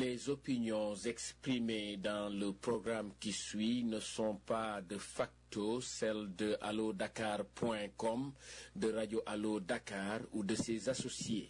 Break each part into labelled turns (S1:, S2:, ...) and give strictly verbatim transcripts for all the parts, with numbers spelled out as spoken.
S1: Les opinions exprimées dans le programme qui suit ne sont pas de facto celles de allo dakar point com, de Radio Allo Dakar ou de ses associés.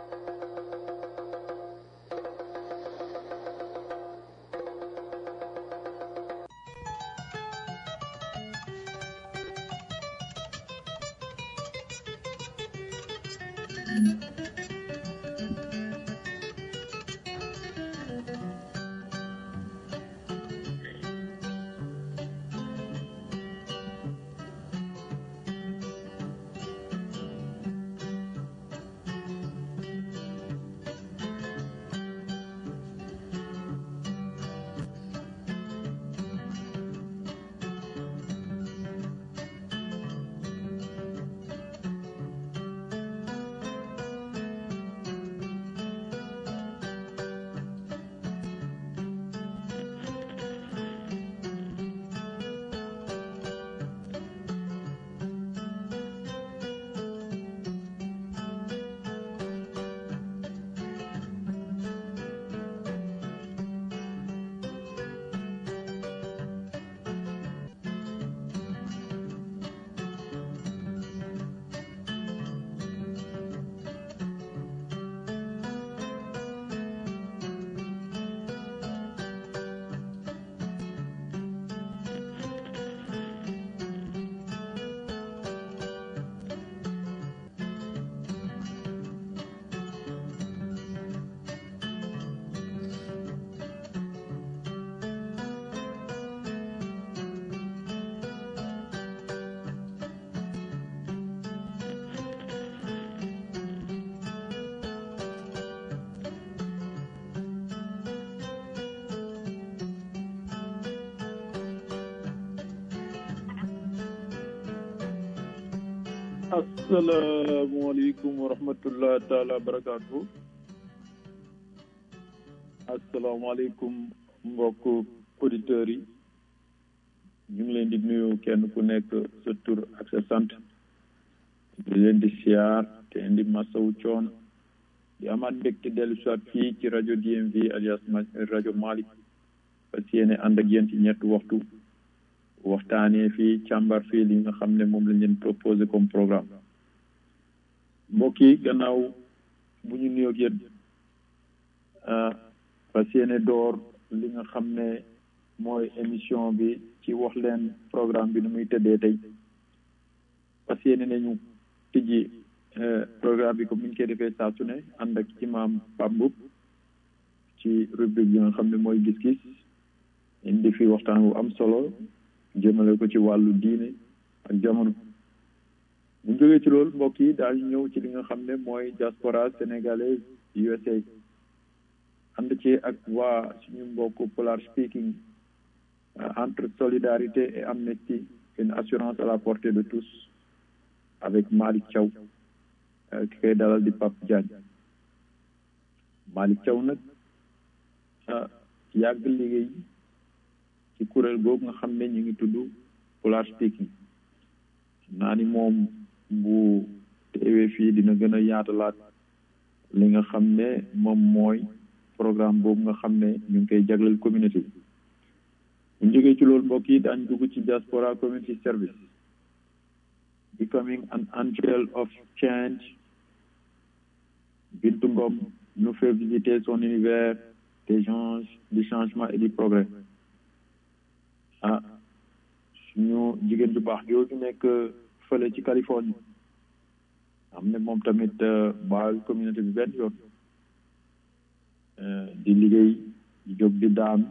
S2: Assalamu alaikum wa rahmatullahi ta'ala barakatuh. Assalamu alaikum mbokk auditeurs yi ñu ngi leen di nuyu kenn ku nekk sa tur ak sa sant di leen di siyaar te indi masawu coon di amaat mbégte dellu soit fii ci rajo D M V alias rajo Malick fas yéene ànd ak yéen ci ñetti waxtu waxtaanee fii càmbar fii li nga xam ne moom lañ leen proposé comme programme mbokk yi gannaaw bu ñu nuyoo ak yéen fas yéene door li nga xam ne mooy émission bi ci wax leen programme bi nu muy tëddee tey fas yéene nañu tijji programme bi comme ni ñu koy defee saa su ne ànd ak imam Pape Mboup ci rubrique bi nga xam ne mooy gis-gis indi fi waxtaan wu am solo jëmale ko ci wàllu diine ak jamono bu ñu jógee ci loolu mbokk yi daañu ñëw ci li nga xam ne mooy diaspora sénégalaise U S A ànd ci ak waa suñu mbokk Polar Speaking entre solidarité et amnistie une assurance à la portée de tous avec Malick Thiaw ki koy dalal di Pape Diagne Malick Thiaw nag yàgg liggéey ci kuréel googu nga xam ne ñu ngi tudd Polar Speaking naa ni moom bu teewee fii dina gën a yaatalaat li nga xam ne moom mooy programme boobu nga xam ne ñu ngi koy jagleel communauté bi bu ñu jógee ci loolu mbokk yi daañu dugg ci diaspora community service becoming an angel of change. Bintou Ngom nous fait visiter son univers des changes, du changement et du progrès. ah suñu jigéen ju baax jooju nekk fële ci Californie am ne moom tamit baal communauté bi benn yoon di liggéey di jóg di daan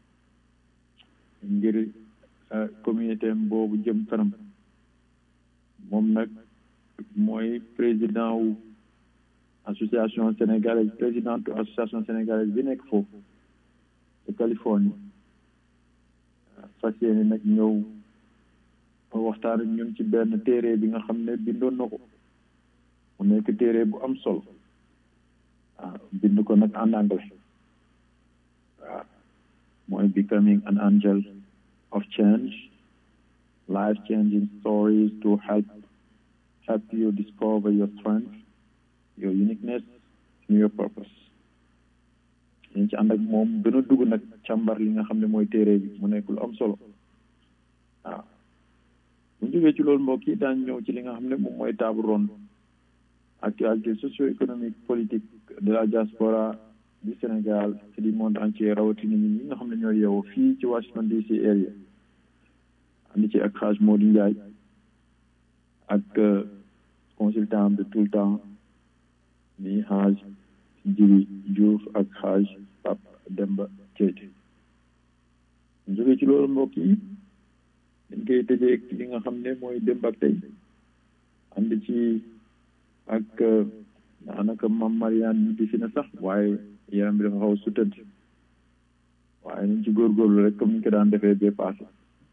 S2: ngir communauté am boobu jëm kanam moom nag mooy président wu association sénégalaise présidente association sénégalaise bi nekk foofu de Californie fas yéene nag ñëw waxtaan ak ñun ci benn téere bi nga xam ne bindoon na ko mu nekk téere bu am solo waaw bind ko nag en anglais waaw mooy becoming an angel of change, life changing stories to help help you discover your strength, your uniqueness and your purpose. dañ ci ànd ak moom gën a dugg nag càmbar li nga xam ne mooy téere bi mu nekk lu am solo waaw bu ñu jógee ci loolu mbokk yi daañ ñëw ci li nga xam ne moom mooy table ronde actualité socio-économique politique de la diaspora du Sénégal et du monde entier rawatina ñi ñi nga xam ne ñooy yeewoo fii ci Washington D C area andi ci ak xaaj Modou Ndiaye ak consultant de tout le temps ni xaaj Djibi Diouf ak xaaj Pape Demba Keyti ñu jógee ci loolu mbokk yi dañ koy tëjee li nga xam ne mooy démb ak tey andi ci ak daanaka Mame Mariane ñu di fi na sax waaye yaram bi dafa xaw su tëdd waaye nañ ci góorgóorlu rek comme ni ñu ko daan defee bee passé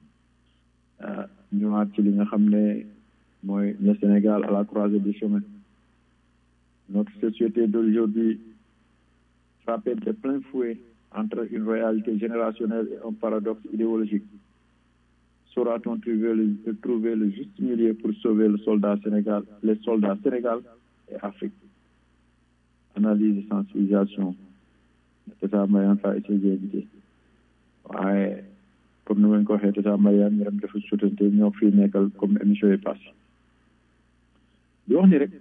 S2: ñëwaat ci li nga xam ne mooy le Sénégal à la croisée des chemins. Notre société d'aujourd'hui frappée de plein fouet entre une réalité générationnelle et un paradoxe idéologique. Saura-t-on trouver le, trouver le juste milieu pour sauver le soldat Sénégal, les soldats Sénégal et Afrique? Analyse et sensibilisation. Tata Mariane fa essayé d'éviter. waaye comme ni ma ko waxee Tata Mariane ñu dem dafa sutante ñoo fi nekkal comme émission yi passé di wax ni rek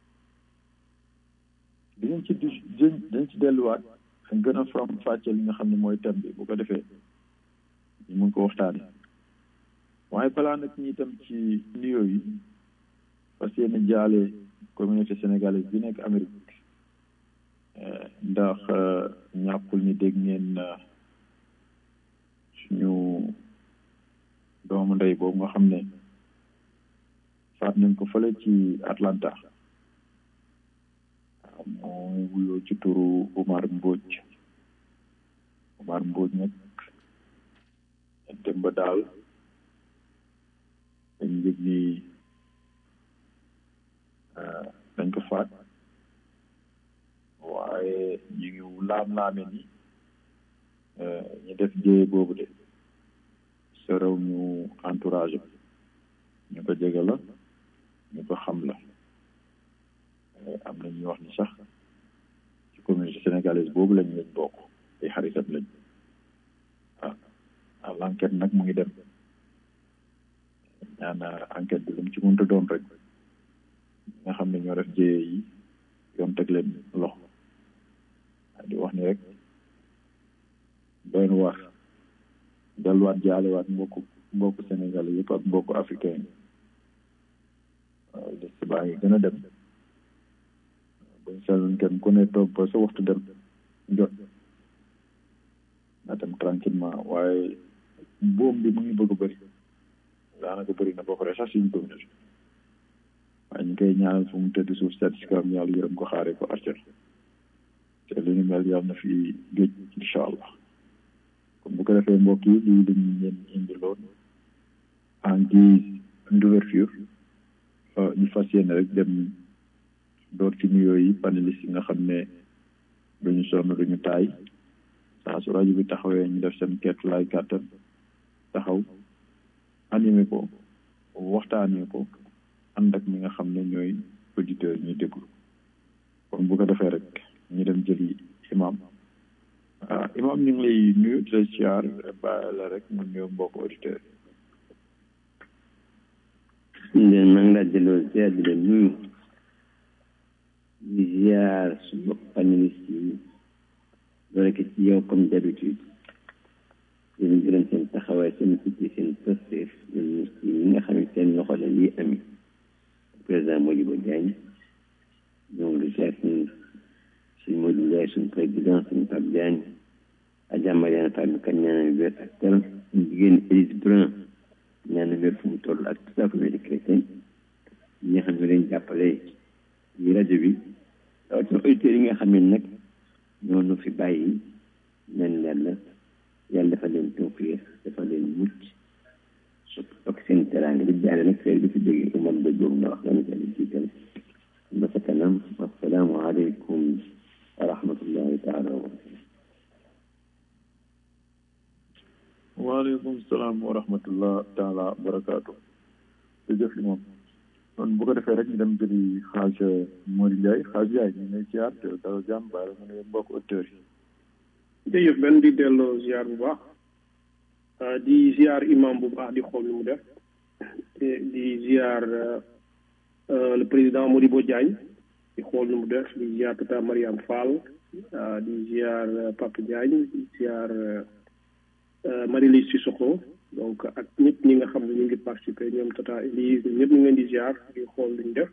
S2: dinañ ci di dañ ci delluwaat gën a faram fàcce li nga xam ne mooy thème bi bu ko defee ñu mën ko waxtaane waaye balaa nag ñi itam ci nuyoo yi fas yéene jaale communauté sénégalaise bi nekk Amérique ndax ñàkkul ni dégg ngeen suñu doomu ndey boobu nga xam ne faat nañ ko fële ci Atlanta moo wuyoo ci turu Omar Mbodj Omar Mbodj nag dem ba daal dañ yëg ni dañ ko faat waaye ñu ngi laam-laame ni ñu def jéye boobu de sa réew ñu entourage ñu ko jege la ñu ko xam la am na ñuy wax ni sax ci communauté sénégalaise boobu lañ lañ bokk ay xaritam lañ ah ah l'enquête nag mu ngi dem ñaan enquête bi lu mu ci mënta doon rek nga xam ne ñoo def jéye yi yoon teg leen loxo di wax ni rek doy na wax delluwaat jaalewaat mbokku mbokku Sénégal yëpp ak mbokku africain yi waaw liste baa ngi gën a dem buñ seetloon kenn ku ne toog ba sa waxtu dem jot na dem tranquillement waaye boom bi mu ngi bëgg a bëri daanaka bëri na boo ko sax suñu communauté waaye ñu koy ñaanal fu mu tëdd suuf seet si kawam yàlla yërëm ko xaaree ko arcer te li ñu mel yàlla na fi géej incha allah comme bu ko defee mbokk yi lii lañ leen indiloon en guise d'ouverture ñu fas yéene rek dem door ci nuyoo yi panélistes yi nga xam ne duñu sonn duñu taay saa su rajo bi taxawee ñu def seen kett laay kàttan taxaw animé ko waxtaanee ko ànd ak ñi nga xam ne ñooy auditeurs ñuy déglu kon bu ko defee rek ñu dem jëli imam ah imam ñu ngi lay nuyu di la siyaar ba la rek mu nuyu mbokk auditeurs
S3: yi leen maa ngi laa jëloo siyaar di leen nuyu di ziar suñu panélistes yi doole ko ci yow comme d'habitude yéen gërëm seen taxawaay seen itti seen pësteef ñun ñi nga xam ne seen loxo la lii ami président Modibo Diagne ñoo ngi ziar suñu suñu Modou Ndiaye suñu président suñu Pape Diagne Adja Mariane Fall mi kan ñaanal wér ak teral suñu jigéen Élise Brun ñaanal wér fu mu toll ak toute la communauté chrétienne ñi nga xam ne leen jàppale yi rajo bi rawatina auditeurs yi nga xam ne nag ñoo nu fi bàyyi ñaan yàlla yàlla dafa leen tawfiix dafa leen mucc surtout ak seen teraanga di jaare nag feer bi fi jógee ko moom dëgg boobu nga wax dana jàll jiital ba sa kanam assalaamu aleykum wa rahmatullahi taala wa barakatuh
S2: waaleykum salaam wa rahmatullah taala wa barakaatu jërëjëf li moom kon bu ko defee rek ñu dem jëli xaaj Modou Ndiaye xaaj Ndiaye ñu ngi lay ziar te dara jàmm bàyyi la nga ne mbokk auditeurs yi
S4: jërëjëf benn di delloo ziar bu baax di ziar imam bu baax di xool ni mu def di ziar le président Modibo Diagne di xool ni mu def di ziar tata Mariam Fall di ziar Papa Diagne di ziar Marie-Lise Sissoko donc ak ñëpp ñi nga xam ne ñu ngi participer ñoom tata Elise ñëpp ñu ngi leen di ziar di xool li ñu def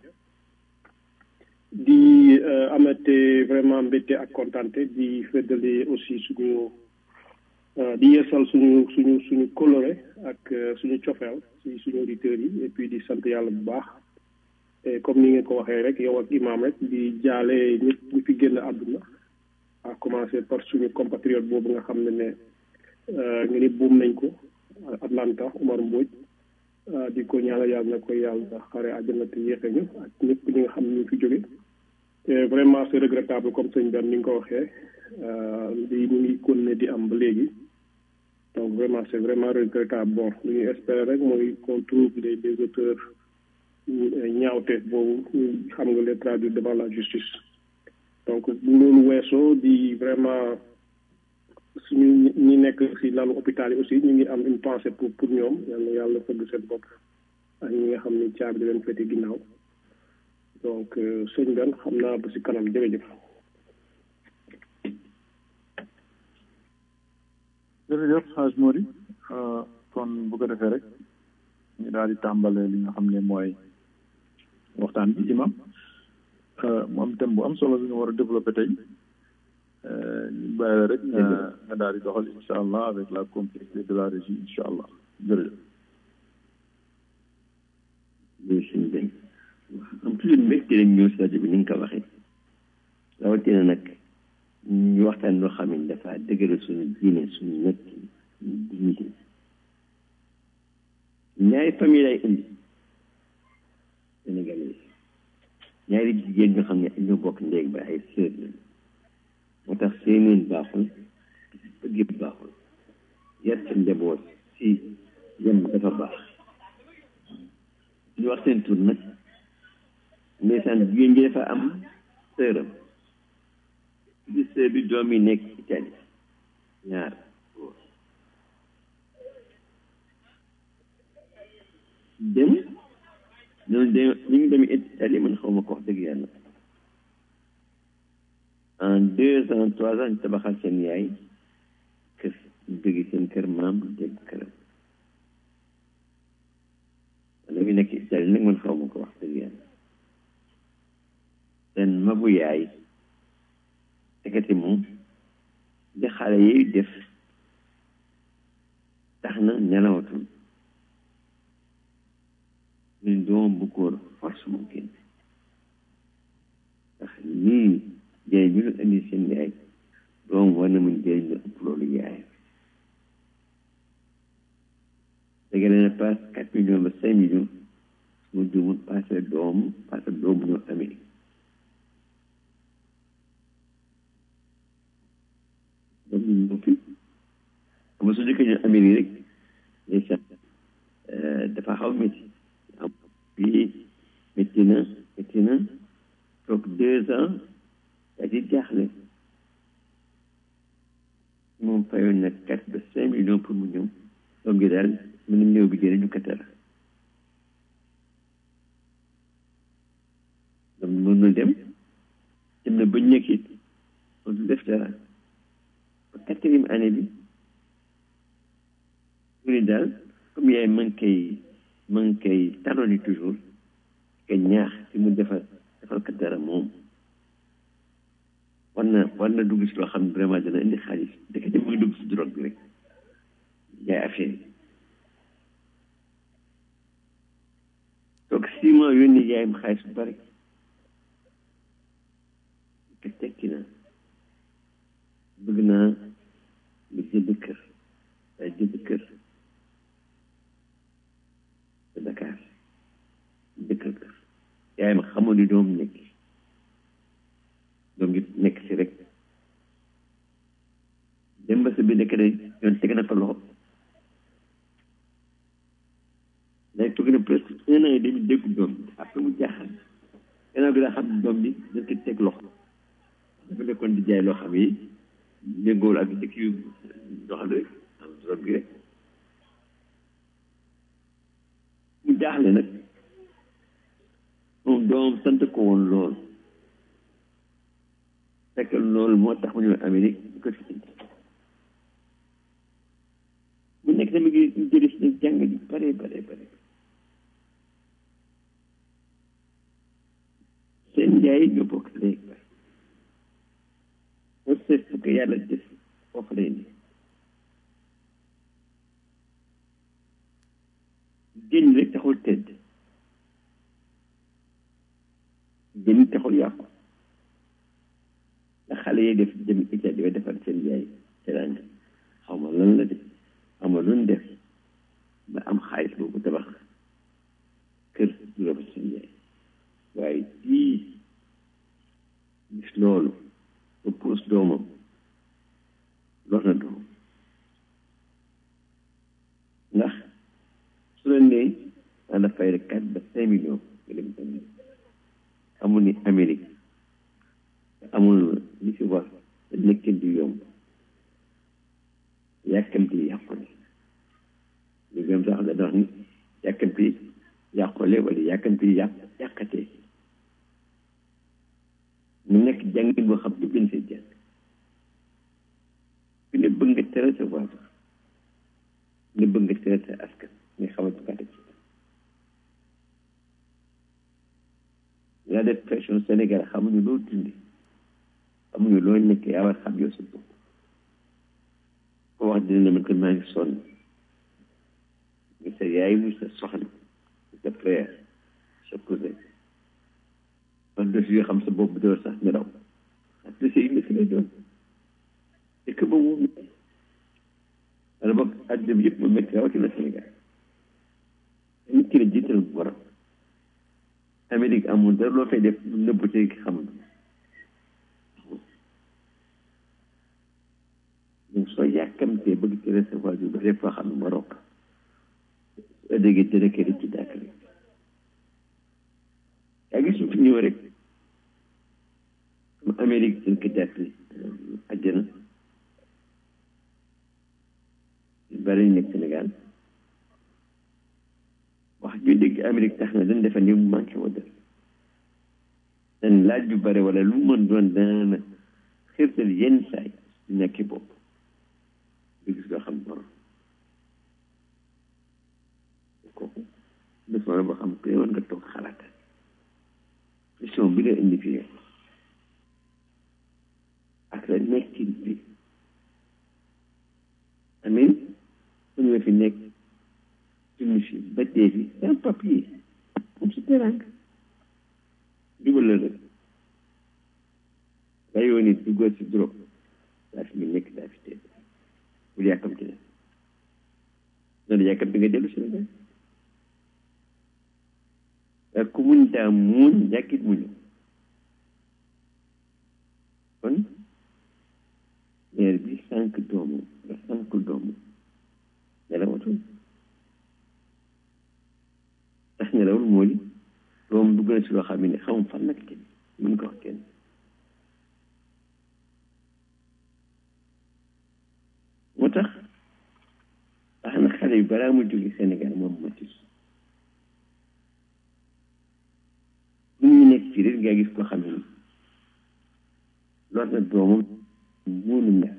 S4: di amate vraiment mbégte ak kontante di feddali aussi suñu di yeesal suñu suñu suñu coloré ak suñu cofeel si suñu auditeurs yi et puis di sant yàlla bu baax et comme ni ngeen ko waxee rek yow ak imam rek di jaale ñëpp ñu fi génn àdduna à commencer par suñu compatriote boobu nga xam ne ne nga ni buum nañ ko Atlanta Omar Mbodj di ko ñaanal yàlla na ko yàlla xare àjjana te yéexe ñu ak ñëpp ñi nga xam ne ñu fi jóge et vraiment c'est regrettable comme sëñ Ben ni nga ko waxee di mu ngi continuer di am ba léegi donc vraiment c'est vraiment regrettable bon lu ñuy espérer rek mooy qu'on trouve les les auteurs ñaawte boobu ñu xam nga les traduire devant la justice donc bu loolu weesoo di vraiment suñu ñi nekk si lalu hôpital yi aussi ñu ngi am une pensée pour pour ñoom yàlla yàlla fëgg seen bopp ak ñi nga xam ni caabi di leen féete ginnaaw donc sëñ Ben xam naa ba si kanam jërëjëf.
S2: jërëjëf Hadj Mody kon bu ko defee rek ñu daal di tàmbale li nga xam ne mooy waxtaan bi imam mu am thème bu am solo bi nga war a développé tey ñu bàyyi la rek nga daal di doxal incha allah avec la complicité de la régie incha allah jërëjëf.
S3: suñu benn am toujours mbégte rek ñëw si rajo bi ni nga ko waxee rawatina nag ñu waxtaan loo xam ne dafa dëgëral suñu diine suñu nekk suñu dignité ñaari famille lay indi sénégalais ñaari jigéen ñoo xam ne ñoo bokk ndéeg ba ay sœur la moo tax seeneen baaxul bëgg baaxul yar sa njaboot si yem dafa baax ñu wax seen tur nag ndeysaan jigéen ji dafa am sëram di sœur bi doom yi nekk Italie ñaar dem ñoom de ñu ngi dem Italie man xaw ma ko wax dëgg yàlla en deux ans trois ans ñu tabaxal seen yaay kër ñu bëgg seen kër maam dégg këram wala ñu nekk Italie nag man xaw ma ko wax dëgg yàlla seen magu yaay tekati moom di xale yi def tax na nelawatul ñu doom bu góor force mu génn ndax nii jëriñ bi ñu indi seen yaay doom war na mun jëriñ la ëpp loolu yaay dëgg la passe quatre millions ba cinq millions mu jumut passé doom passé doom bu ñëw Amérique doom ñu ñëw fi ama su jëkkee ñu Amérique rek day sax dafa xaw métti am bii métti na métti na toog deux ans daa di jaaxle moom fayoon na quatre ba cinq millions pour mu ñëw doom gi daal mu ne ñëw bi jëre ñu katara donc mënul dem dem na ba ñëkkit mënul def dara ba quatrième année bi mu ne daal comme yaay ma ngi koy ma ngi koy tànnoni toujours que ñaax ci mu defal defal ko dara moom war na war na dugg si loo xam ne vraiment dana indi xaalis dëkk ci mu ngi dugg si drogue bi rek jaay affaire yi donc six mois yónni yaayam xaalis bu bari te tekki na bëgg naa nga jënd kër day jënd kër te Dakar dëkkal kër yaayam xamul ni doom nekk doom gi nekk si rek dem ba sa bi nekk de yoon teg na fa loxo day toog na presque un an et demi déggu doom bi après mu jaaxal gannaaw gi daa xam doom bi dañ ko teg loxo dafa nekkoon di jaay loo xam yi déggoo ak dëkk yu doxal rek am drogue gi rek mu jaaxle nag moom doomam sant ko woon lool fekk loolu moo tax mu ñëw Amérique di ko fi indi mu nekk tamit ngi jëli si jàng ji bare bare bare seen njaay ñoo bokk léegi bare mu seet fu ko yàlla def foofu lay ne génn rek taxul tedd génn taxul yàqu ndax xale yi def dem Italie ba defar seen yaay teranga xaw ma lan la def xaw ma lu def ba am xaalis boobu tabax kër du la seen yaay waaye tii gis loolu ba puus doomam lor na doom ndax su la nee daana fay rek quatre ba cinq millions nga dem tamit amul ni Amérique amul li fi war te nekkin du yomb yàkkamti yàqule li gëm sax da dox ni yàkkamti yàqule wala yàkkamti yàq yàqatee mu nekk jàngin boo xam ne gën see jàng fi ne bëgg nga tere sa waajur ne bëgg nga tere sa askan nga xamante kàddu ci yaa def pression Sénégal xamuñu loo dundi xamuñu loo nekk yaa war xam yow sa bopp ko wax dina ne man ko maa ngi sonn muy sa yaay muy sa soxna muy sa frère sa cousin man def yoo xam sa bopp door sax nelaw ak de yi métti lay doon dëkk ba mu métti wala boog àddina bi yëpp mu métti rawatina Sénégal nit ki la jiital borom Amérique amul dara loo fay def lu nëbbu te xamul donc soo yàkkamtee bëgg ci recevoir bi ba def foo xam ne Maroc soo déggee dina kër ci dàkk rek yaa gis su fi ñëw rek comme Amérique seen ko jàppee àjjana bari ñu nekk Sénégal wax ju dégg Amérique tax na dañ defa ni mu manqué wa def dañ laaj bu bare wala lu mën doon dana xirtal yenn saay di nekki bopp du gis loo xam borom kooku bés wala boo xam ko yoon nga toog xalaat question bi la indi fii ak la nekkin bi amin mën nga fi nekk suñu fi ba dee fi sans papier moom si teranga jubal la rek nga yoon it duggal si drogue daa fi mu nekk daa fi tee bul yàkkamti ne noonu yàkkamti nga dellu Sénégal ak ku muñ daa muñ yàkkit muñu kon maire bi sànq doomu nga sànq doomu nelawatul tax nelawul moo di doom dugg na si loo xam ne xamum fan nag kenn mën ko wax kenn moo tax tax na xale yu balaa mu jóge Sénégal moom matis bu ñu nekk fii rek nga gis ko xam ne loolu na doomam muunu ñaar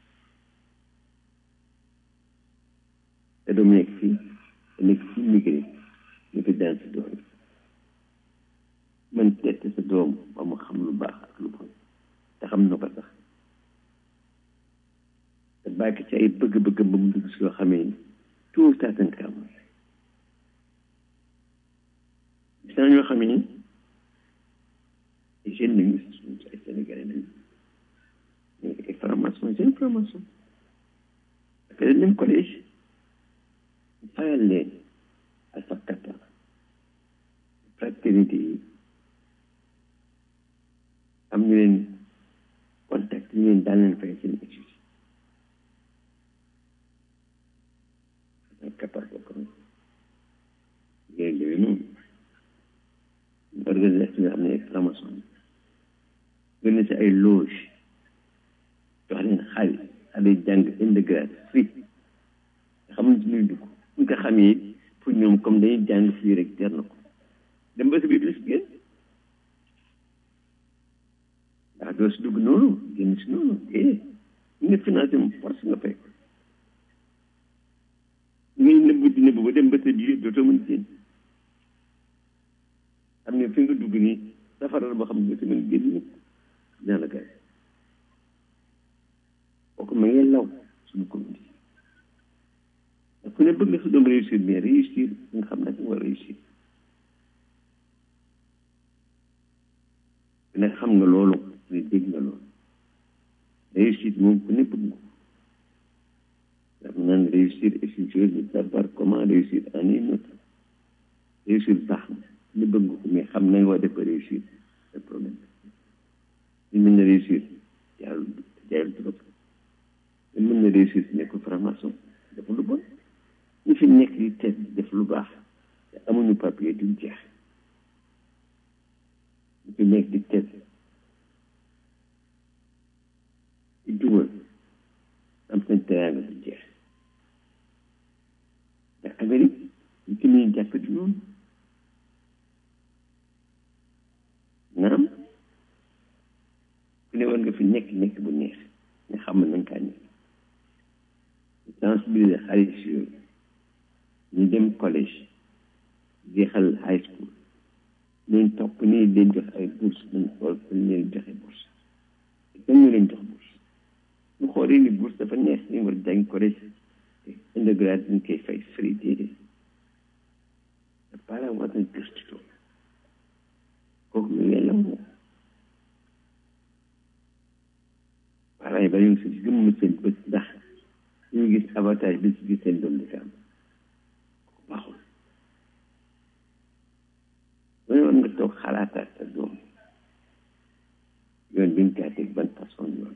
S3: te doomu nekk fii te nekk fii migré ñu ko daan si doom man tett sa doom ba mu xam lu baax ak lu bon te xam na ko sax te bàyyi ci ay bëgg-bëgg ba mu dugg si loo xamee ni tout ça dañ ko am gis naa ñoo xamee ni ay jeunes nañu ay Sénégalais nañu ñu ay formation jeune formation parce que dañ dem collège fayal leen à sa kàttan fraternité yi am ñu leen contact ñu leen daan leen fay seen étude kapar ko comme ngeen demee noonu organisation yoo xam ne ay formation gën na si ay loge jox leen xaalis xale jàng undergrad free xamuñ ci luy dugg ñu ko xamee pour ñoom comme dañuy jàng fii rek jar na ko dem ba si biir si génn ndax doo si dugg noonu génn si noonu eh ñu nga financé mu force nga fekk ngay nëbb di nëbb ba dem ba sa biir dootoo mën génn xam ne fi nga dugg nii safara boo xam ne dootoo mën génn ñëpp ñaan la kay kooku ma ngeen law suñu commune bi ku ne bëgg nga sa doom réussir mais réussir nga xam nag nga war réussir ku ne xam nga loolu ne dégg nga loolu réussir moom ku ne bëgg nga ndax naan réussir est une chose de savoir comment réussir en une autre réussir baax na ne bëgg nga ko mais xam na nga war def ba réussir c'est problème ñu mën na réussir yàlla jaayal trop ñu mën na réussir si nekk franc-maçon def lu bon ñu fi nekk di teg def lu baax te amuñu papier duñ jeex ñu fi nekk di teg di dugal am seen teraanga du jeex ndax Amérique ñu ki muy jàpp di noonu naam ku ne war nga fi nekk nekk bu neex nga xam nañ kaa nekk sensibiliser xale yooyu ñu dem collège jeexal high school ñooñu topp nii leen jox ay bourse nañ xool fañ leen joxe bourse te kañ ñu leen jox bourse ñu xoolee ni bourse dafa neex ñu war jàng collège undergrad ñu koy fay free déedéet te parent war nañ gëstu loolu kooku mu ngeen la moom parents yi ba ñu si gëmm seen bët ndax ñu gis avantage bi si gis seen doom di fi am baaxul loolu war nga toog xalaataat sa doom yoon bi nga kaa teg ban façon yoon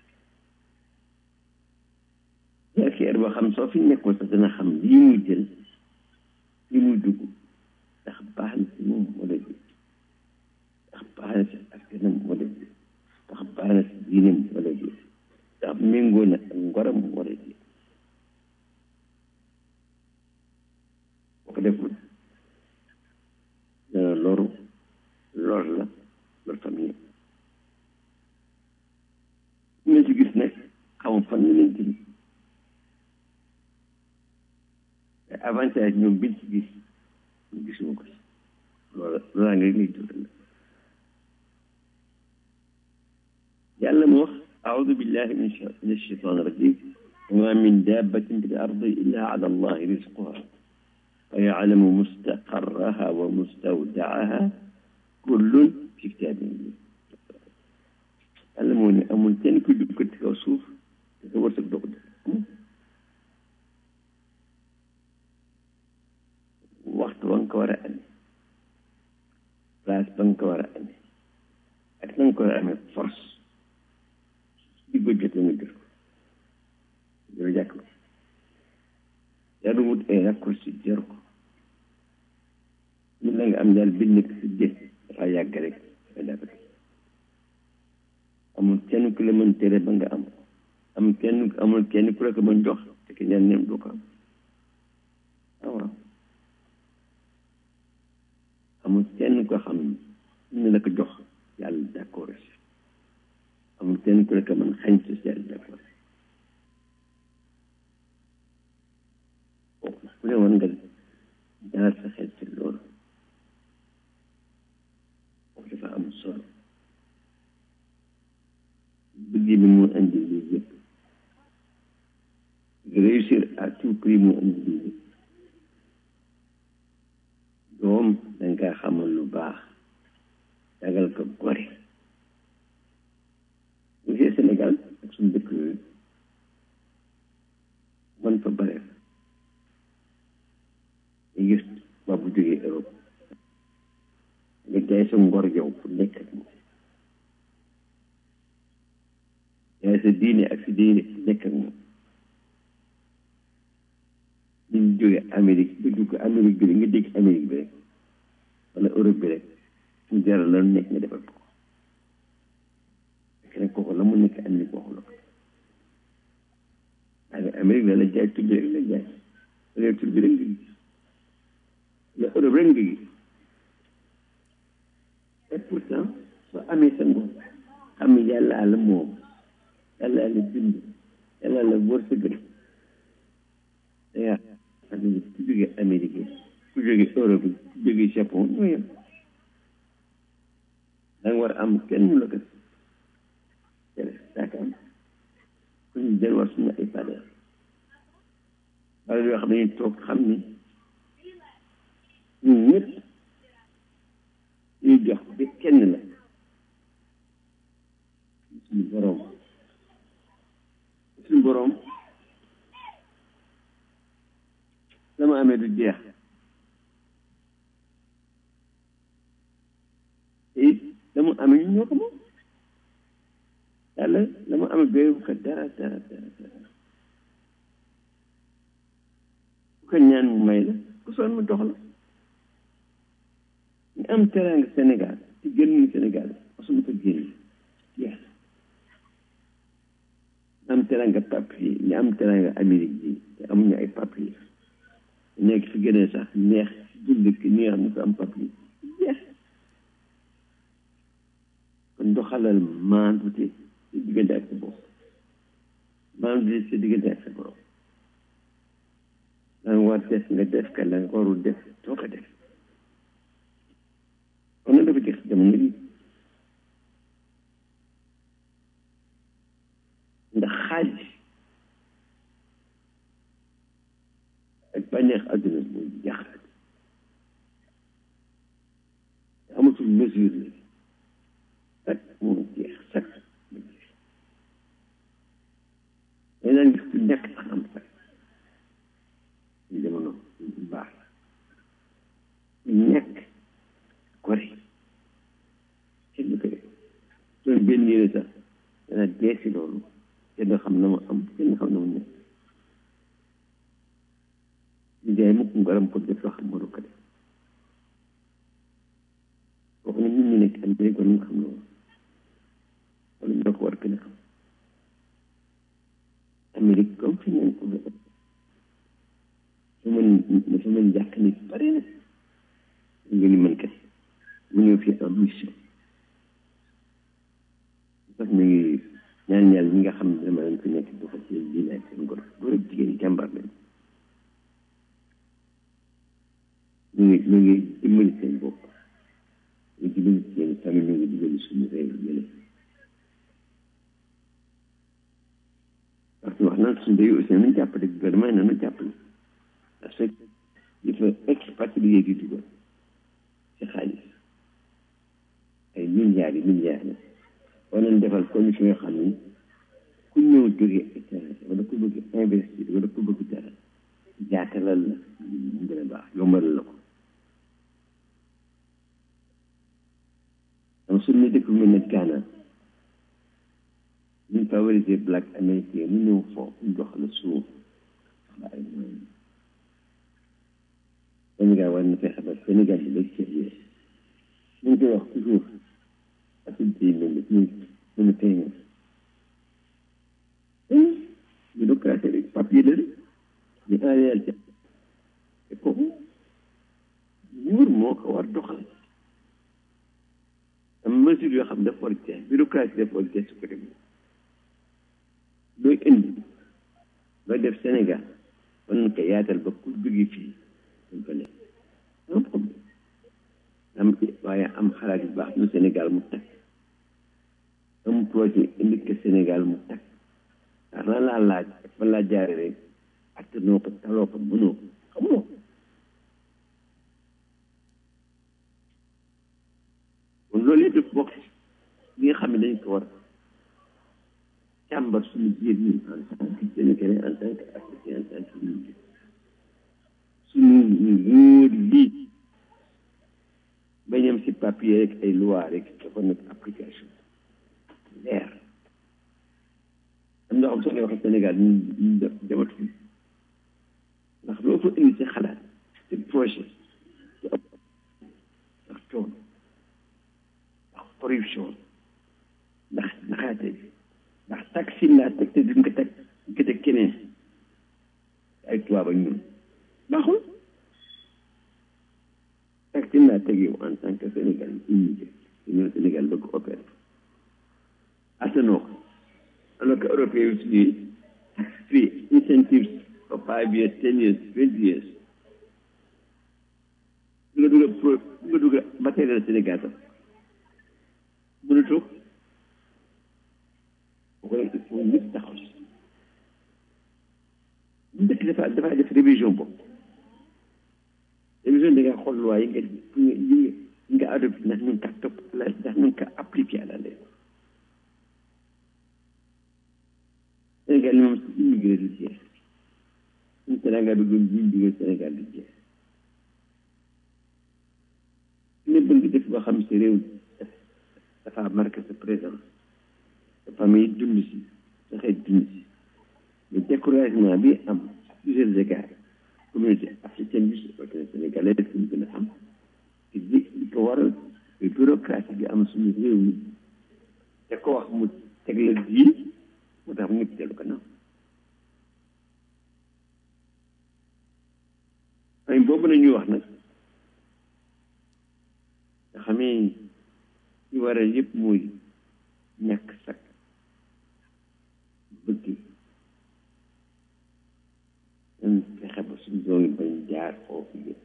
S3: yaakaar boo xam soo fi nekkoon sax dana xam lii muy jël lii muy dugg ndax baax na si moom wala déet ndax baax na si askanam wala déet ndax baax na si diinam wala déet ndax méngoo na ak ngoram wala déet boo ko deful dana loru lor la lor famille ñu ci gis nag xamul fan ñu leen jëm te avantage ñoom biñ ci gis ñu gisuma ko si loolu loolaa nga lay dundal yàlla mu wax أعوذ بالله من الشيطان الرجيم وما من دابة في الأرض إلا على الله رزقها ويعلم مستقرها ومستودعها كل في كتاب مبين علموني أمون تاني كل كنت كوصوف تتورث الدقد وقت وانك ورأني راس بانك ورأني أكنك ورأني فرص di bëjjate nga jël ko jël jàkk ko jaru wut ay raccourci jaru ko ñu la nga am daal bind ko si jël dafa yàgg rek nga def rek amul kenn ku la mën tere ba nga am am kenn amul kenn ku la ko mën jox te que ñaan nem doo ko am waaw amul kenn ko xam ne la ko jox yàlla d'accord amul kenn ku nekk man xañ ci yàlla d'accord ku ne war nga jaar sa xel ci loolu dafa am solo bëgg bi moo indi lii yëpp réussir à tout prix moo indi lii yëpp doom danga xamal lu baax dagal ko gore bu dee Sénégal ak suñu dëkk yooyu man fa bare ñu gis waa bu jógee Europe nga jaay sa ngor yow pour nekk ak moom jaay sa diine ak sa diine pour nekk ak moom ñu jógee Amérique ba dugg Amérique bi rek nga dégg Amérique bi rek wala Europe bi rek mu jaral la nekk nga defal ko keneen kooku la mu nekk Amérique waxu la ko waaye Amérique la la jaay tur bi rek la jaay la tur bi rek nga gis la Europe rek nga gis et pourtant soo amee sa ngoon xam ne yàlla la moom yàlla la bind yàlla la wërsëgal yaa xam ne ku jógee Amérique ku jógee Europe ku jógee Japon ñoo yem da nga war a am kenn mu la ko tere saakaam ku ñu del war suñu ay valeur valeur yoo xam ne ñu toog xam ni ñun ñëpp ñuy jox bi kenn la suñu boroom suñu boroom dama amee du jeex te dama amee ñu ñoo ko moom yàlla dama amee béyu ko dara dara dara dara ku ko ñaan mu may la ku soon mu dox la ñu am teraanga Sénégal ci gën ñu Sénégal asuma ko génn jeex ñu am teraanga papier ñu am teraanga Amérique bi te amuñu ay papier nekk fi gën a sax neex dund ki ni nga xam ne ko am papier jeex kon doxalal maandute ci diggante ak sa bopp maandute ci diggante ak sa borom la nga war def nga def ka la nga warul def doo ko def kon nag dafa jeex jamono yi ndax xaalis ak bànneex àdduna mooy jaxal amatul mesure la sak moom jeex sak mu jeex day naan gis ku nekk sax am sak ñu jamono bu baax la ku nekk gore kenn du ko def doon benn yére sax dana deesi loolu kenn xam na ma am kenn xam na ma nekk ñu jaay mukk ngaram ko def loo xam mënu ko def wax ne nit ñi nekk Amérique war nañ xam loolu wala ñoo ko war gën a xam Amérique comme fi neen ko dafa mën dafa mën jàkk nit bare na nga ni mën kat mu ñëw fii en mission sax ñu ngi ñaan ñaan ñi nga xam ne dama leen fi nekk dafa seen diine ak seen ngor góor ak jigéen jàmbar lañ ñu ngi ñu ngi dimbali seen bopp ñu ngi dimbali seen famille ñu ngi dimbali suñu réew yële parce que wax naan suñu réew aussi nañu jàppale gouvernement nañu jàppale parce que dafa expatrié di dugal ci xaalis ay milliards yi milliards la war nañ defal condition yoo xam ni ku ñëw jógee étranger wala ku bëgg investir wala ku bëgg dara jaatalal la mu gën a baax yombalal la ko am suñu ne dëkk bu mel ne Ghana ñu favoriser black américain mu ñëw foofu ñu jox la suuf la ay moyens Sénégal war na fexe ba Sénégal bi lay sérieux ñu ngi koy wax toujours activité yi mel ni mën a tey ñu docraté rek papier la rek mais en réalité te kooku nguur moo ko war doxal am mesure yoo xam ne dafa war a jeex bureaucratie dafa war a jeex su ko dem looy indi looy def Sénégal war na ko yaatal ba ku jóge fii dañ ko nekk un problème am waaye am xalaat yu baax nu Sénégal mu takk am projet indi ko Sénégal mu takk ndax lan laa laaj ak fan laa jaare rek ak noo ko taloo ko mënoo ko xamoo kon loolu yëpp daf bokk li nga xam ne dañ ko war càmbar suñu biir ñun en tant que Sénégalais en tant que Africain en tant que unité suñu nguur yi bañam si papier rek ay loi rek dafa nekk application leer am na xam soo koy waxee Sénégal ñu ñu demat fi ndax loo fa indi si xalaat si projet si ëpp ndax coono ndax corruption ndax naxaate ndax taxi laa teg te duñ ko teg duñ ko teg keneen ay tubaab ak ñun baaxul ak ci laa teg yow en tant que Sénégal immigré ci ñëw Sénégal bëgg opérer attanoo ko alors que européen yi free incentives for five years ten years twenty years du nga dugg pro du nga dugg matériel Sénégal sax mënatoo bu ko def il faut ñëpp taxaw si bu dëkk dafa dafa def révision boobu révision da nga xool loi yi nga yi nga adopté ndax ñu ngi ko topp ndax ñu ngi ko appliqué à la lettre Sénégal moom si immigré du jeex suñu Sénégal bi gën jiñ jóge Sénégal du jeex su ne bëgg def boo xam si réew dafa marqué sa présence sa famille dund si sa xeet dund si le découragement bi am à plusieurs égards communauté africaine bi sénégalaise suñu gën a am te li ko waral bureaucratie bi am suñu réew mi te ko wax mu teg la diin moo tax ñëpp dellu ko naaw ay boobu la ñuy wax nag nga xamee ci waral yëpp mooy ñàkk sakk bëgg dañ fexe ba suñu doom yi bañ jaar foofu yëpp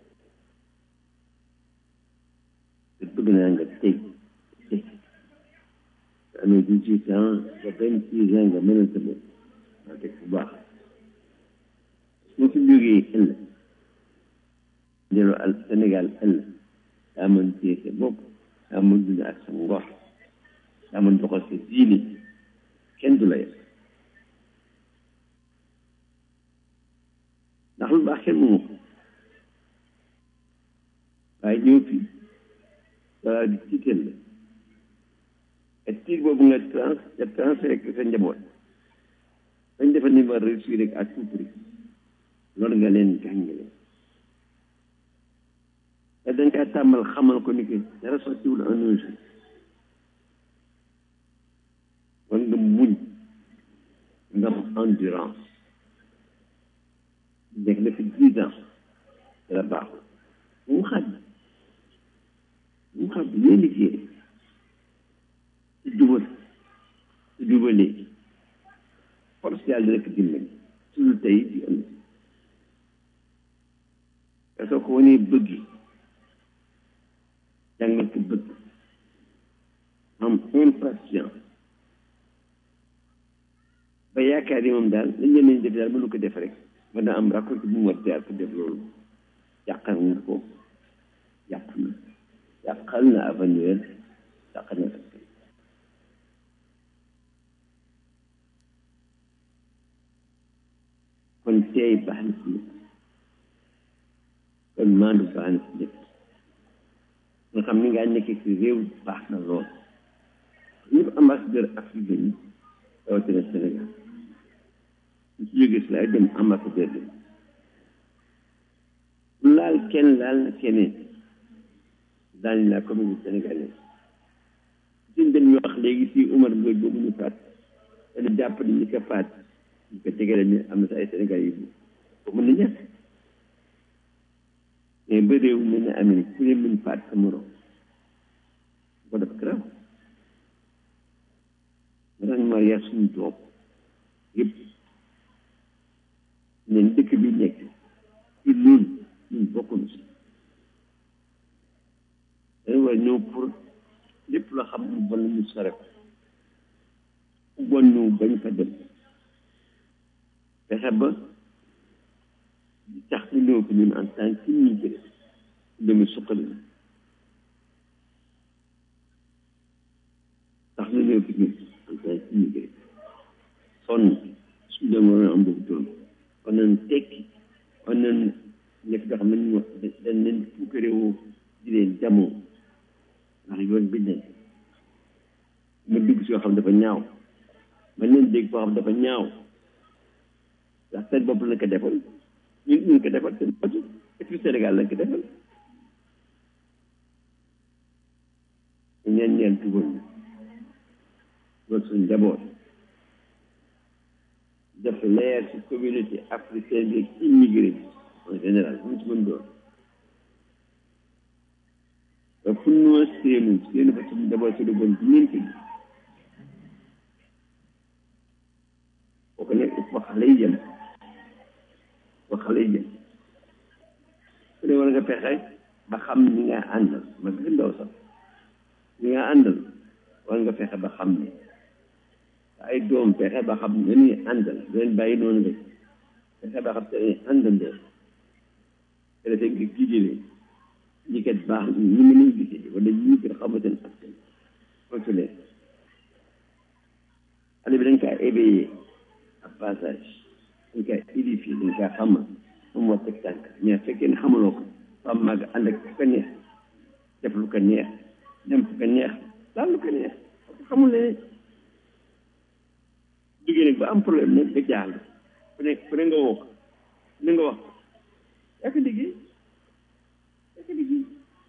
S3: te bëgg naa nga tey tey te amee dix-huit ans ba vingt-six ans nga mën a sa bopp waa teg bu baax su fi jógee ëllëg delloo al Sénégal ëllëg daa mën téye sa bopp daa mën dund ak sa ngor daa mën doxal sa diine kenn du la yem ndax lu baax kenn moomu ko waaye ñëw fii wala di tiital la et tiit boobu nga trans nga transféré sa njaboot dañ defa ni war réussir rek à tout prix loolu nga leen jàngale te dañ kaa tàmmal xamal ko ni que dara sottiwul en un jour war nga muñ nga am endurance nekk na fi dix ans dara baaxul mu xaaj mu xaaj yéen liggéey ci jubal ci jubalee force yàlla rek dimbali suñu tey di ëllëg te soo ko wanee bëgg jàngal ko bëgg am impatient ba yaakaar yi moom daal lañ leen nañ def daal mënu ko def rek mën na am raccord bu mu war jaar pour def loolu yàqal nga ko yàq na yàqal na avenir yàqal na askan kon teey baax na si lépp kon maandu baax na si lépp nga xam ni ngaa nekk si réew baax na lool ñëpp ambassadeur africain yi rawatina Sénégal ñu si jógee si laay dem ambassadeur bi laal kenn laal na keneen dans la communauté sénégalaise suñ dem ñu wax léegi si Umar Mbodj boobu ñu faat dana jàpp ni ñi ko faat ñu ko tegale ni am na sa ay Sénégal yi ko mën na ñàkk mais ba réew mel ne Amérique ku ne mën faat sa morom ko def garaaw ma tax ñu ma yar suñu doom yëpp neen dëkk bi nekk ci loolu ñun bokkuñu si dañu war ñëw pour lépp loo xam ne bon ñu sore ko ku bon ñu bañ fa dem fexe ba tax ñu ñëw ko ñun en tant que immigré demi suqali tax ñu ñëw ko ñun en tant que immigré sonn suñu dem war am boobu doon kon nañ tekki kon nañ nekk doo xam ne ñu wax dañ leen puukaréewoo di leen jamoo ndax yoon bi nekk ma dugg si yoo xam dafa ñaaw man leen dégg foo xam dafa ñaaw ndax seen bopp lañ ko defal ñun ñu ko defal seen bopp et puis Sénégal lañ ko defal ñeen ñeen tugal loolu suñu njaboot def leer ci communauté africaine bi immigré bi en général mu ci mën doon te fu noo séenu séenu fa suñu njaboot ci lu bon ci ñeent yi kooku nekk fa xale yi jëm fa xale yi jëm su dee war nga fexe ba xam ñi nga àndal ma gën ndaw sax ñi nga àndal war nga fexe ba xam ne ay doom fexe ba xam ne ñuy àndal leen bàyyi noonu rek fexe ba xam te ne àndandoo te defee nga gidilee ñi kat baax ñi mën nañ gisee wala ñi kat xamante ne askan foofu leen xale bi dañ kaa éveillé à passage dañ kaa édifié dañ kaa xamal moom war teg tànk mais fekkee ne xamaloo ko fam màgg ànd ak ko neex def lu ko neex dem fu ko neex daal lu ko neex xamul ne jógee nag ba am problème nag nga jaaxal ku nekk ku ne nga woo ko li nga wax yaa ko liggéey yaa ko liggéey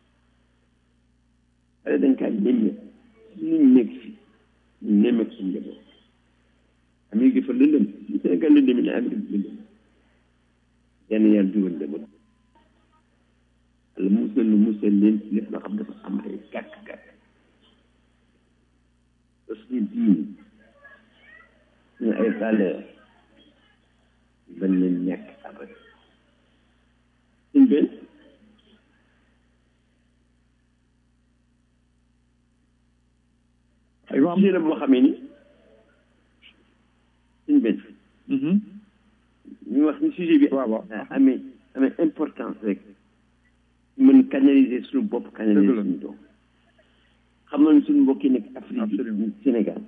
S3: xale dañ kaa nemme nuñ nekk fi ñu nemmeek suñu njaboot Amérique fa lëndëm ñu Sénégal lëndëm ne Amérique lëndëm yenn yàlla dugal njaboot la musal lu musal leen lépp loo xam dafa am ay gàkk-gàkk te suñu diine suñu ay valeur bañ leen ñàkk abad suñ benn ay wax la boo xamee ni suñ benn ñu wax ni sujet bi waaw amee amee importance rek mën canaliser suñu bopp canaliser suñu doom xam nañ suñu mbokk yi nekk Afrique bi Sénégal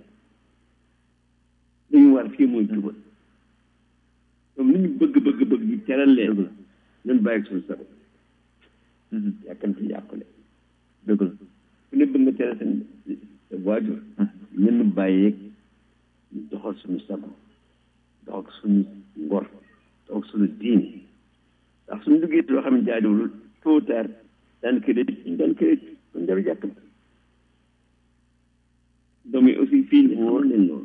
S3: dañu war fii mooy jubal ñoom li ñu bëgg bëgg bëgg ñu teral leen ñun bàyyi suñu sago yàkkamti yàqule dëgg la ku ne bëgg nga teral seen sa waajur ñun bàyyeeg ñu doxal suñu sago doxal suñu ngor doxal suñu diine ndax suñu duggee loo xam ne jaaduwul tôt ou tard daan crédit ñu daan crédit kon jaru jàkkam doom yi aussi fii ne wóor leen loolu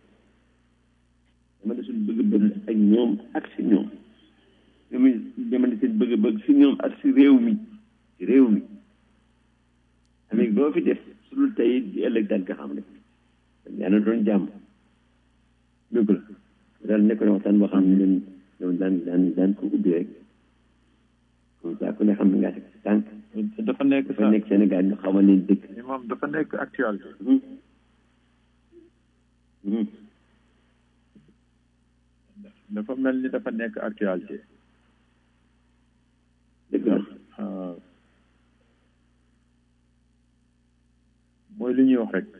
S3: dama de suñu bëgg-bëgg ak ñoom ak si ñoom ñoom dama de seen bëgg-bëgg si ñoom ak si réew mi si réew mi amee boo fi def su dul tey di ëllëg daan ko xam rek yaa na doon jàmm dëgg la daal nekk na waxtaan boo xam ne leen ñoom daan daan daan ko ubbi rek comme ça ku ne xam ne ngaa teg si tànk
S2: dafa nekk
S3: dafa nekk Sénégal ñu xamal leen dëkk
S2: moom dafa nekk actualité dafa mel ni dafa nekk actualité
S3: dëgg la
S2: mooy li ñuy wax rek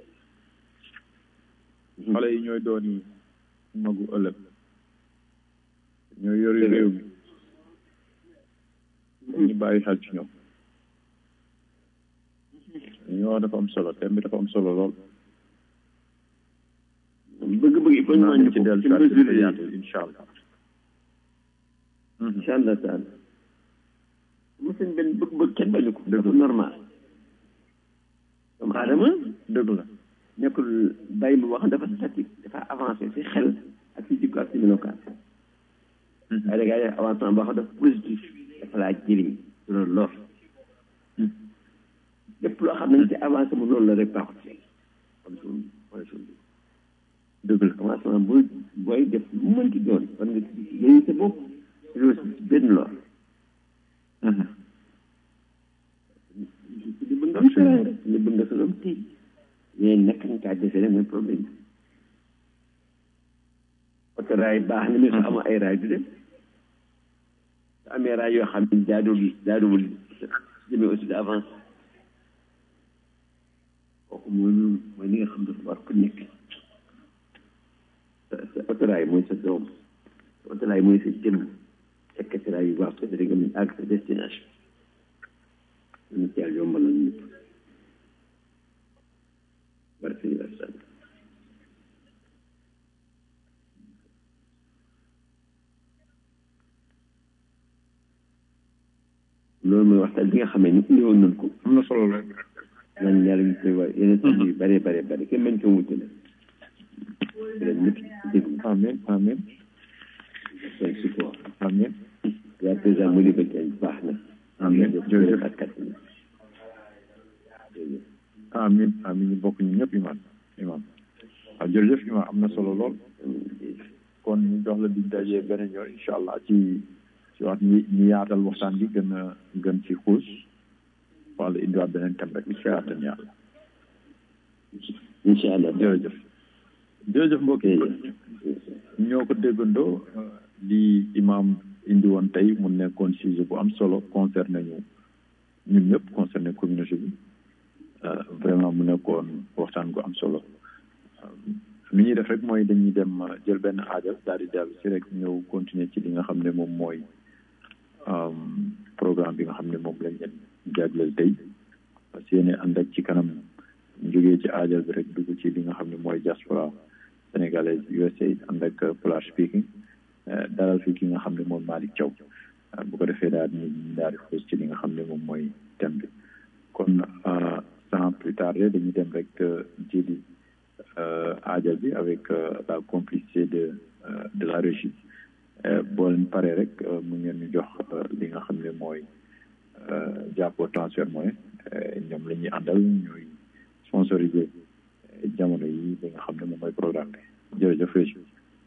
S2: xale yi ñooy doon yi magu ëllëg ñooy yori réew mi ñu bàyyi xel ci ñoom ñu wax dafa am solo thème bi dafa am solo lool
S3: bëgg-bëgg il faut ñu wàññi ko ci mesure
S2: yaatu incha allah
S3: incha allah taala mu seen benn bëgg-bëgg kenn bañu ko dafa normal doomu aadama
S2: dëgg la
S3: nekkul bàyyi mu wax dafa statique dafa avancé si xel ak si jikko ak si melokaan waaye da ngaa def avancement boo xam dafa positif dafa laa jëriñ du la lor lépp loo xam ne ci avancé mu loolu la rek baaxut ci comme suñu wala suñu dëgg la commencement booy booy def lu mënti doon war nga ci yéen sa bopp loolu si benn lor li bëgg nga am solo li bëgg nga solo tii mais nekk nga kaa defee rek mooy problème bi oto raay baax na mais su amul ay raay du dem su amee raay yoo xam ne jaaduwul jaaduwul jëmee aussi de avance kooku mooy loolu mooy li nga xam dafa war ku nekk sa autoraay mooy sa doom sa autoraay mooy sa jëmm sekkatiraay yu baax ko rek nga mën àgg sa destination ñu ci yàlla yombalal ñëpp barke yi asal loolu mooy waxtaan bi nga xamee ni indi woon nañ ko
S2: am na solo la
S3: naan yàlla ñu koy wax yeneen sax yu bare bare bare kenn bañ ko wutale leen ñëpp déglu
S2: amin amin
S3: seen support
S2: amin
S3: yaa président mu libé teen baax na
S2: amin jërëjëf
S3: kat
S2: amin amin ñu bokk ñu ñëpp imam imam waaw jërëjëf imam am na solo lool kon ñu jox la di dajee beneen yoon incha allah ci ci wax ñi ñu yaatal waxtaan bi gën a gën ci xuus wala indiwaat beneen thème rek incha allah yàlla
S3: incha allah
S2: jërëjëf jërëjëf mbokk yi ñoo ko déggandoo li imam indi woon tey mu nekkoon sujet bu am solo concerné ñu ñun ñëpp concerné communauté bi vraiment mu nekkoon waxtaan gu am solo li ñuy def rek mooy dañuy dem jël benn aaja daal di dellu si rek ñëw continuer ci li nga xam ne moom mooy programme bi nga xam ne moom lañ leen jagleel tey parce que yéene ànd ak ci kanam jógee ci aajal bi rek dugg ci li nga xam ne mooy diaspora sénégalaise U S A ànd ak Pulaar speaking dalal fi ki nga xam ne moom Malick Thiaw bu ko defee daal ñu daal di xuus ci li nga xam ne moom mooy thème bi kon sans plus tarder dañuy dem rek jëli aajal bi avec la complicité de de la régie boo leen paree rek mu ngeen ñu jox li nga xam ne mooy jàppoo transfert moyen ñoom la ñuy àndal ñooy sponsorisé jamono yi li nga xam ne moom mooy programme bi jërëjëf régie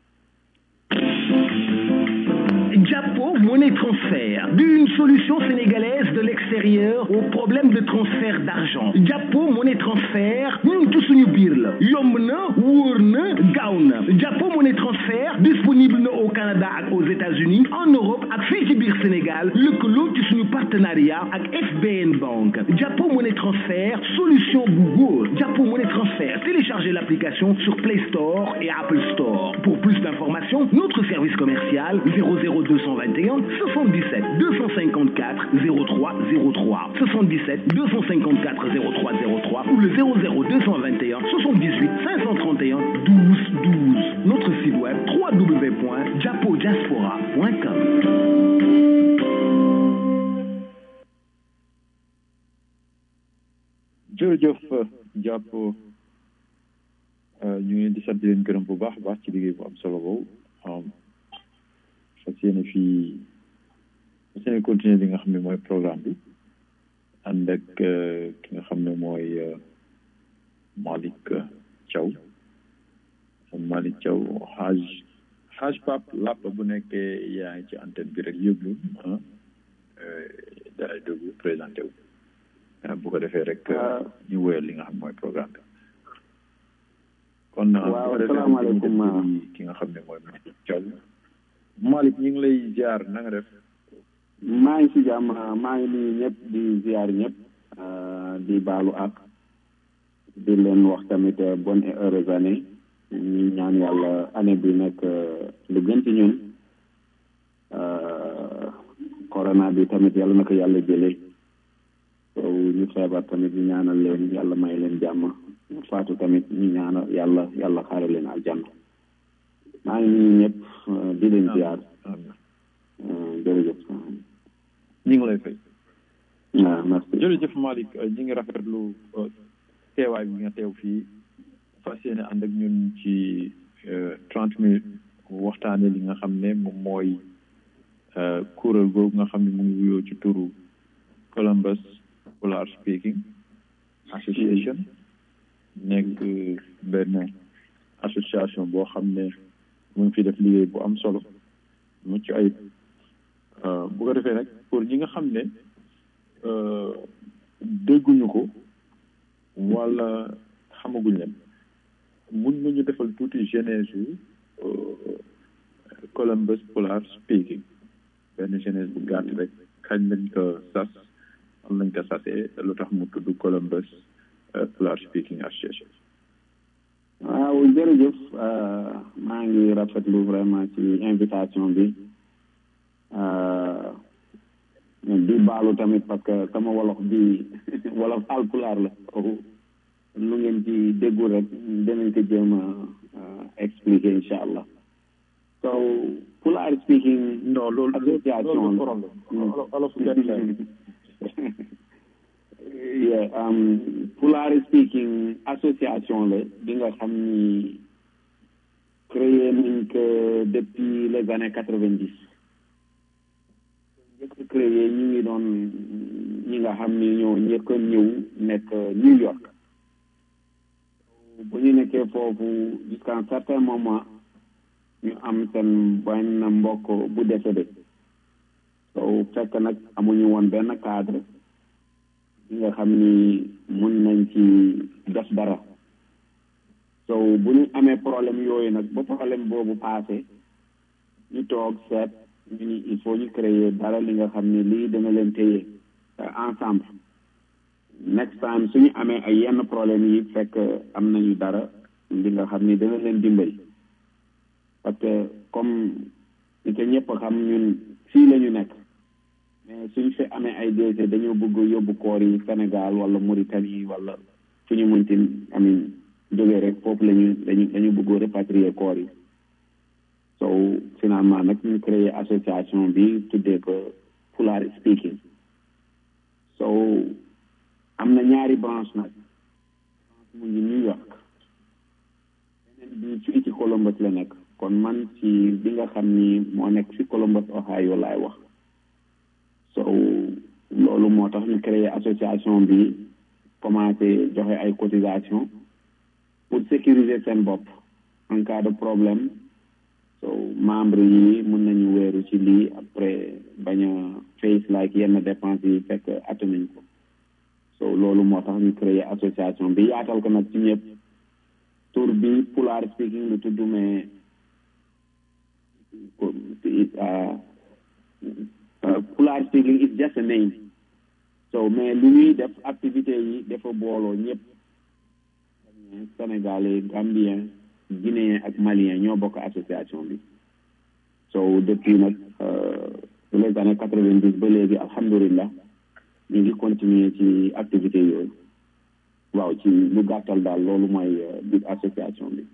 S5: Japo Monnaie Transfert, une solution sénégalaise de l'extérieur aux problèmes de transfert d'argent. Japo Monnaie Transfert, ñun ci suñu biir la yomb na wóor na gaaw na. Japo Monnaie Transfert disponible na au Canada ak aux États-Unis, en Europe ak fii ci biir Sénégal lëkkaloo ci suñu partenariat ak F B N Bank. Japo Monnaie Transfert, solution bu wóor. Japo Monnaie Transfert, téléchargez l'application sur Play Store et Apple Store. Pour plus d'informations, notre service commercial zéro zéro deux cent vingt et un soixante-dix-sept deux cent cinquante-quatre zéro trois zéro trois soixante-dix-sept deux cent cinquante-quatre zéro trois zéro trois ou le zéro zéro deux cent vingt et un soixante-dix-huit cinq cent trente et un douze douze. Notre site web w w w point japo diaspora point com.
S2: jërëjëf Japo ñu ngi di sant leen gërëm bu baax baax ci liggéey bu am solo boobu fas yéene fii fas yéene continuer li nga xam ne mooy programme bi ànd ak ki nga xam ne mooy Malick Thiaw Malick Thiaw xaaj xaaj Pape Lapp bu nekkee yaa ngi ci antenne bi rek yëglu ah daal déglu présenté wu bu ko defee rek ñu wéyal li nga xam mooy programme bi kon
S6: waaw asalaamaaleykum
S2: ki nga xam ne mooy Malick Thiaw Malick ñu ngi lay ziar na nga def
S6: maa ngi si jàmm maa ngi nuyu ñëpp di ziar ñëpp di baalu ak di leen wax tamit bonne et heureuse année ñu ñaan yàlla année bi nekk lu gën ci ñun corona bi tamit yàlla na ko yàlla jëlee so ñu feebar tamit ñu ñaanal leen yàlla may leen jàmm faatu tamit ñu ñaanal yàlla yàlla xaare leen aljanna maa ngi nuyu ñëpp di leen ziar jërëjëf
S2: ñu ngi lay fay
S6: waaw merci
S2: jërëjëf Malick ñi ngi rafetlu teewaay bi nga teew fii fas yéene ànd ak ñun ci trente minutes waxtaane li nga xam ne moom mooy kuréel googu nga xam ne mu ngi wuyoo ci turu Columbus Pulaar Speaking Association nekk benn association boo xam ne mu ngi fi def liggéey bu am solo mucc ayib bu ko defee nag pour ñi nga xam ne dégguñu ko wala xamaguñ leen mun nañu defal tuuti genèse yu Columbus Pulaar Speaking benn genèse bu gàtt rek kañ lañ ko sas am nañ ko sasee lu tax mu tudd Columbus Pulaar Speaking Association.
S6: waaw jërëjëf maa ngi rafetlu vraiment ci invitation bi di baalu tamit parce que sama wolof bi wolof alpulaar la lu ngeen ci déggu rek danañ ko jéem a expliquer incha allah so Pulaar Speaking
S2: non loolu
S6: association yeah um Pulaar Speaking association la bi nga xam ni créé nañ ko depuis les années quatre-vingt-dix njëkk créé ñu ngi doon ñi nga xam ni ñoo njëkk a ñëw nekk New York bu ñu nekkee foofu jusqu'à un certain moment ñu am seen benn mbokk bu décédé so fekk nag amuñu woon benn cadre ñi nga xam ni mun nañ ci def dara so bu ñu amee problème yooyu nag ba problème boobu passé ñu toog seet ñu ni il faut ñu créer dara li nga xam ni lii dana leen téye ensemble next time suñu amee ay yenn problème yi fekk am nañu dara li nga xam ni dana leen dimbali parce que comme ni ko ñëpp xam ñun fii la ñu nekk mais suñ fi amee ay décès dañoo bëgg yóbbu koor yi Sénégal wala Mauritanie wala fu ñu mënti amin jógee rek foofu lañu dañu dañu bëgg répatrier koor yi so finalement nag ñu créé association bi tuddee ko Pulaar Speaking so am na ñaari branche nag mu ngi New York beneen bi fii ci Columbus la nekk kon man ci bi nga xam ni moo nekk ci Columbus Ohio laay wax so loolu moo tax ñu créé association bi commencé joxe ay cotisation pour sécuriser seen bopp en cas de problème so membre yi mën nañu weeru ci lii après bañ a face like yenn dépenses yi fekk attenañ ko so loolu moo tax ñu créé association bi yaatal ko nag ci ñëpp tur bi Pulaar Speaking lu tudd mais Pulaar Speaking is just a name so mais li ñuy def activité yi dafa booloo ñëpp Sénégalais Gambien Guinéen ak Malien ñoo bokk association bi so depuis nag les années quatre-vingt-dix ba léegi alhamdulilah ñu ngi continuer ci activité yooyu waaw ci lu gàttal daal loolu mooy biir association bi.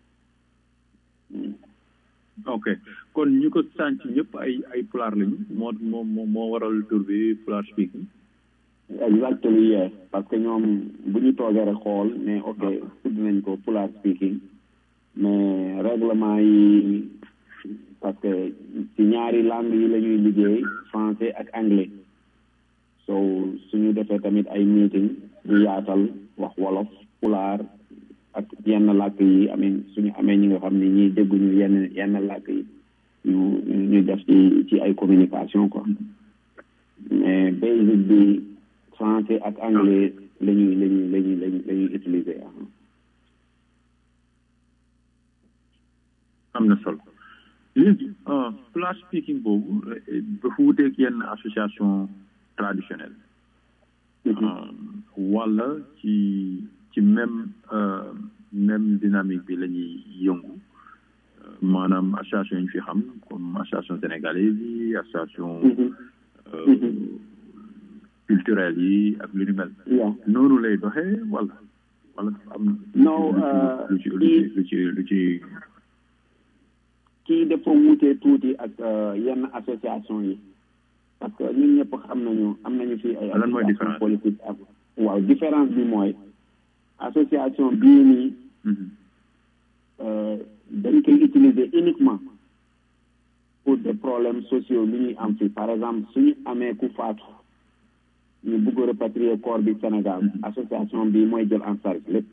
S2: ok kon ñu ko sànc ñëpp ay ay pulaar lañu moo moo moo waral tur bi Pulaar Speaking.
S6: exactement yes parce que ñoom bu ñu toogee rek xool mais ok tudd nañ ko Pulaar Speaking mais règlement yi parce que ci ñaari langue yi la ñuy liggéey français ak anglais so suñu defee tamit ay meeting ñu yaatal wax wolof pulaar ak yenn làkk yi amee suñu amee ñi nga xam ne ñi dégguñu yenn yenn làkk yi ñu ñu def ci ci ay communication quoi mais basic bi français ak anglais la ñuy la ñuy la ñuy la ñuy utiliser
S2: am na solo léegi Pulaar Speaking boobu dafa wuteeg yenn association traditionnelle wala ci ci même même dynamique bi la ñuy yëngu maanaam association yi ñu fi xam comme association sénégalaise yi association culturelle yi ak lu ni mel noonu lay doxee wala wala am
S6: non
S2: lu ci lu ci lu ci
S6: kii dafa wuute tuuti ak yenn association yi parce que ñun ñëpp xam nañu am nañu fi ay association politique ak waaw différence bi mooy association bii nii dañ koy utiliser uniquement pour des problèmes sociaux li ñuy am fi par exemple suñu amee ku faatu ñu bëgg répatrier corps bi Sénégal association bi mooy jël en charge lépp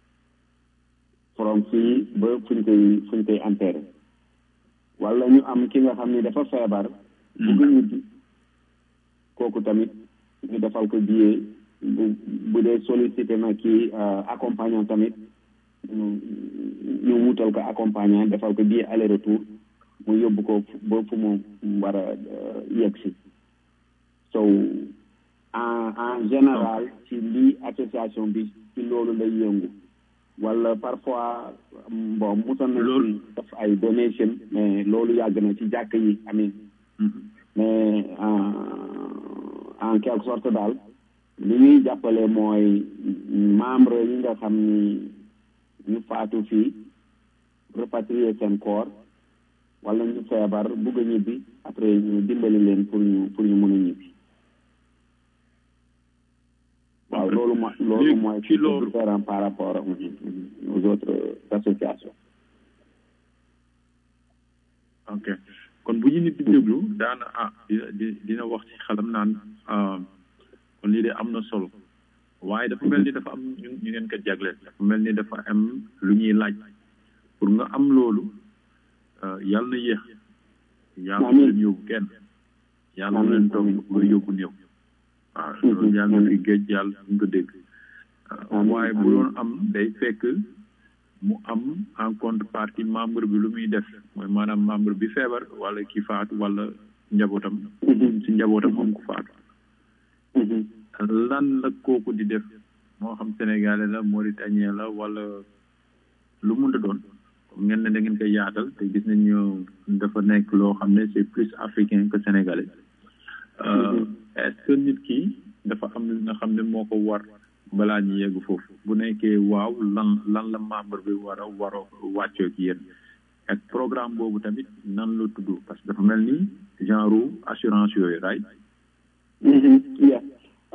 S6: from fii ba fuñ koy fuñ koy enterré wala ñu am ki nga xam ni dafa feebar bëgg ñibbi kooku tamit ñu defal ko billet bu bu dee sollicité na kii accompagnant tamit ñu ñu wutal ko accompagnant defal ko billet aller retour mu yóbbu ko ba fu mu war a yegg si so en en général ci lii association bi ci loolu lay yëngu wala parfois bon musa na ci def ay donation mais loolu yàgg na ci jàkk yi amin mais en quelque sorte daal li ñuy jàppale mooy membre yi nga xam ni ñu faatu fii répatrier seen corps wala ñu feebar bugg a ñibbi après ñu dimbali leen pour ñu pour ñu mën a ñibbi waaw loolu mooy loolu mooy différent par rapport aux autres associations
S2: ok kon bu ñu nit di déglu daana ah di dina wax ci xelam naan kon lii de am na solo waaye dafa mel ni dafa am ñu ñu ngeen ko jagleel dafa mel ni dafa am lu ñuy laaj pour nga am loolu yàlla na yéex yàlla na leen yóbbu kenn yàlla na leen toog nga yóbbu néew waaw loolu yàlla na fi géej yàlla duñ ko dégg waaye bu doon am day fekk mu am en contrepartie membre bi lu muy def mooy maanaam membre bi feebar wala ki faatu wala njabootam si njabootam moom ku faatu lan la kooku di def moo xam sénégalais la mauritanien la wala lu mun a doon ngeen ne da ngeen koy yaatal te gis nañ ñu dafa nekk loo xam ne c'est plus africain que sénégalais est-ce que nit ki dafa am li nga xam ne moo ko war balaa ñu yegg foofu bu nekkee waaw lan lan la membre bi war a war a wàccoo ci yéen ak programme boobu tamit nan la tudd parce que dafa mel ni genre assurance yooyu right
S6: yeah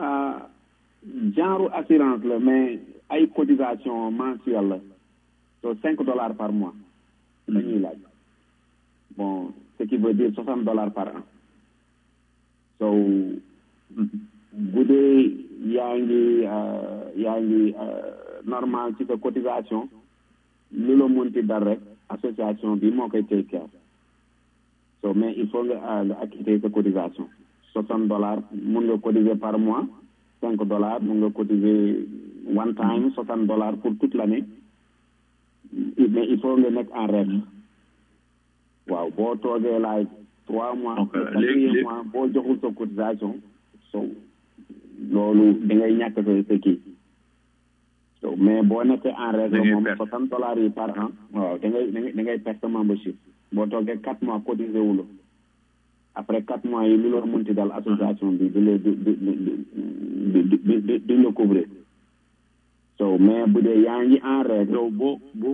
S6: genre assurance la mais ay cotisation mensuelle la so cinq dollars par mois dañuy laaj bon ce qui veut dire soixante dollars par an so bu dee yaa ngi yaa ngi normal ci sa cotisation lu la munti dal rek association bi moo koy take care so mais il faut nga nga acquitter sa cotisation soixante dollars mun nga cotiser par mois cinq dollars mun nga cotiser one time soixante dollars pour toute l'année mais il faut nga nekk en règle waaw boo toogee laay trois mois quatrième mois boo joxul sa cotisation so loolu da ngay ñàkk sa sa kii so mais boo nekkee en règle moom soixante dollars yi par an waaw da ngay da ngay perte membership boo toogee quatre mois cotisé wu la après quatre mois yi lu la munti dal association bi di la di di di di di la couvrir so mais bu dee yaa ngi en règle
S2: yow boo boo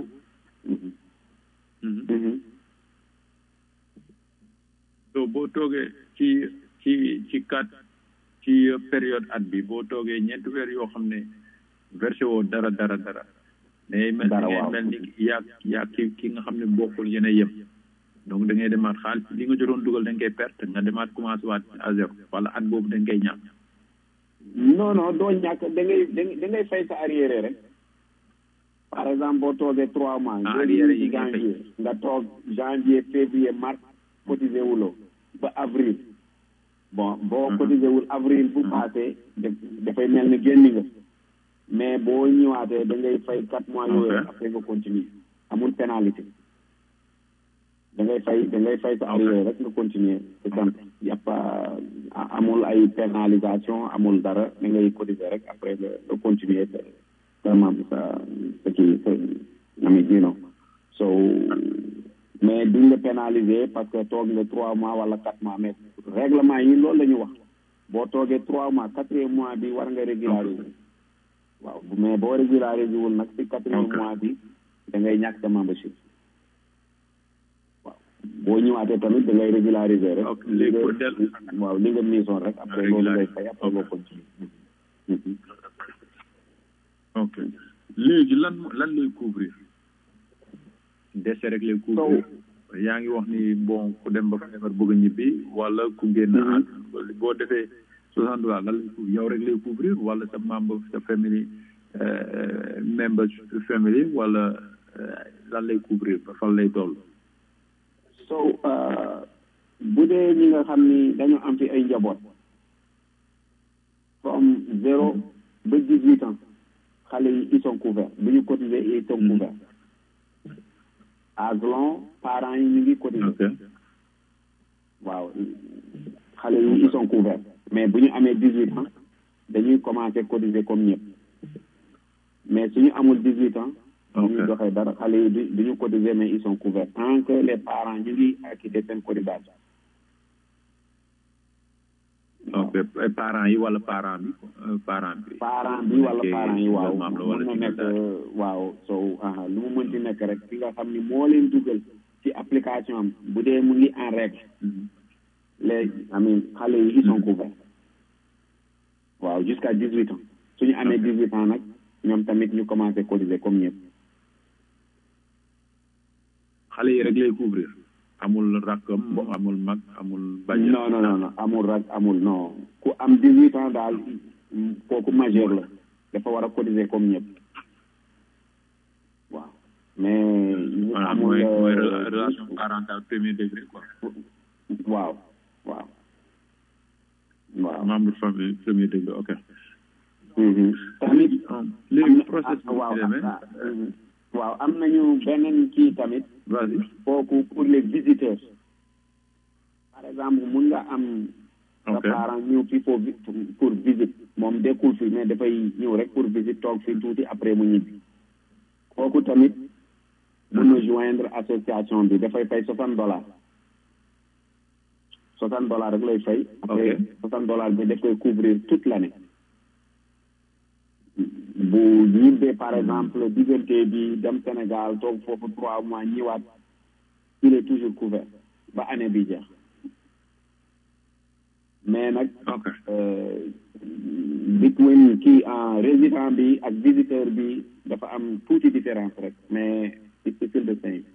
S2: so boo toogee ci ci ci quatre ci période at bi boo toogee ñeenti weer yoo xam ne versé woo dara dara dara mais mel ni mel ni yaa yaa ki ki nga xam ne bokkul yéen a yem donc da ngay demaat xaalis li nga jotoon dugal da nga koy perte nga demaat commencé waat à zéro wala at boobu da nga koy ñàkk
S6: non non doo ñàkk da ngay da ngay fay sa arriéré rek par exemple boo toogee trois mois
S2: arriéré yi nga
S6: janvier nga toog janvier février mars cotisé wuloo ba avril bon boo cotisé wul avril bu passé dafay mel ni génn nga mais boo ñëwaatee da ngay fay quatre mois yooyu après nga continuer amul pénalité da ngay fay da ngay fay sa arrière rek nga continuer c'est simple y a pas amul ay pénalisation amul dara da ngay cotiser rek après nga nga continuer vraiment sa sa kii sa ami you know so mais duñ la pénaliser parce que toog nga trois mois wala quatre mois mais règlement yi loolu la ñu wax boo toogee trois mois quatrième mois bi war nga régulariser waaw mais boo régulariser wul nag si quatrième mois bi da ngay ñàkk sa membership waaw boo ñëwaatee tamit da ngay régulariser rek waaw li nga misoon rek après loolu ngay fay après boo continuer
S2: ok léegi lan lan lay couvrir décès rek lay couvrir yaa ngi wax ni bon ku dem ba feebar bëgg a ñibbi wala ku génn at boo defee soixante dollars lan lay couvrir yow rek lay couvrir wala sa membre sa famille member family wala lan lay couvrir ba fan lay toll
S6: so bu dee ñi nga xam ni dañu am fi ay njaboot from zéro ba dix-huit ans xale yi ils sont couverts bu ñu cotiser ils sont couverts as long parents yi ñu ngi cotiser waaw xale yi ils sont couverts mais bu ñu amee dix-huit ans dañuy commencer cotiser comme ñëpp mais suñu amul dix-huit ans ñu joxe dara xale yi du ñu cotiser mais ils sont couverts tant que les parents ñu ngi acquitter seen cotisation
S2: ok parents yi wala parent bi parent bi
S6: parent bi wala parent yi waaw mën na nekk waaw so lu mu mënti nekk rek ki nga xam ni moo leen dugal ci application am bu dee mu ngi en règle les amin xale yi ils sont couverts waaw jusqu'à dix-huit ans suñu amee dix-huit ans nag ñoom tamit ñu commencé cotiser comme ñëpp
S2: xale yi rek lay couvrir amul rakkam amul mag amul bàjjen.
S6: non non non amul rak amul non ku am dix-huit ans daal kooku majeur la dafa war a cotiser comme ñëpp waaw mais.
S2: voilà
S6: amul
S2: mooy mooy relation parentale premier degré quoi.
S6: waaw waaw. waaw
S2: membre famille premier degré ok.
S6: tamit
S2: léegi process bi
S6: waaw
S2: demee.
S6: waaw am nañu beneen kii tamit.
S2: vas-y.
S6: kooku pour les visiteurs. par exemple mun nga am.
S2: ok
S6: sa parent ñëw fi pour pour visite moom dekkul fi mais dafay ñëw rek pour visite toog fi tuuti après mu ñibbi. kooku tamit. mun na joindre association bi dafay fay soixante dollars. soixante dollars rek lay fay. après soixante dollars bi daf koy couvrir toute l'année. bu ñibbee par exemple diggante bi dem Sénégal toog foofu trois mois ñëwaat il est toujours couvert ba année bi jeex mais nag between kii en résident bi ak visiteur bi dafa am tuuti différence rek mais c'est still the same.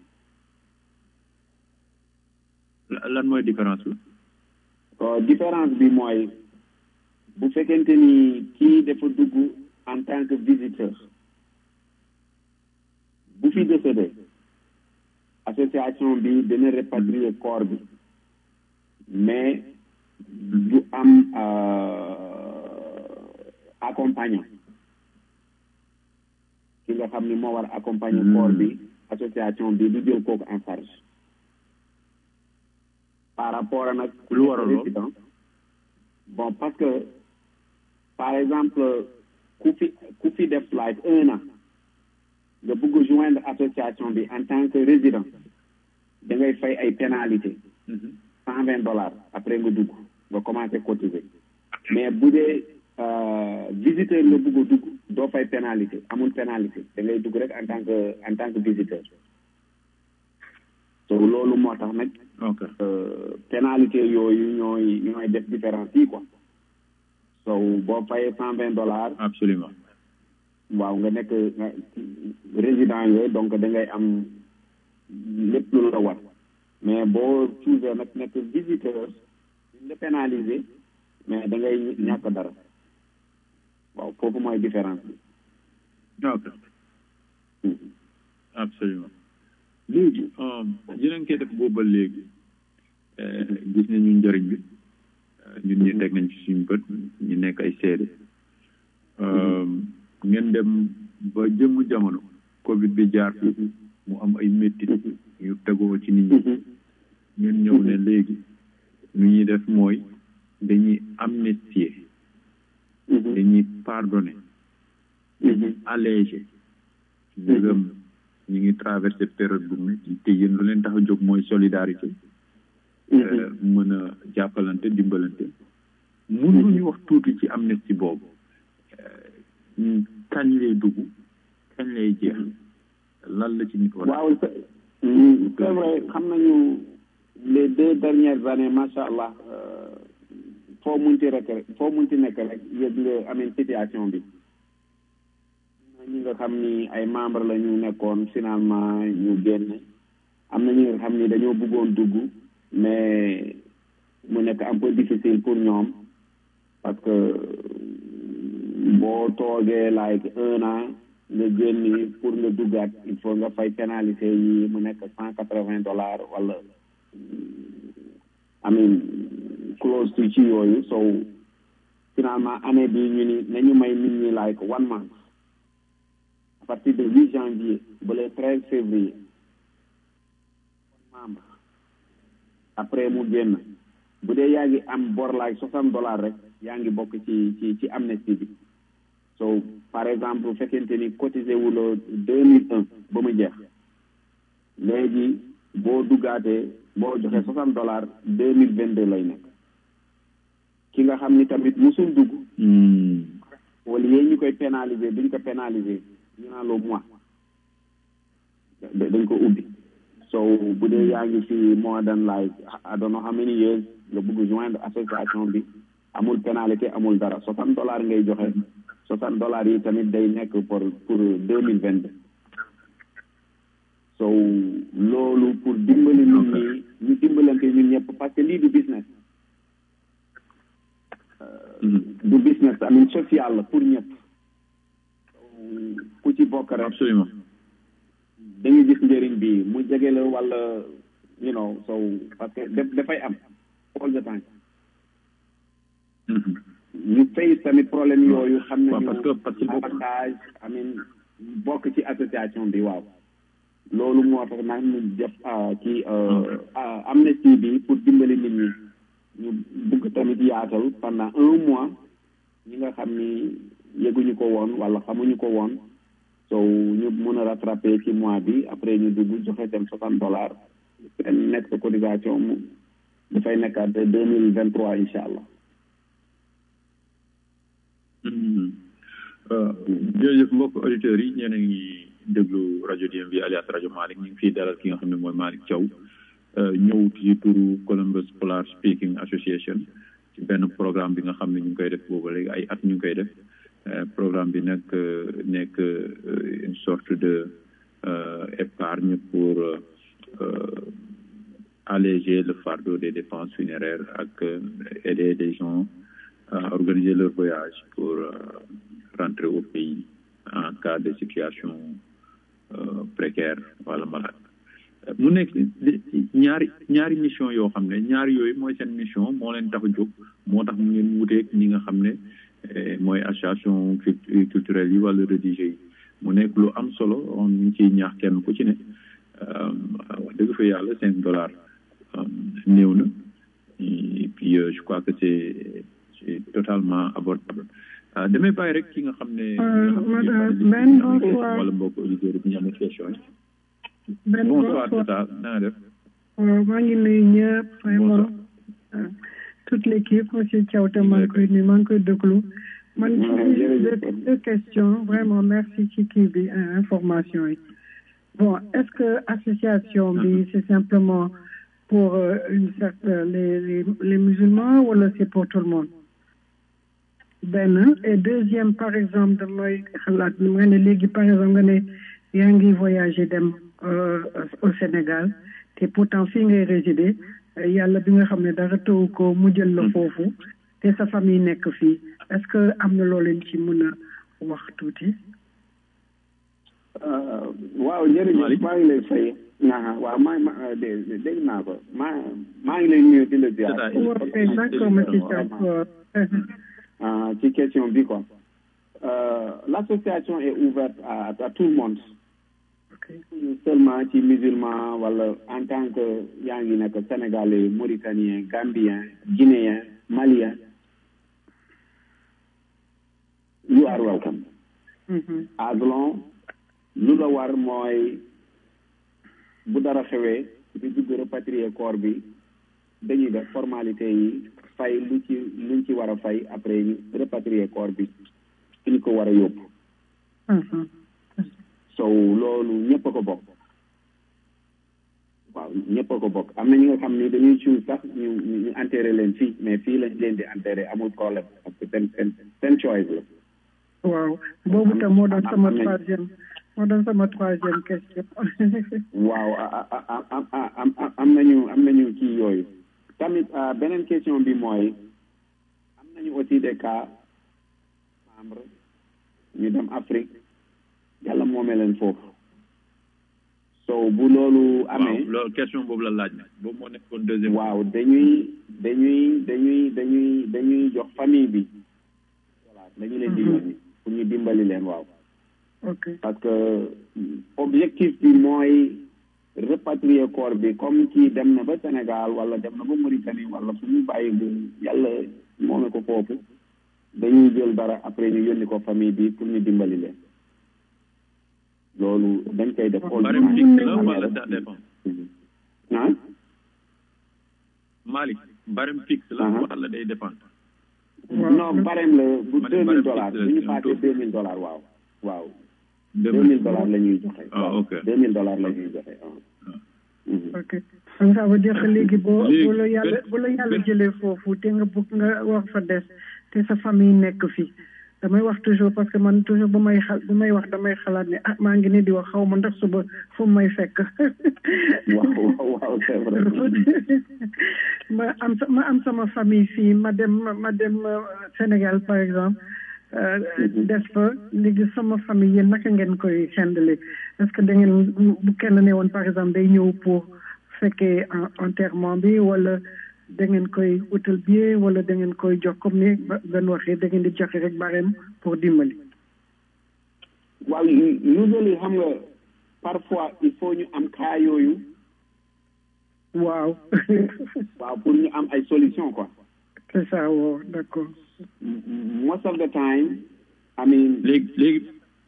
S2: lan mooy différence bi.
S6: différence bi mooy bu fekkente ni kii dafa dugg en tant que visiteur bu fi décédé association bi dina répatrier corps bi mais du am accompagnant ki nga xam ni moo war accompagner corps bi association bi du jël kooku en charge par rapport à nag
S2: lu waral
S6: résident bon parce que par exemple ku fi ku fi def like un an nga bëgg joindre association bi en tant que résident da ngay fay ay pénalité cent vingt dollars après nga dugg nga commencé cotiser mais bu dee visiteur nga bëgg a dugg doo fay pénalité amul pénalité da ngay dugg rek en tant que en tant que visiteur so loolu moo tax nag pénalité yooyu ñooy ñooy def différence yi quoi so boo fayee cent vingt dollars
S2: absolument
S6: waaw nga nekk résident nga donc da ngay am lépp lu la war mais boo choisir nag nekk visiteur ñu la pénaliser mais da ngay ñàkk dara waaw foofu mooy différence bi
S2: ok absolument léegi yéen a ngi koy def boobu ba léegi gis nañu njëriñ bi ñun ñi teg nañ ci suñu bët ñu nekk ay seede ngeen dem ba jëmm jamono covid bi jaar mu am ay méttit yu tegoo ci nit ñi ñun ñëw ne léegi lu ñuy def mooy dañuy amnistier dañuy pardonner dañuy alléger ndegam ñu ngi traversé période bu métti te yéen lu leen tax a jóg mooy solidarité mën a jàppalante dimbalante mun nga ñu wax tuuti ci amnistie boobu kañ lay dugg kañ lay jeex lan la ci nit war
S6: waaw c'est vrai xam nañu les deux dernières années macha allah foo munti rek foo munti nekk rek yëg nga amee situation bi ñi nga xam ni ay membre la ñu nekkoon finalement ñu génn am na ñi nga xam ni dañoo bëggoon dugg mais mu nekk un peu difficile pour ñoom parce que boo toogee like un an nga génn pour nga duggaat il faut nga fay pénalité yi mu nekk cent quatre-vingts dollars wala I mean close to ci yooyu so finalement année bi ñu ni nañu may nit ñi like one month à partir de huit janvier ba le treize février membre après mu génn bu dee yaa ngi am bor like soixante dollars rek yaa ngi bokk ci ci ci amnistie bi so par exemple bu fekkente ni cotisé wuloo deux mille un ba mu jeex léegi boo duggaatee boo joxee soixante dollars deux mille vingt deux lay nekk ki nga xam ni tamit musul dugg wala yéen ñu koy pénaliser duñ ko pénaliser ñu naan le mois dañ ko ubbi so bu dee yaa ngi fi more than like I don't know how many years nga bëgg joindre association bi amul pénalité amul dara soixante dollars ngay joxe soixante dollars yi tamit day nekk pour pour deux mille vingt deux so loolu pour dimbali nit ñi ñu dimbalante ñun ñëpp parce que lii du business du business I mean social la pour ñëpp ku ci bokk rek
S7: absolument
S6: dañu gis njëriñ bi mu jege la wala you know so parce que dafay am all the time ñu fay tamit problème yooyu xam ne
S7: parce que parce que
S6: avantage I mean bokk ci association bi waaw loolu moo tax nag ñu def kii amnistie bi pour dimbali nit ñi ñu bugg tamit yaatal pendant un mois ñi nga xam ni yëguñu ko woon wala xamuñu ko woon so ñu mën a rattraper ci mois bi après ñu dugg joxe dem soixante dollars seen nekk cotisation mu dafay nekkaat deux mille vingt trois incha allah.
S7: jërëjëf mbokk auditeurs yi ñeneen ngi déglu rajo D M V alias rajo Malick ñu ngi fiy dalal ki nga xam ne mooy Malick Thiaw ñëw ci turu Columbus Polar Speaking Association ci benn programme bi nga xam ne ñu ngi koy def boobu léegi ay at ñu ngi koy def programme bi nag nekk une sorte de épargne pour alléger le fardeau des dépenses funéraires ak aider les gens à organiser leur voyage pour rentrer au pays en cas de situation précaire wala malade mu nekk ñaari ñaari mission yoo xam ne ñaari yooyu mooy seen mission moo leen tax a jóg moo tax mu ngeen wuteeg ñi nga xam ne mooy association culturelle yi wala religieux yi mu nekk lu am solo on ñu ciy ñaax kenn ku ci ne wax dëgg fa yàlla cinq dollars néew na et puis je crois que c'est c'est totalement abordable damay bàyyi rek ki nga xam ne
S8: Ben bonsoir
S7: wala mbokk auditeurs yi ñu amee question yi
S8: Ben
S7: bonsoir Tata na nga def
S8: maa ngi nuyu ñëpp vraiment toute l'équipe monsieur Thiaw te maa ngi koy nuyu maa ngi koy déglu man deux questions vraiment merci ci kii bi information yi bon est-ce que association bi c'est simplement pour une certaine les les les musulmans wala c'est pour tout le monde benn et deuxième par exemple damay xalaat nga ne léegi par exemple nga ne yaa ngi voyager dem au Sénégal te pourtant fii ngay résider yàlla bi nga xam ne dara taw ko mu jël la foofu te sa famille nekk fii est-ce que am na loo leen ci mën a wax tuuti.
S6: waaw jërëjëf maa ngi lay fay. waaw maa maa dégg naa ko maa maa ngi lay nuyu di la ziar.
S8: d'accord monsieur Thiaw.
S6: ci question bi quoi l'association est ouverte à à tout le monde. seulement ci musulman wala en tant que yaa ngi nekk sénégalais mauritanien gambien guinéen malien you are welcome. as long lu la war mooy bu dara xewee di dugg rapatrier corps bi dañuy def formalité yi fay lu ci luñ ci war a fay après ñu rapatrier corps bi fi ñu ko war a yóbbu. so loolu ñëpp a ko bokk waaw ñëpp a ko bokk am na ñi nga xam ni dañuy choose sax ñu ñu enterré leen fii mais fii lañ leen di enterré amul problème parce que seen seen seen choice la.
S8: waaw boobu tam moo doon sama troisième moo doon sama troisième question.
S6: waaw am am nañu am nañu kii yooyu tamit beneen question bi mooy am nañu aussi des cas membre ñu dem Afrique yàlla moomee leen foofu so bu loolu amee
S7: loolu question boobu la laaj boobu moo nekkoon deuxième
S6: waaw dañuy dañuy dañuy dañuy dañuy jox famille bi voilà dañu leen di yónni pour ñu dimbali leen waaw parce que objectif bi mooy repatrier corps bi comme kii dem na ba Sénégal wala dem na ba Mauritanie wala fu ñu bàyyi bu yàlla moome ko foofu dañuy jël dara après ñu yónni ko famille bi pour ñu dimbali leen loolu dañ koy def.
S7: barème fixe la wala ça dépend.
S6: ah.
S7: Malick barème fixe la wala day dépendre.
S6: non barème la bu deux mille dollars bu ñu paasee deux mille dollars waaw waaw. deux mille dollars la ñuy joxe.
S7: ah ok
S6: deux mille dollars la ñuy joxe ah.
S8: ok donc ça veut dire que léegi boo bu la yàlla bu la yàlla jëlee foofu te nga bëgg nga wax fa des te sa famille nekk fi damay wax toujours parce que man toujours bu may xal bu may wax damay xalaat ne ah maa ngi nii di wax xaw ma ndax suba fu may fekk.
S6: waaw waaw c'est vrai.
S8: ma am ma am sama famille fii ma dem ma dem Sénégal par exemple. des fa léegi sama famille yéen naka ngeen koy handle est-ce que da ngeen bu kenn ne woon par exemple day ñëw pour fekkee enterrement bi wala. da ngeen koy utal billet wala da ngeen koy jox comme ni benn waxee da ngeen di joxe rek barème pour dimbali.
S6: waaw usually xam nga parfois il faut ñu am cas yooyu.
S8: waaw.
S6: waaw pour ñu am ay solution quoi.
S8: c'est ça waaw d'accord.
S6: most of the time I mean.
S7: léegi léegi.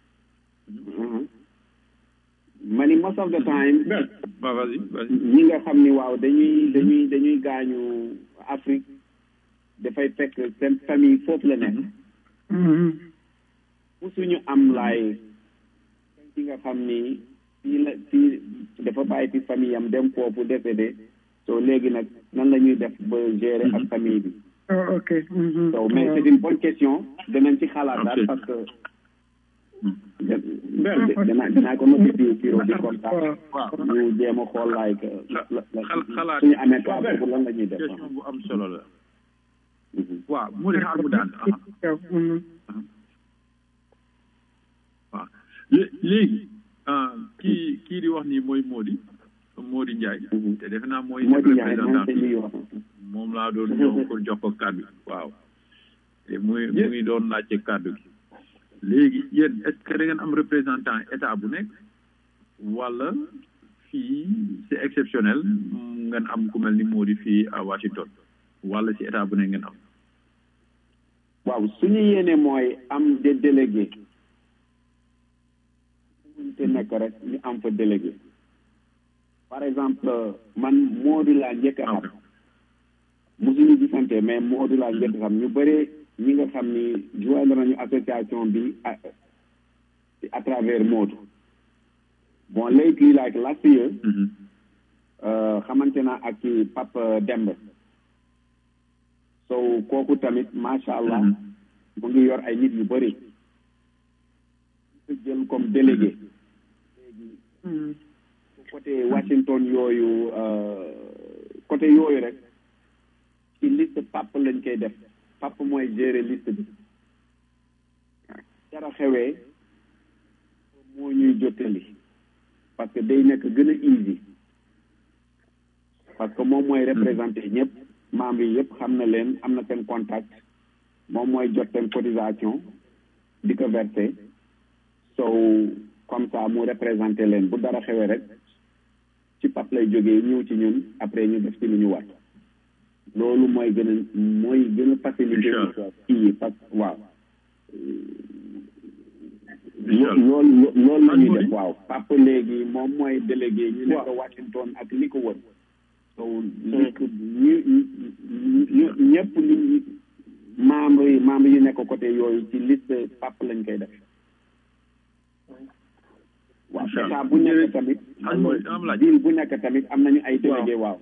S6: mani most of the time.
S7: waaw vas-y vas-y.
S6: ñi nga xam ni waaw dañuy dañuy dañuy gaañu Afrique dafay fekk seen famille foofu la nekk. musuñu am laay ci nga xam ni fii la fii dafa bàyyi ci famille am dem foofu décédé so léegi nag nan la ñuy def ba gérer ak famille bi.
S8: oh ok.
S6: so mais c'est une bonne question danañ ci xalaat daal parce que. danaa danaa ko notifié bureau bi comme ça ñu jéem a xool laay que
S7: xalaat
S6: suñu amee cas boobu lan la ñuy def.
S7: question bu am solo la. waaw mu di xaar mu daan. waaw léegi kii kii di wax nii mooy Mody Mody Ndiaye. te defe naa mooy représentant bi moom laa doon ñëw pour jox ko kàddu waaw te muy mu ngi doon laajte kàddu gi. léegi yéen est-ce que da ngeen am représentant état bu nekk wala fii c'est exceptionnel ngeen am ku mel ni Mody fii à Washington wala ci état bu nekk ngeen am.
S6: waaw suñu yéene mooy am des délégués te nekk rek ñu am fa délégué par exemple man Mody laa njëkk a xam mosuñu gisante mais Mody laa njëkk a xam ñu bëree ñi nga xam ni joindre nañu association bi à travers Mody bon lately like last year xamante naa ak ci Pape Demba so kooku tamit macha allah mu ngi yor ay nit yu bëri jël comme délégué léegi côté Washington yooyu côté yooyu rek ci liste Pape lañ koy def Pape mooy gérer liste bi dara xewee moo ñuy jottali parce que day nekk gën a easy parce que moom mooy représenté ñëpp membres yi yëpp xam na leen am na seen contact moom mooy jot seen cotisation di ko versé so comme ça mu représenté leen bu dara xewee rek ci Pape lay jógee ñëw ci ñun après ñu def ci lu ñu war loolu mooy gën a mooy gën a facilité kii parce que waaw loolu loolu la ñuy def waaw Pape léegi moom mooy délégué ñu nekk Washington ak li ko wër so li ko ñu ñu ñëpp li membre yi membre yi nekk côté yooyu ci liste Pape lañ koy def waaw état bu nekk tamit ville bu nekk tamit am nañu ay délégué waaw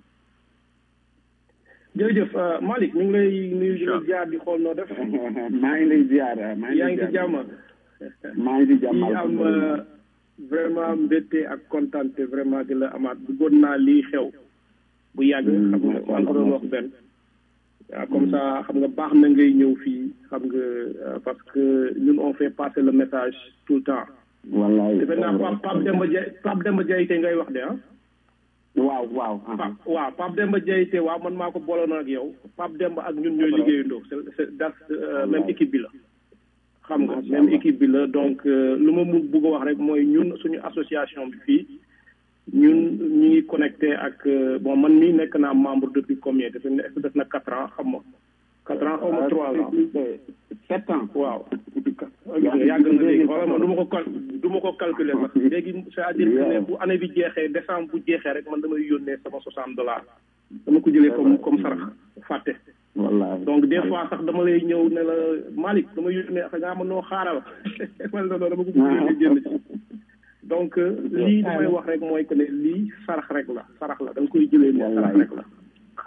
S4: jërëjëf Malick ñu ngi lay nuyu di la ziar di xool noo def
S6: maa ngi lay ziar maa ngi
S4: yaa ngi ci jàmm
S6: maa ngi ci jàmm
S4: di am vraiment mbégte ak kontaante vraiment di la amaat bëggoon naa lii xew bu yàgg xam nga maa ngi ko doon wax benn waaw comme ça xam nga baax na ngay ñëw fii xam nga parce que ñun on fait passer le message tout le temps
S6: wallaay
S4: defe naa Pape Pape Demba Diaye Pape Demba Diaye ngay wax de ah
S6: waaw waaw
S4: waaw Pape Demba Diaye waaw man maa ko booloon ak yow Pape Demba ak ñun ñooy liggéeyandoo c'est das même équipe bi la xam nga même équipe bi la donc lu ma mu bëgg a wax rek mooy ñun suñu association bi fii ñun ñu ngi connecté ak bon man mii nekk naa membre depuis combien def na def na quatre ans xam nga quatre ans xaw ma trois ans
S6: sept ans
S4: waaw yàgg na léegi vraiment du ma ko cal du ma ko calculer sax léegi c'est-à-dire que ne bu année bi jeexee décembre bu jeexee rek man damay yónnee sama soixante dollars dama ko jëlee comme comme sarax fàtte
S6: wallaay
S4: donc des fois sax dama lay ñëw ne la Malick dama yónnee ak nga ma noo xaaral man la dama ko yónnee jënd ci donc lii damay wax rek mooy que ne lii sarax rek la sarax la da nga koy jëlee ne sarax rek la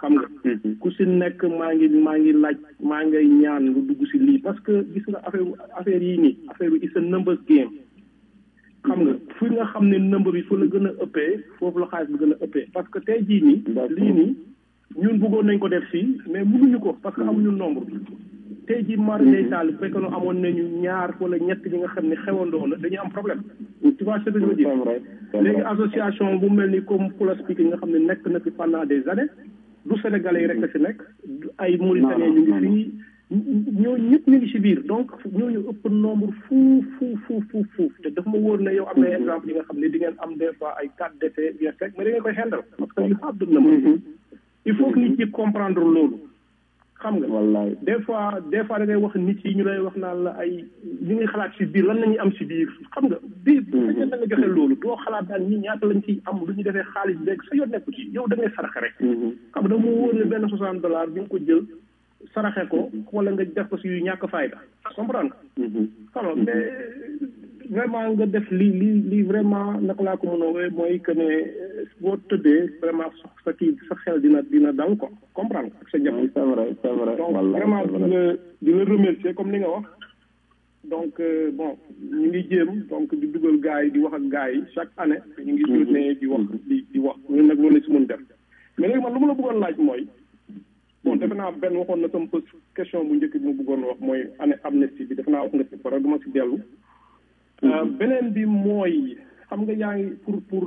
S4: xam nga ku si nekk maa ngi maa ngi laaj maa ngay ñaan nga dugg si lii parce que gis nga affaire affaire yii nii affaire bi it's a numbers game xam nga fu nga xam ne number bi fu la gën a ëppee foofu la xaalis bi gën a ëppee parce que tey jii nii lii nii ñun bëggoon nañ ko def fii mais mënuñu ko parce que amuñu nombre bi tey jii mari day taal bu fekkee amoon nañu ñaar wala ñett ñi nga xam ne xewandoo la dañuy am problème tu vois ce que je veux dire léegi association bu mel ni comme Pula Speaking nga xam ne nekk na fi pendant des années du sénégalais yi rek la fi nekk ay Mauritaniens ñu ngi fii ñooñu ñëpp ñu ngi si biir donc ñooñu ëpp nombre fuuf fuuf fuuf fuuf fuuf te dafa ma wóor ne yow am na exemple yi nga xam ne di ngeen am des fois ay quatre décès bien fekk mais da ngeen koy handle parce que you have the number il faut que nit ñi comprendre loolu xam nga wallaay des fois des fois da ngay wax nit yi ñu lay wax naan la ay li ngay xalaat si biir lan la ñuy am si biir xam nga biir bu fekkee da nga joxe loolu doo xalaat daal ñi ñaata lañ ciy am lu ñu defee xaalis beeg sa yoon nekku ci yow da ngay saraxe rek xam nga da mu wóor ne benn soixante dollars bi nga ko jël saraxe ko wala nga def ko si yu ñàkk fayda comprendre xam nga mais vraiment nga def li li li vraiment naka laa ko mën a woowe mooy que ne boo tëddee vraiment sa kii sa xel dina dina dal ko comprendre ak sa njaboot c'est vrai c'est vrai donc vraiment di la di la remercier comme ni nga wax donc bon ñu ngi jéem donc di dugal gars yi di wax ak gars yi chaque année ñu ngi tourné di wax di di wax ñun nag loolu la si mën def mais léegi man lu ma la bëggoon laaj mooy bon defe naa benn waxoon na sama question bu njëkk bi mu bëggoon wax mooy année amnistie bi defe naa wax nga si pare du ma si dellu beneen bi mooy xam nga yaa ngi pour pour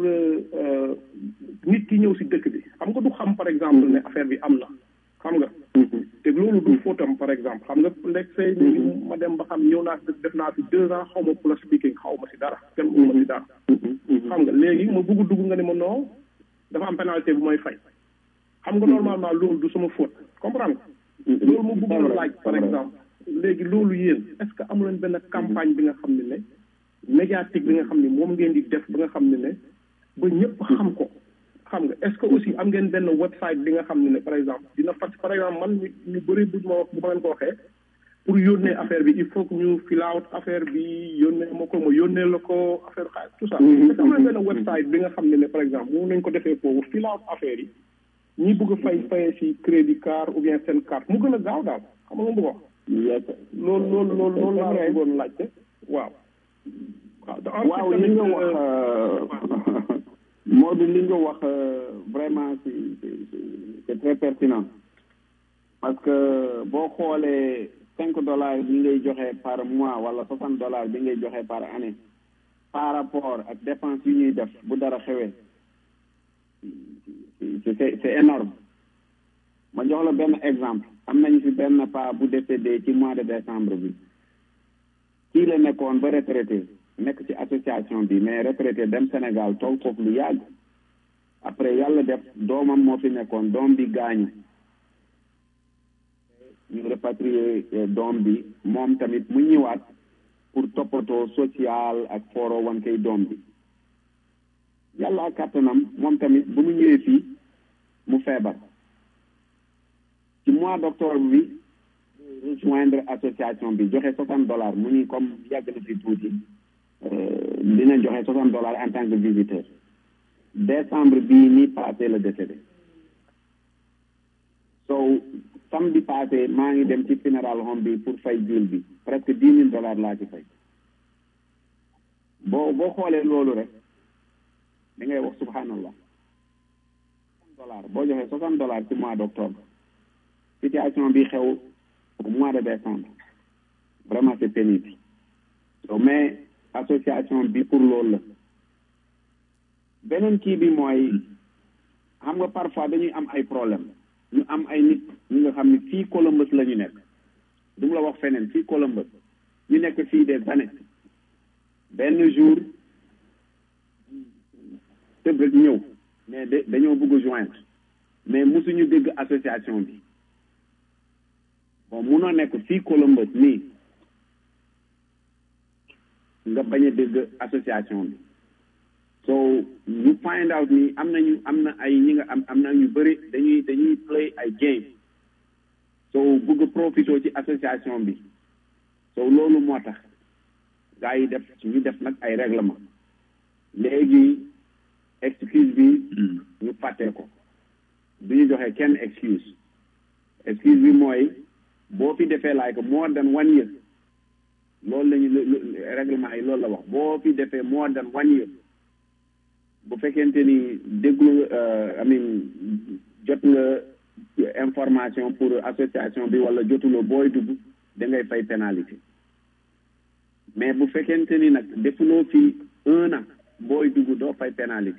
S4: nit ki ñëw si dëkk bi xam nga du xam par exemple ne affaire bi am na xam nga te loolu du fóotam par exemple xam nga léegi say ma dem ba xam ñëw naa si dëkk def naa fi deux ans xaw ma Pula Speaking xaw ma si dara kenn mënu ma si dara xam nga léegi ma bëgg dugg nga ne ma non dafa am pénalité bu mooy fay xam nga normalement loolu du sama faute comprendre nga loolu ma bëggoon laaj par exemple léegi loolu yéen est-ce que amu leen benn campagne bi nga xam ne ne médiatique bi nga xam ne moom ngeen di def ba nga xam ne ne ba ñëpp xam ko xam nga est-ce que aussi am ngeen benn website bi nga xam ne ne par exemple dina fas par exemple man ñu ñu bëri bu ma wax bu ma leen ko waxee pour yónnee affaire bi il faut que ñu fill out affaire bi yónnee ma ko ma yónnee la ko affaire xaalis tout ça est-ce que am ngeen benn website bi nga xam ne ne par exemple moom nañ ko defee foofu fill out affaire yi ñi bëgg a fay fayee si crédit card ou bien seen carte mu gën a gaaw daal xam nga mu bëgg wax loolu loolu loolu loolu laa bëggoon laajte waaw
S6: waaw li nga wax Modou li nga wax vraiment c'est c'est très pertinent parce que boo xoolee cinq dollars bi ngay joxe par mois wala soixante dollars bi ngay joxe par année par rapport ak dépense yu ñuy def bu dara xewee c'est c'est énorme ma jox la benn exemple am nañu fi benn pas bu décédé ci mois de décembre bi kii la nekkoon ba retraité nekk ci association bi mais retraité dem Sénégal toog foofu lu yàgg après yàlla def doomam moo fi nekkoon doom bi gaañu ñu répatrier doom bi moom tamit mu ñëwaat pour toppatoo social ak fooro wan kay doom bi yàlla kàttanam moom tamit bu mu ñëwee fii mu feebar ci mois d'octobre bi rejoindre association bi joxe soixante dollars mu ni comme yàgg na fi tuuti dina joxe soixante dollars en tant que visiteur décembre bii nii passé le décédé so samedi passé maa ngi dem ci funeral home bi pour fay bill bi presque dix mille dollars laa ci fay boo boo xoolee loolu rek da ngay wax subhanallah soixante dollars boo joxee soixante dollars ci mois d'octobre situation bi xew au mois de décembre vraiment c'est pénible so mais association bi pour loolu la beneen kii bi mooy xam nga parfois dañuy am ay problème ñu am ay nit ñi nga xam ne fii Columbus la ñu nekk du mu la wax feneen fii Columbus ñu nekk fii des années benn jour tëb rek ñëw mais de dañoo bëgg a joindre mais mosuñu dégg association bi bon munoo nekk fii Columbus nii nga bañ a dégg association bi so ñu find out ni am nañu am na ay ñi nga am am na ñu bëri dañuy dañuy play ay game so bëgg profité ci association bi so loolu moo tax gars yi def ñu def nag ay règlement léegi excuse bi ñu fàtte ko du ñu joxe kenn excuse excuse bi mooy boo fi defee like more than one year loolu lañu règlement yi loolu la wax boo fi defee more than one year bu fekkente ni déglu I mean jot nga information pour association bi wala jotuloo booy dugg da ngay fay pénalité mais bu fekkente ni nag defuloo fi un an booy dugg doo fay pénalité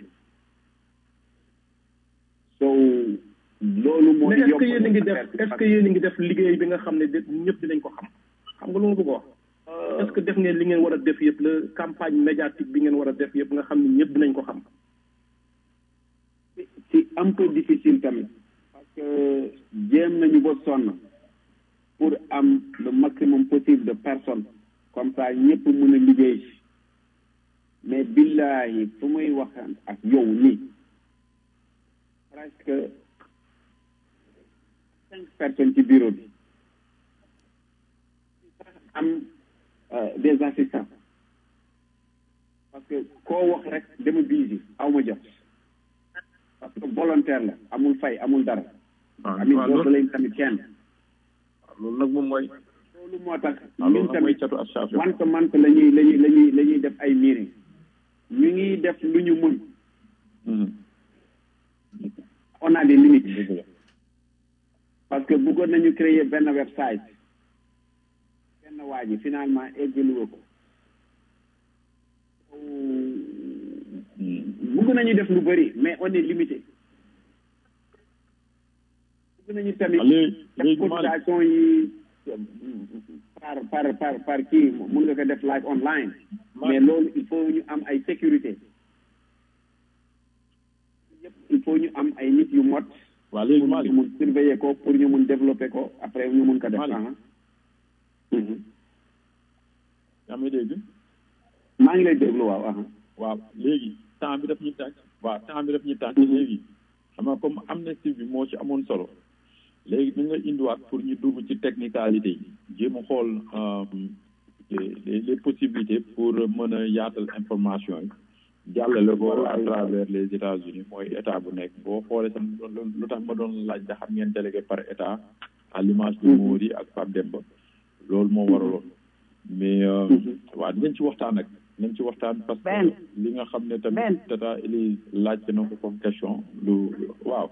S6: so loolu mooy
S4: est-ce que yéen a ngi def est-ce que yéen a ngi def liggéey bi nga xam ne ñëpp dinañ ko xam xam nga lu ma bëgg wax est-ce que def ngeen li ngeen war a def yëpp la campagne médiatique bi ngeen war a def yëpp nga xam ne ñëpp dinañ ko xam
S6: c'est un peu difficile tamit parce que jéem nañu ba sonn pour am le maximum possible de personnes comme ça ñëpp mën a liggéey mais billahi fu muy wax ak yow nii presque cinq personnes ci bureau bi am des assistants parce que koo wax rek dama busy aw ma jot parce que volontaire la amul fay amul dara amit boobu lañ tamit kenn
S7: loolu nag moom mooy
S6: loolu moo tax
S7: ñun tamit
S6: once a month la ñuy la ñuy la ñuy la ñuy def ay meeting ñu ngi def lu ñu mun on a des limites parce que bëggoon nañu créer benn website benn waa ji finalement eggaluwa ko bëgg nañu def lu bëri mais on est limité bëgg nañu tamit def cotisation yi par par par par kii mun nga ko def live online mais loolu il faut ñu am ay sécurité yëpp il faut ñu am ay nit yu mot
S7: waaw léegi
S6: ñu mun surveiller ko pour ñu mun développer ko après ñu mun ko def ah
S7: yaa ngi dégg
S6: maa ngi lay déglu waaw ah
S7: waaw léegi temps bi daf ñu tànk waaw temps bi daf ñu tànk léegi xam nga comme amnistie bi moo ci amoon solo léegi dañ la indiwaat pour ñu dugg ci technicalité yi jéem a xool les les possibilités pour mën a yaatal information yi jàllale ko à travers les États-Unis mooy état bu nekk boo xoolee tam lu tax ma doon laaj da xam ngeen délégué par état à l'image de Mody ak Pape Demba loolu moo waraloon mais waaw dinañ ci waxtaan ak nañ ci waxtaan parce que li nga xam ne tamit tata Elise laajte na ko comme question lu waaw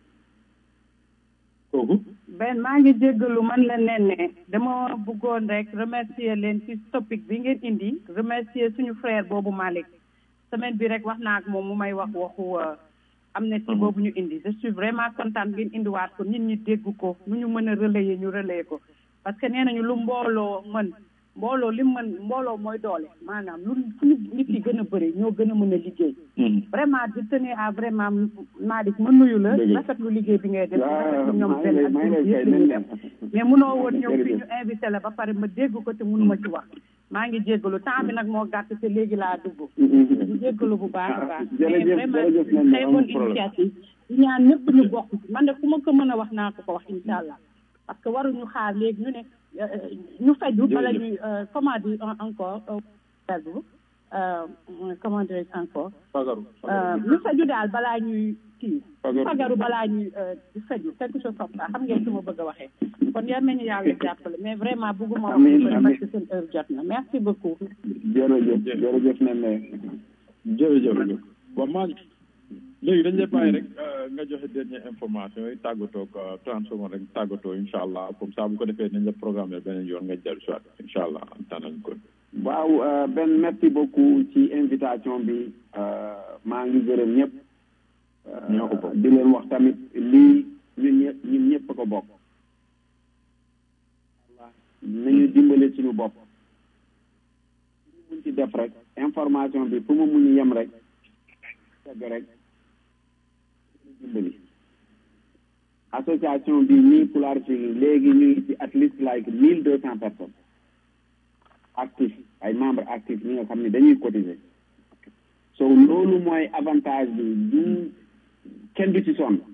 S7: kooku
S9: Ben maa ngi jéggalu man la Néné dama bëggoon rek remercier leen ci topic bi ngeen indi remercier suñu frère boobu Malick semaine bi rek wax naa ak moom mu may wax waxu amnistie boobu ñu indi je suis vraiment contente ngeen indiwaat ko nit ñi dégg ko nu ñu mën a relayer ñu relayer ko parce que nee nañu lu mbooloo mën mbooloo li mën mbooloo mooy doole maanaam lu suñu nit yi gën a bëri ñoo gën a mën a liggéey vraiment di tenir à vraiment Malick ma nuyu la rafetlu liggéey bi ngay def rafetlu ñoom benn ak yëpp li ñuy def mais mënoo woon ñëw fii ñu invité la ba pare ma dégg ko te mënuma ci wax maa ngi jéggalu temps bi nag moo gàtt te léegi laa dugg ñu jéggalu bu baax a baax mais vraiment très bonne initiative di ñaan ñëpp ñu bokk ci man de ku ma ko mën a wax naa ko ko wax incha allah parce que waruñu xaar léegi ñu ne ñu faju bala ñuy comment dire encore faju comment dire encore ñu faju daal balaa ñuy kii fagaru balaa ñuy di faju quelque chose comme ça xam ngeen su ma bëgg a waxee kon yal nañu yàlla jàppale mais vraiment bëgguma wax parce que seen heure jot na merci beaucoup
S6: jërëjëf jërëjëf na ne
S7: jërëjëf bon maa léegi dañ lay bàyyi rek nga joxe dernière information yi tàggatoo ko trente secondes rek tàggatoo incha allah comme ça bu ko defee nañ la programme beneen yoon nga dellu soit incha allah tànnal ko
S6: waaw Ben merci beaucoup ci invitation bi maa ngi gërëm ñëpp
S7: ñoo ko bokk
S6: di leen wax tamit lii ñun ñëpp ñun ñëpp ko bokk nañu dimbale suñu bopp ñu mun ci def rek information bi fu mu mun yem rek tegg rek dimbali association bi nii Pulaar Fii léegi ñu ngi ci at least like mille deux cent personnes actifs ay membres actifs ñi nga xam ne dañuy cotiser so loolu mooy avantage bi du kenn du ci sonn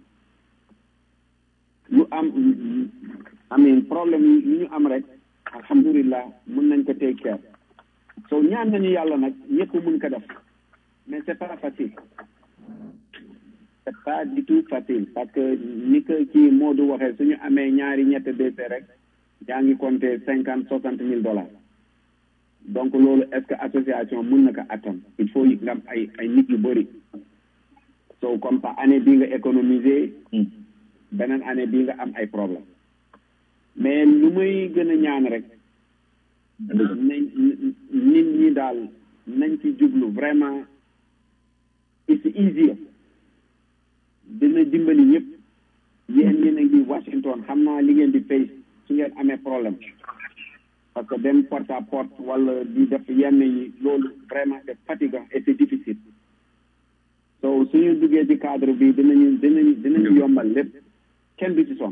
S6: lu am amin problème yi ñu am rek alhamdulillah mun nañ ko take care so ñaan nañu yàlla nag ñëpp mun ko def mais c'est pas facile c'est pas difficile tout facile parce que ni que kii Modou waxee suñu amee ñaari ñetti décès rek yaa ngi compter cinquante soixante mille dollars donc loolu est-ce que association mun na ko attan il faut nga am ay ay nit yu bëri so comme ça année bii nga économiser beneen année bii nga am ay problème mais lu muy gën a ñaan rek nañ nit ñi daal nañ ci jublu vraiment it's easier dina dimbali ñëpp yéen yéen a ngi Washington xam naa li ngeen di face su ngeen amee problème parce que dem porte à porte wala di def yenn yi loolu vraiment c'est fatigant et c'est difficile so suñu duggee ci cadre bi dinañu dinañu dinañu yombal lépp kenn du ci sonn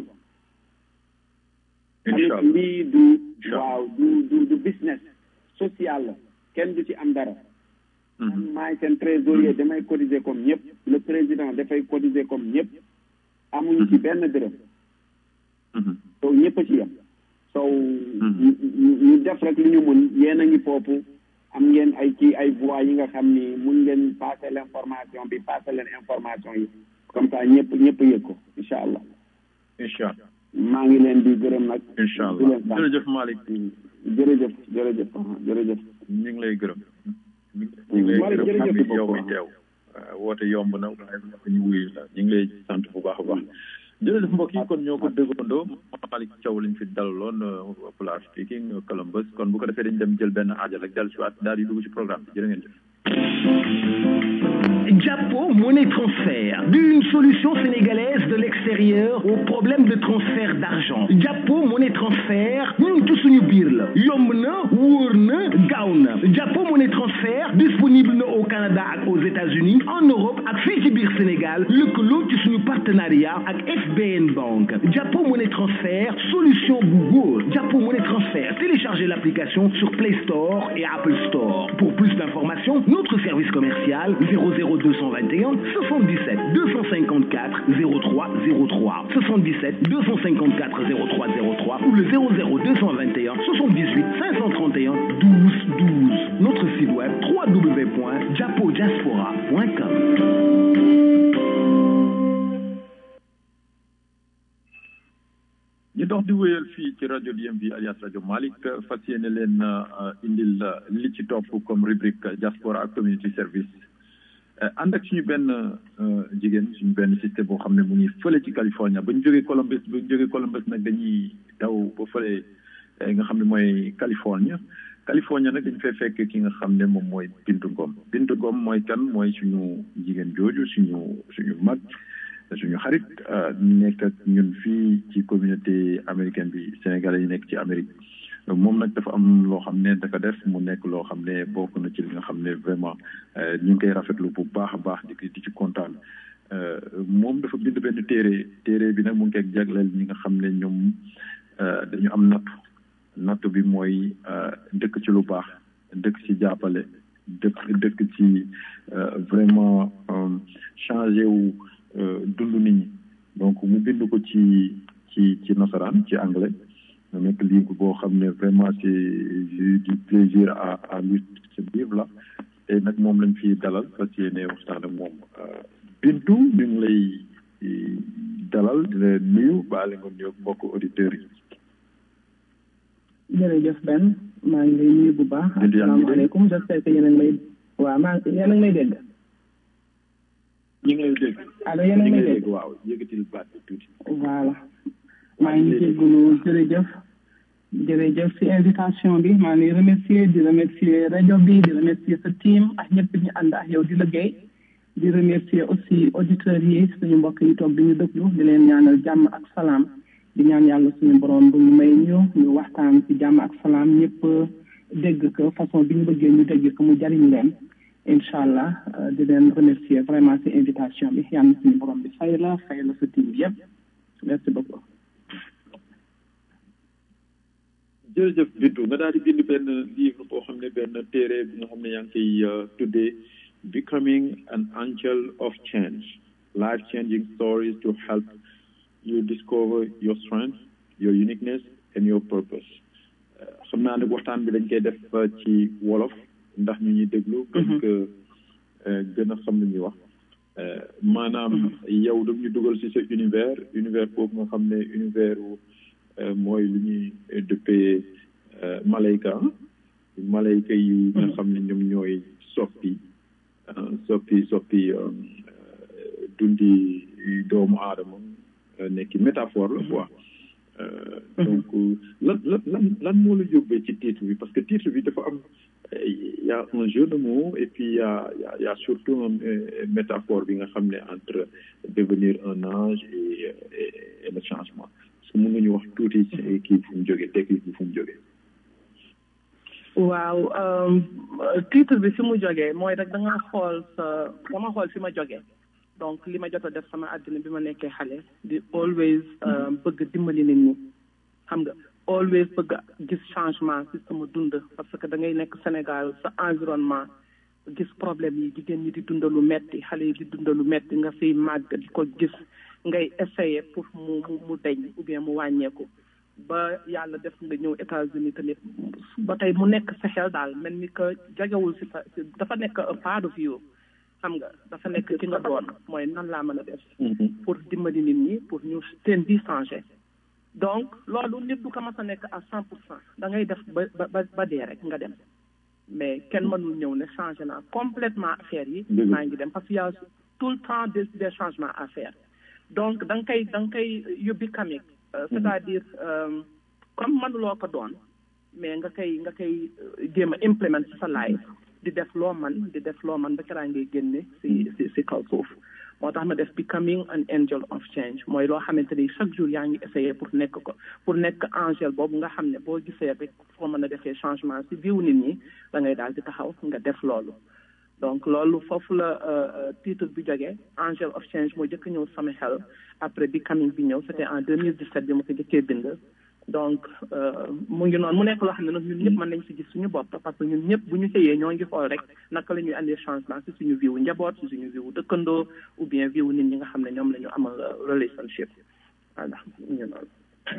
S6: tamit lii du waaw du du du business social la kenn du ci am dara man maay seen trésorier damay cotiser comme ñëpp le président dafay cotiser comme ñëpp amuñu ci benn dërëm so ñëpp a ci yem so ñu def rek li ñu mën yéen a ngi foofu am ngeen ay kii ay voix yi nga xam ni mun ngeen passer l'information bi passer leen information yi comme ça ñëpp ñëpp yëg ko incha allah
S7: incha allah
S6: maa ngi leen di gërëm nag
S7: incha allah jërëjëf Malick
S6: jërëjëf jërëjëf jërëjëf
S7: ñu ngi lay gërëm ñu ngi lay gërëm xam yow mi teew woote yomb na waaye ñu wuyu la ñu ngi lay sant bu baax a baax jërëjëf mbokk yi kon ñoo ko déggandoo Malick Thiaw lañ fi dalaloon Popular Speaking Columbus kon bu ko defee dañ dem jël benn aajo rek dellu si waat daal di dugg ci programme bi jërë ngeen jëf
S5: Japo Monnaie Transfert, d'une solution sénégalaise de l'extérieur au problème de transfert d'argent. Japo Monnaie Transfert, ñun tout suñu biir la yomb na wóor na gaaw na. Japo Monnaie Transfert disponible na au Canada ak aux États-Unis, en Europe ak fii ci biir Sénégal lëkkaloo ci suñu partenariat ak F B N Bank. Japo Monnaie Transfert, solution bu wóor. Japo Monnaie Transfert, téléchargez l'application sur Play Store et Apple Store. Pour plus d'informations, notre service commercial zéro zéro deux cent vingt et un soixante-dix-sept deux cent cinquante-quatre zéro trois zéro trois soixante-dix-sept deux cent cinquante-quatre zéro trois zéro trois ou le zéro zéro deux cent vingt et un soixante-dix-huit cinq cent trente et un douze douze. Notre site web w w w point japo diaspora point com.
S7: ñu dox di wéyal fii ci rajo D M V alias rajo Malick fas yéene leen indil li ci topp comme rubrique diaspora ak community service ànd ak suñu benn jigéen suñu benn système boo xam ne mu ngi fële ci California ba ñu jógee Columbus ba ñu jógee Columbus nag dañuy daw ba fële nga xam ne mooy California California nag dañu fay fekk ki nga xam ne moom mooy Bintu Ngom Bintu Ngom mooy kan mooy suñu jigéen jooju suñu suñu mag suñu xarit nekk ak ñun fii ci communauté américaine bi sénégalais yi nekk ci Amérique moom nag dafa am loo xam ne dafa def mu nekk loo xam ne bokk na ci li nga xam ne vraiment ñu ngi koy rafetlu bu baax a baax di di ci kontaan moom dafa bind benn téere téere bi nag mu ngi koy jagleel ñi nga xam ne ñoom dañu am nattu nattu bi mooy dëkk ci lu baax dëkk ci jàppale dëkk dëkk ci vraiment changé wu dund nit ñi donc mu bind ko ci ci ci nasaraan ci anglais mu nekk livre boo xam ne vraiment c'est j'ai du plaisir à à lire ce livre là et nag moom lañ fi dalal parce que yéene waxtaan ak moom Bintu ñu ngi lay dalal di la nuyu baale nga nuyu mbokk auditeurs yi.
S10: jërëjëf Ben maa ngi lay nuyu bu baax. asalaamaaleykum j'espère que yéen a ngi may waaw maa yéen a ngi may dégg.
S7: ñu ngi lay dégg.
S10: allo yéen a ngi may dégg
S7: waaw yëkkatil baat bi tuuti.
S10: voilà maa ngi jégalu jërëjëf jërëjëf si invitation bi maa ngi remercier di remercier rajo bi di remercier sa team ak ñëpp ñu ànd ak yow di liggéey di remercier aussi auditeurs yi suñu mbokk yi toog di ñu déglu di leen ñaanal jàmm ak salaam di ñaan yàlla suñu borom bu ñu may ñu ñu waxtaan ci jàmm ak salaam ñëpp dégg ko façon bi ñu bëggee ñu dégg ko mu jariñ leen incha allah di leen remercier vraiment ci invitation bi yàlla na suñu borom bi fay la fay la sa team bi yëpp merci beaucoup.
S7: jërëjëf Bintu nga daal di bind benn livre boo xam ne benn téere bi nga xam ne yaa ngi koy tuddee Becoming an Angel of Change life changing stories to help you discover your strength your uniqueness and your purpose xam naa ne waxtaan bi dañ koy def ci wolof ndax ñu ñuy déglu gën ko gën a xam lu ñuy wax maanaam yow daf ñu dugal ci sa univers univers boobu nga xam ne univers mooy lu ñuy dëppee malayka malayka yi nga xam ne ñoom ñooy soppi soppi soppi dundi doomu aadama nekki métaphore la quoi donc lan lan lan lan moo la yóbbee ci titre bi parce que titre bi dafa am il y a un jeu de mots et puis il y a il y a surtout une métaphore bi nga xam ne entre devenir un ange et et le changement parce que mën nga ñu wax tuuti ci kii fu mu jógee technique bi fu mu jógee
S10: waaw titre bi fi mu jógee mooy rek da nga xool sa dama xool fi ma jógee donc li ma jot a def sama àddina bi ma nekkee xale di always bëgg dimbali nit ñi xam nga always bëgg gis changement ci sama dund parce que da ngay nekk Sénégal sa environnement gis problème yi jigéen ñi di dundalu metti xale yi di dundalu metti nga fiy màgg di ko gis ngay essayer pour mu mu deñ ou bien mu wàññeeku ba yàlla def nga ñëw États-Unis tamit ba tey mu nekk sa xel daal mel ni que jagewul ci sa dafa nekk a part of you xam nga dafa nekk ci nga doon mooy nan laa mën a def pour dimbali nit ñi pour ñu seen vie changer donc loolu nit du ko mas a nekk à cent pour cent da ngay def ba ba ba dee rek nga dem mais kenn mënul ñëw ne changé naa complètement affaire yi maa ngi dem parce que y a tout le temps des des changements à faire donc da nga koy da nga koy yóbbi kamik c'est-à-dire comme mënuloo ko doon mais nga koy nga koy jéem a implement ci sa life di def loo man di def loo man ba keraa ngay génne si si si kaw suuf moo tax ma def becoming an angel of change mooy loo xamante ni chaque jour yaa ngi essayé pour nekk ko pour nekk angel boobu nga xam ne boo gisee rek foo mën a defee changement si biiw nit ñi da ngay daal di taxaw nga def loolu donc loolu foofu la titre bi jógee angel of change mooy jëkk ñëw sama xel après becoming bi ñëw c'était en deux mille dix-sept bi ma ko jëkkee bind donc mu ngi noonu mu nekk loo xam ne nag ñun ñëpp mën nañ si gis suñu bopp parce que ñun ñëpp bu ñu xëyee ñoo ngi xool rek naka la ñuy andee changement si suñu vie wu njaboot si suñu vie wu dëkkandoo ou bien vie wu nit ñi nga xam ne ñoom la ñu amal relationship voilà mu ngi noonu.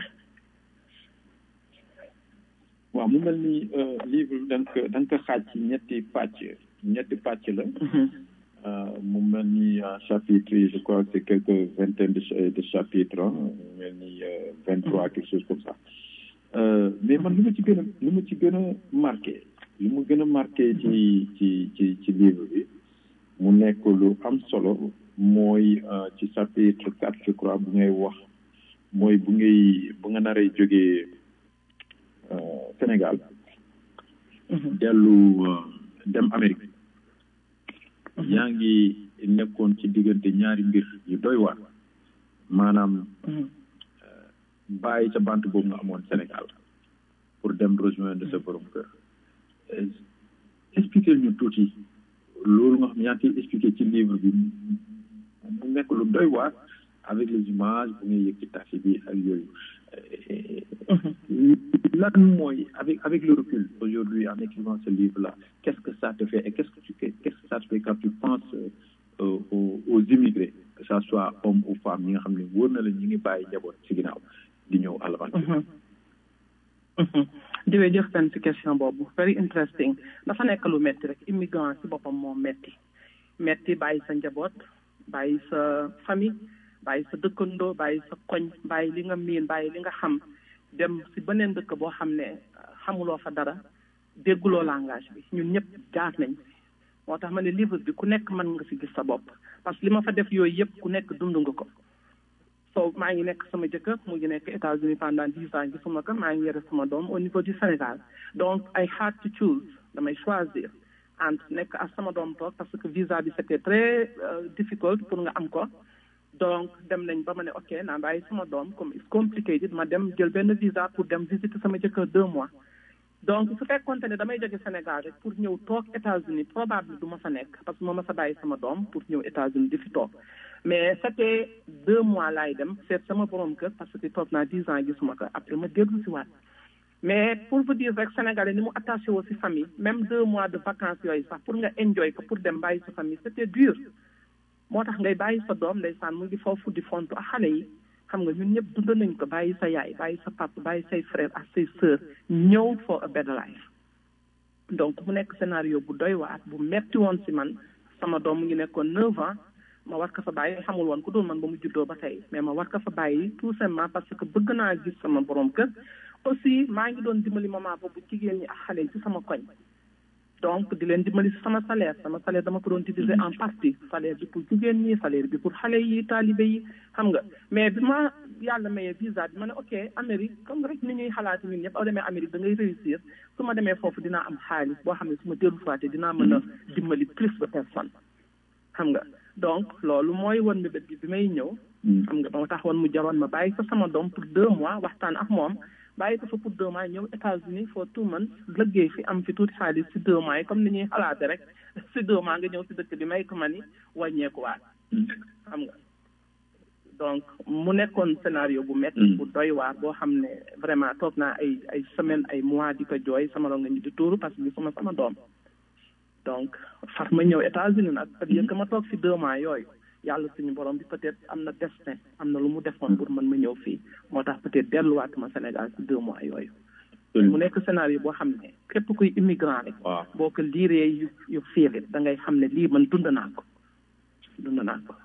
S7: waaw mu mel ni livre da nga ko da nga ko xaaj ci ñetti pàcc ñetti pàcc la. mu mel ni chapitre yi je crois que c'est quelques vingtaine de de chapitres mu mel ni vingt-trois quelque chose comme ça mais man lu ma ci gën a lu ma ci gën a marqué lu ma gën a marqué ci ci ci ci livre bi mu nekk lu am solo mooy ci chapitre quatre je crois bu ngay wax mooy bu ngay bu nga naree jógee Sénégal dellu dem Amérique yaa ngi nekkoon ci diggante ñaari mbir yu doy waar maanaam bàyyi sa bant boobu nga amoon Sénégal pour dem rejoindre sa borom kër expliquer ñu tuuti loolu nga xam yaa ngi expliquer ci livre bi mu nekk lu doy waar avec les images bu ngay yëg ci taxi bi ak yooyu lan mooy avec avec le recul aujourd'hui en écrivant ce livre là qu'est-ce que ça te fait et qu'est-ce que tu qu'est-ce que ça te fait quand tu penses euh, aux, aux immigrés que ça soit hommes ou femmes ñi nga xam ne wóor na la ñi ngi bàyyi njaboot ci ginnaaw di ñëw à l'aventure.
S10: jërëjëf tan ci question boobu very interesting dafa nekk lu metti rek immigrant ci boppam moo metti metti bàyyi sa njaboot bàyyi sa famille bàyyi sa dëkkandoo bàyyi sa koñ bàyyi li nga miin bàyyi li nga xam dem si beneen dëkk boo xam ne xamuloo fa dara dégguloo langage bi ñun ñëpp jaar nañ moo tax ma ne livre bi ku nekk mën nga si gis sa bopp parce que li ma fa def yooyu yëpp ku nekk dund nga ko so maa ngi nekk sama jëkkër mu ngi nekk États-Unis pendant dix ans gisuma ko maa ngi yore sama doom au niveau du Sénégal donc I had to choose damay choisir entre nekk ak sama doom toog parce que visa bi c'était très difficult pour nga am ko donc dem nañ ba ma ne ok naa bàyyi sama doom comme it's complicated ma dem jël benn visa pour dem visiter sama jëkkër deux mois donc su fekkoonte ne damay jóge Sénégal rek pour ñëw toog États-Unis probable du ma fa nekk parce que moo ma fa bàyyi sama doom pour ñëw États-Unis di fi toog mais c'était deux mois laay dem seet sama borom kër parce que toog naa dix ans gisuma ko après ma déglu si waat mais pour vous dire rek Sénégalais ni mu attaché woo si famille même deux mois de vacances yooyu sax pour nga enjoy ko pour dem bàyyi sa famille c'était dur moo tax ngay bàyyi sa doom ndeysaan mu ngi foofu di fontu ak xale yi xam nga ñun ñëpp dund nañ ko bàyyi sa yaay bàyyi sa papa bàyyi say frère ak say sœur ñëw for a better life donc mu nekk scénario bu doy waar bu metti woon si man sama doom mu ngi nekkoon neuf ans
S11: ma war ko fa bàyyi xamul woon ku dul man ba mu juddoo ba tey mais ma war ko fa bàyyi tout simplement parce que bëgg naa gis sama borom kër aussi maa ngi doon dimbali maman boobu jigéen ñi ak xale yi ci sama koñ donc di leen dimbali si sama salaire sama salaire dama ko doon diviser en partie salaire bi pour jigéen ñi salaire bi pour xale yi taalibe yi xam nga mais bi ma yàlla mayee visa bi ma ne ok Amérique comme rek ni ñuy xalaat ñun ñëpp aw demee Amérique da ngay réussir su ma demee foofu dinaa am xaalis boo xam ne su ma dellu faate dinaa mën a dimbali plus de personnes xam nga donc loolu mooy woon mi bët bi bi may ñëw xam nga ba ma tax woon mu jaroon ma bàyyi ko sama doom pour deux mois waxtaan ak moom bàyyi ko fa pour deux mois ñëw États-Unis for two months liggéey fi am fi tuuti xaalis si deux mois yi comme ni ñuy xalaate rek si deux mois nga ñëw si dëkk bi may ko ma ni wàññeekuwaat xam nga donc mu nekkoon scénario bu métti bu doy waar boo xam ne vraiment toog naa ay ay semaine ay mois di ko jooy sama ronga ñi di tuuru parce que bi sama sama doom donc far ma ñëw États-Unis nag c'est-à-dire que ma toog fi deux mois yooyu yàlla suñu borom bi peut-être am na destin am na lu mu defoon pour man ma ñëw fii moo tax peut-être delluwaatuma Sénégal si deux mois yooyu mu nekk scénario boo xam ne képp kuy immigrant rek boo ko liiree yu yu fiilit da ngay xam ne lii man dund naa ko dund naa ko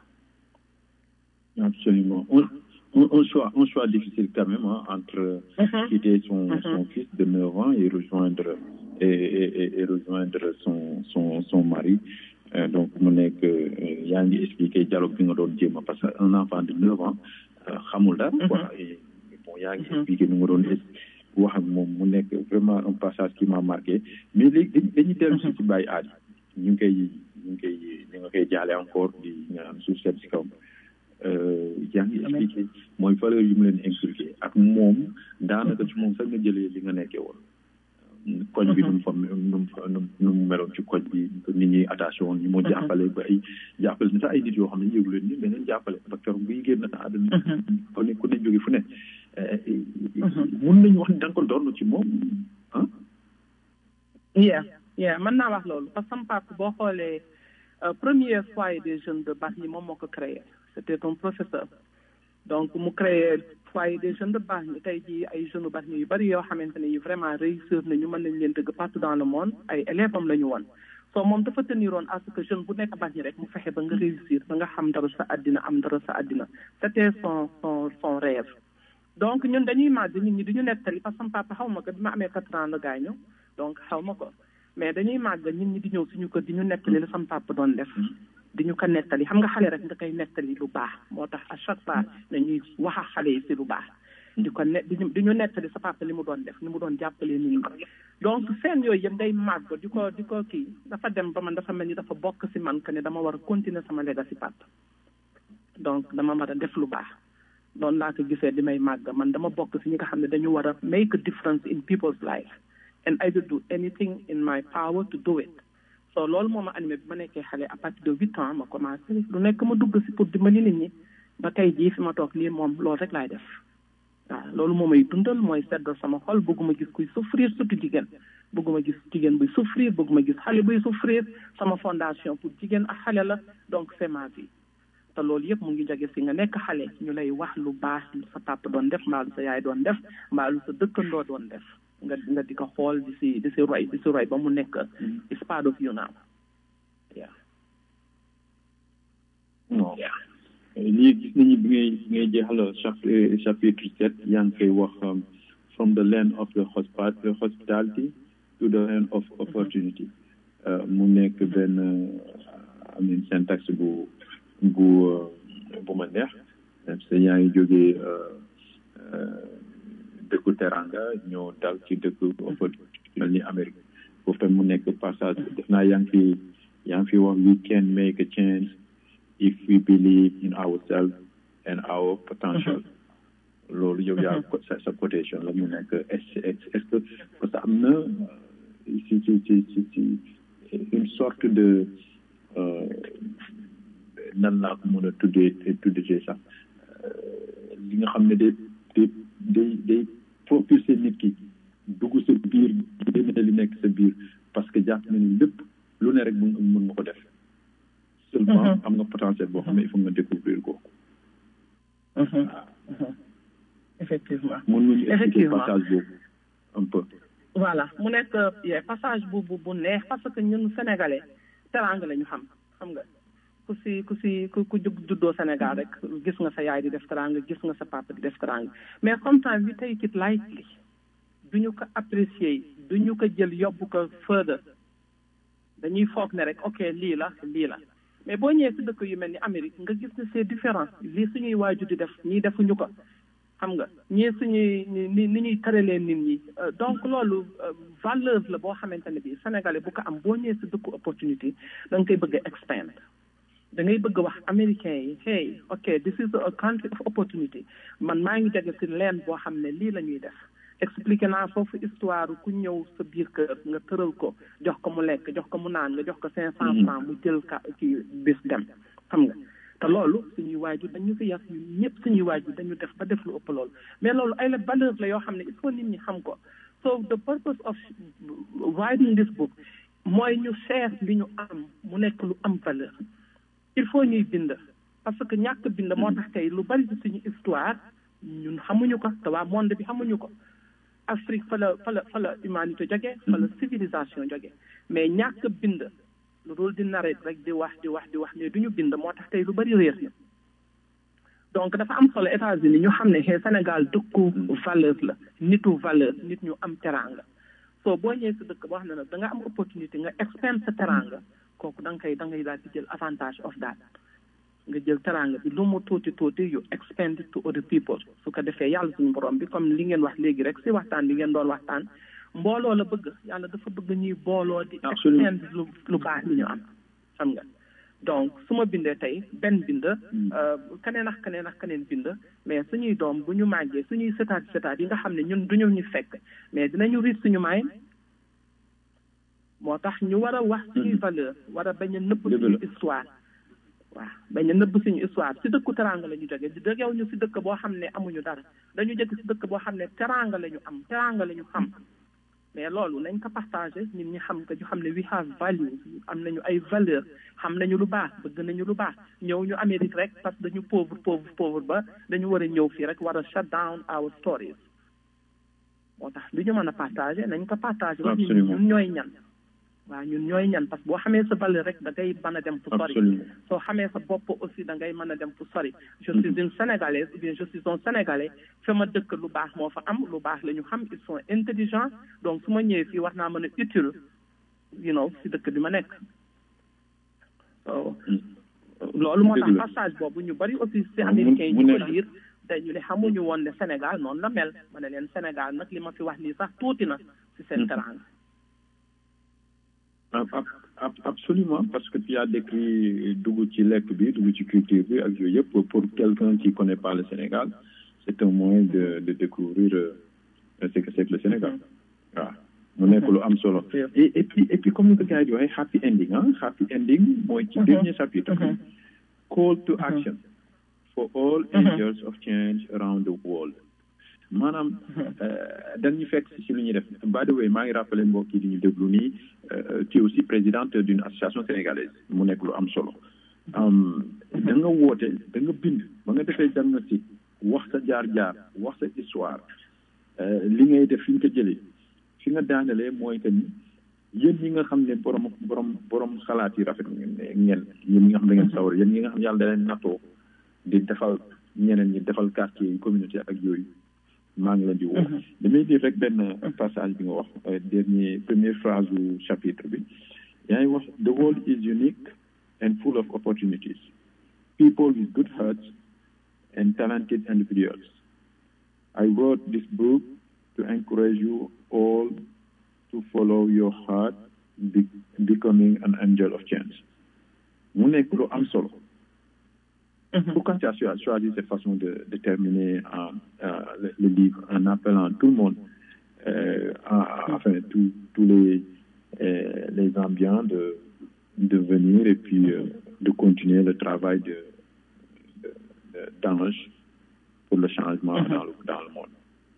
S7: absolument un, un, un choix un choix difficile quand même hein, entre uh-huh. quitter son, uh-huh. son fils de neuf ans et rejoindre et, et, et rejoindre son son son mari euh, donc mu nekk yaa ngi expliqué dialogue bi nga doon jéem parce que un enfant de neuf ans xamul dara quoi et bon yaa ngi expliqué nu nga doon wax ak moom mu nekk vraiment un passage qui m'a marqué mais léegi dañuy dellu si ci bàyyi aadi ñu ngi koy ñu ngi koy ñu nga koy jaale encore di ñaan suuf sedd si kawam yaa ngi expliqué mooy valeur yu mu leen inculqué ak moom daanaka ci moom sax nga jëlee li nga nekkee woon koñ bi nu mu fa nu mu fa nu mu meloon ci koñ bi nit ñi attaché woon ñi moo jàppale ba ay jàppale na sax ay nit yoo xam ne yëgu leen ni dañu jàppale ba keroog buy génn àdduna ko ne ku ne jóge fu ne mun nañu wax ni da nga ko doon ci moom ah
S11: yeah yeah mën naa wax loolu parce que sama papa boo xoolee premier foyer des jeunes de Bargny moom moo ko créé c'était un professeur donc mu créé foyer des jeunes de Bargny tey jii ay jeunes Bargny yu bari yoo xamante ne yi vraiment réussir nañu mën nañ leen dëgg partout dans le monde ay élèves am la ñu woon soo moom dafa teniroon à ce que jeune bu nekk Bargny rek mu fexe ba nga réussir ba nga xam dara sa àddina am dara sa àddina c'était son son son rêve donc ñun dañuy màgg nit ñi duñu nettali parce que sama papa xaw ma ko bi ma amee quatre ans la gaañu donc xaw ma ko mais dañuy màgg nit ñi di ñëw suñu kër di ñu nettali la sama papa doon def di ñu ko nettali xam nga xale rek nga koy nettali lu baax moo tax à chaque fois dañuy wax ak xale yi si lu baax di ko ne di ñu nettali sa papa li mu doon def ni mu doon jàppalee nit ñi donc seen yooyu yëpp day màgg di ko di ko kii dafa dem ba man dafa mel ni dafa bokk si man que ne dama war a continuer sama legacy papa donc dama war a def lu baax noonu laa ko gisee di may màgg man dama bokk si ñi nga xam ne dañu war a make a difference in people's life and I will do anything in my power to do it so loolu moo ma animé bi ma nekkee xale à partir de huit ans ma commencé lu nekk ma dugg si pour dimbali nit ñi ba tey jii fi ma toog nii moom loolu rek laay def waaw loolu moo may dundal mooy seddal sama xol bëgguma gis kuy souffrir surtout jigéen bëgguma gis jigéen buy souffrir bëgguma gis xale buy souffrir sama fondation pour jigéen ak xale la donc c'est ma vie te loolu yëpp mu ngi jóge si nga nekk xale ñu lay wax lu baax lu sa papa doon def mbaa lu sa yaay doon def mbaa lu sa dëkkandoo doon def nga nga di ko xool di si di si roy di si roy ba mu nekk it's part of you now yeah
S7: non lii gis nañu bi ngay bi ngay jeexal chapitre chapitre sept yaa ngi koy wax from the land of the hospitality to the land of opportunity mu nekk benn amin syntaxe bu bu bu ma neex parce que yaa ngi jógee dëkku teranga ñëw dal ci dëkku opportunité mel ni Amérique foofu tamit mu nekk passage def naa yaa ngi fi yaa ngi fi wax we can make a change if we believe in ourselves and our potential loolu yow yaa sa sa quotation la mu nekk est-ce que parce que am na ci ci ci ci ci une sorte de nan laa ko mën a tuddee tuddee sax li nga xam ne day day day day propulser nit ki dugg sa biir génne li nekk sa biir parce que jàpp na ni lépp lu ne rek mën mën nga ko def seulement am nga potentiel boo xam ne il faut nga découvrir ko
S11: effectivement
S7: mën nañu expliquer passage boobu un peu
S11: voilà mu nekk passage bu bu bu neex parce que ñun sénégalais teranga la ñu xam xam nga ku ku si ku si ku ku juddoo Sénégal rek gis nga sa yaay di def teranga gis nga sa papa di def teranga mais sometimes we take it lightly duñu ko apprécier duñu ko jël yóbbu ko further dañuy foog ne rek ok lii la lii la mais boo ñëwee si dëkk yu mel ni Amérique nga gis ne c'est différent lii suñuy waajur di def ñii defuñu ko xam nga ñii suñuy ni ni ñuy tëralee nit ñi donc loolu valeur la boo xamante ne bii sénégalais bu ko am boo ñëwee si dëkku opportunité da nga koy bëgg a expand da ngay bëgg wax américain yi hey ok this is a country of opportunity man maa ngi jege si leen boo xam ne lii la ñuy def expliqué naa foofu histoire ku ñëw sa biir kër nga tëral ko jox ko mu lekk jox ko mu naan nga jox ko cinq cent francs mu jël ka ci bés dem xam nga te loolu suñuy waajur dañu fi yar ñun ñëpp suñuy waajur dañu def ba def lu ëpp loolu mais loolu ay la valeur la yoo xam ne il faut nit ñi xam ko so the purpose of writing this book mooy ñu seet li ñu am mu nekk lu am valeur il faut ñuy bind parce que ñàkk bind moo tax tey lu bari ci suñu histoire ñun xamuñu ko te waa monde bi xamuñu ko Afrique fa la fa la fa la humanité jóge fa la civilisation jóge mais ñàkk bind lu dul di naret rek di wax di wax di wax mais duñu bind moo tax tey lu bari réer na donc dafa am solo États-Unis ñu xam ne xëy Sénégal dëkku valeur la nitu valeur nit ñu am teranga soo boo ñëwee si dëkk boo xam ne nag da nga am opportunité nga expand sa teranga kooku da nga koy da ngay daal di jël avantage of that nga jël teranga bi lu mu tuuti tuuti you expand it to other people su ko defee yàlla suñu borom bi comme li ngeen wax léegi rek si waxtaan bi ngeen doon waxtaan mbooloo la bëgg yàlla dafa bëgg ñuy booloo di expand lu lu baax li ñu am xam nga donc su ma bindee tey benn bind keneen ak keneen ak keneen bind mais suñuy doom bu ñu màggee suñuy setaat setaat yi nga xam ne ñun duñu ñu fekk mais dinañu riis suñu maay moo tax ñu war a wax suñuy valeur war a bañ a nëbb suñu histoire waaw bañ a nëbb suñu histoire si dëkku teranga la ñu jóge di jógew ñu si dëkk boo xam ne amuñu dara dañu jóge si dëkk boo xam ne teranga la ñu am teranga la ñu xam mais loolu nañ ko partagé nit ñi xam ko ñu xam ne we have values am nañu ay valeur xam nañu lu baax bëgg nañu lu baax ñëw ñu Amérique rek parce que dañu pauvre pauvre pauvre ba dañu war a ñëw fii rek war a shut down our stories moo tax lu ñu mën a partagé nañ ko partagé wax ñun ñun ñooy ñan waaw ñun ñooy ñan parce que boo xamee sa valeur rek da ngay mën a dem fu sori soo xamee sa bopp aussi da ngay mën a dem fu sori je suis une sénégalaise ou bien je suis un sénégalais fa ma dëkk lu baax moo fa am lu baax la ñu xam ils sont intelligents donc su ma ñëwee fii war naa mën a utile you know si dëkk bi ma nekk loolu moo tax passage boobu ñu bari aussi si américains yi ñu ko liir dañu ne xamuñu woon ne Sénégal noonu la mel ma ne leen Sénégal nag li ma fi wax nii sax tuuti na si seen teranga
S7: Absolument, parce que tu as décrit dugg ci lekk bi dugg ci culture bi ak yooyu yëpp pour quelqu'un qui connaît pas le Sénégal c'est un moyen de de découvrir euh, ce que c'est que le Sénégal waaw mu nekk lu am solo et et puis et puis comme ni ko gars yi di waxee happy ending ah happy ending mooy ci dernier chapitre call to action for all agents of change around the world maanaam dañu fekk si lu ñuy def by the way maa ngi rappelé mbokk yi di ñu déglu nii tu es aussi présidente d'une association sénégalaise mu nekk lu am solo da nga woote da nga bind ba nga defee diagnostic wax sa jaar-jaar wax sa histoire li ngay def fi nga ko jëlee fi nga daanelee mooy que ni yéen ñi nga xam ne borom borom borom xalaat yi rafet ngeen yéen ñi nga xam ne ngeen sawar yéen ñi nga xam ne yàlla da leen nattoo di defal ñeneen ñi defal quartier yi communauté ak yooyu maa ngi leen di woo damay dire rek benn passage bi nga wax dernier première phrase du chapitre bi yaa ngi wax the world is unique and full of opportunities people with good hearts and talented individuals I wrote this book to encourage you all to follow your heart be, becoming an angel of change mu nekk lu am solo pourquoi tu as choisi cette façon de, de terminer euh, euh, le, le livre en appelant tout le monde, euh, à, enfin tous tous les euh, les ambiants de de venir et puis euh, de continuer le travail de, de, de d'ange pour le changement mm-hmm. dans le dans le monde.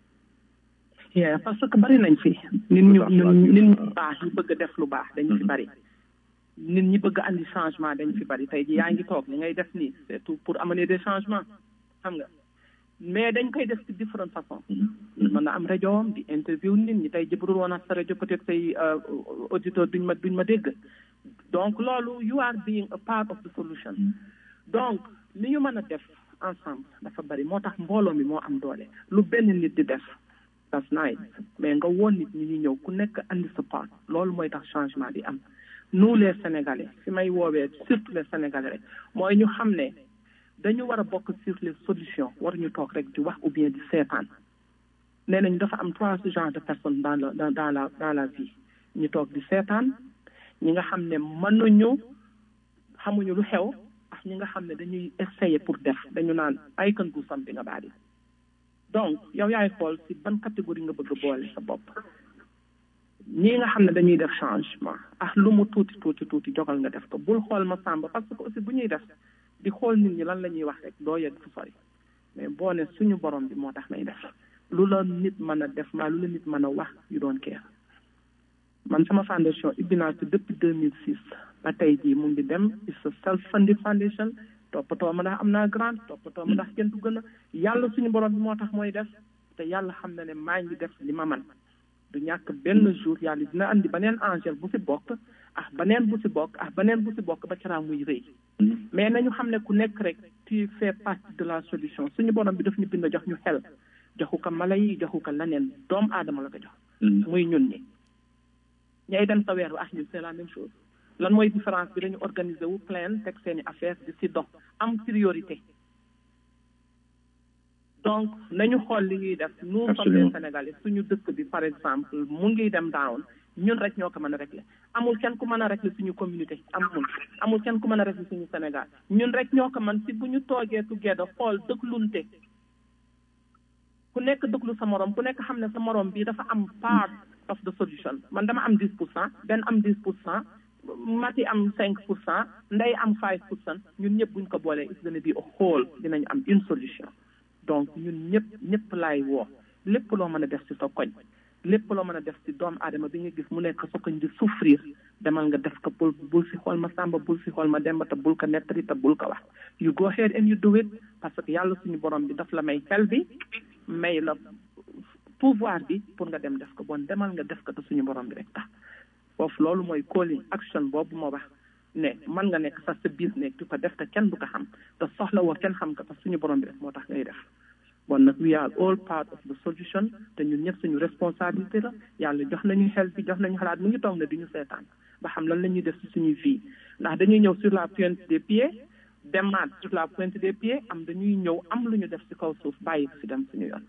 S11: Yeah, parce que bari nañ fi nit ñu nit ñu baax ñu bëgg def lu baax dañ fi bari. nit ñi bëgg andi changement dañ fi bari tey ji yaa ngi toog li ngay def nii c'est tout pour amener des changements xam nga mais dañ koy def ci différentes façons mën na am rajo di interview nit ñi tey ji bu dul woon ak sa rajo peut-être say auditeur duñ ma duñ ma dégg donc loolu you are being a part of the solution donc li ñu mën a def ensemble dafa bari moo tax mbooloo mi moo am doole lu benn nit di def that's nice mais nga woon nit ñi ñu ñëw ku nekk andi sa part loolu mooy tax changement di am nous les Sénégalais fi may woowee surtout les Sénégalais rek mooy ñu xam ne dañu war a bokk sur les solutions waruñu toog rek di wax ou bien di seetaan nee nañ dafa am trois genres de personnes dans la dans dans la dans la vie ñu toog di seetaan ñi nga xam ne mënuñu xamuñu lu xew ak ñi nga xam ne dañuy essayer pour def dañu naan I can do something about it donc yow yaay xool si ban catégorie nga bëgg a boole sa bopp ñii nga xam ne dañuy def changement ak lu mu tuuti tuuti tuuti jogal nga def ko bul xool ma sàmba parce que aussi bu ñuy def di xool nit ñi lan la ñuy wax rek doo yegg fu sori mais boo ne suñu borom bi moo tax may def lu la nit mën a def maa lu la nit mën a wax yu doon keer man sama foundation ibbi naa ko depuis deux mille six ba tey jii mu ngi dem it's a self funded foundation toppatoo ma ndax am naa grant toppatoo ma ndax kenn du gën a yàlla suñu borom bi moo tax mooy def te yàlla xam na ne maa ngi def li ma man du ñàkk benn jour yàlla dina andi beneen angel bu si bokk ah beneen bu si bokk ah beneen bu si bokk ba caraa muy rëy mais nañu xam ne ku nekk rek tu fais partie de la solution suñu borom bi daf ñu bind jox ñu xel joxu ko mala yi joxu ko leneen doomu aadama la ko jox muy ñun ñi ñay dem sa weer bi ah ñun c'est la même chose lan mooy différence bi dañu organiser wu plein teg seeni affaire di si dox am priorité donc nañu xool li ñuy def nous sommes des Sénégalais suñu dëkk bi par exemple mu ngi dem down ñun rek ñoo ko mën a régler amul kenn ku mën a régler suñu communauté amul amul kenn ku mën a régler suñu Sénégal ñun rek ñoo ko mën si bu ñu toogee together xool dëglunte ku nekk dëglu sa morom ku nekk xam ne sa morom bi dafa am part of the solution man dama am dix pour cent benn am dix pour cent Mati am cinq pour cent Ndey am five pour cent ñun ñëpp buñ ko boolee it's gonna be a whole dinañu am une solution donc ñun ñëpp ñëpp laay woo lépp loo mën a def ci sa koñ lépp loo mën a def ci doomu aadama bi nga gis mu nekk sa koñ di souffrir demal nga def ko bul bul si xool ma sàmba bul si xool ma demba te bul ko nettali te bul ko wax you go ahead and you do it parce que yàlla suñu borom bi daf la may xel bi may la pouvoir bi pour nga dem def ko bon demal nga def ko te suñu borom bi rek tax foofu loolu mooy calling action boobu moo wax ne man nga nekk sax sa business di ko def te kenn du ko xam te soxla woo kenn xam ko parce que suñu borom bi rek moo tax ngay def bon nag we are all part of the solution te ñun ñëpp suñu responsabilité la yàlla jox nañu xel bi jox nañu xalaat mu ngi toog ne di ñu seetaan ba xam lan la ñuy def ci suñuy vie ndax dañuy ñëw sur la pointe des pieds demaat sur la pointe des pieds am dañuy ñëw am lu ñu def ci kaw suuf bàyyi ko ci dem suñu yoon.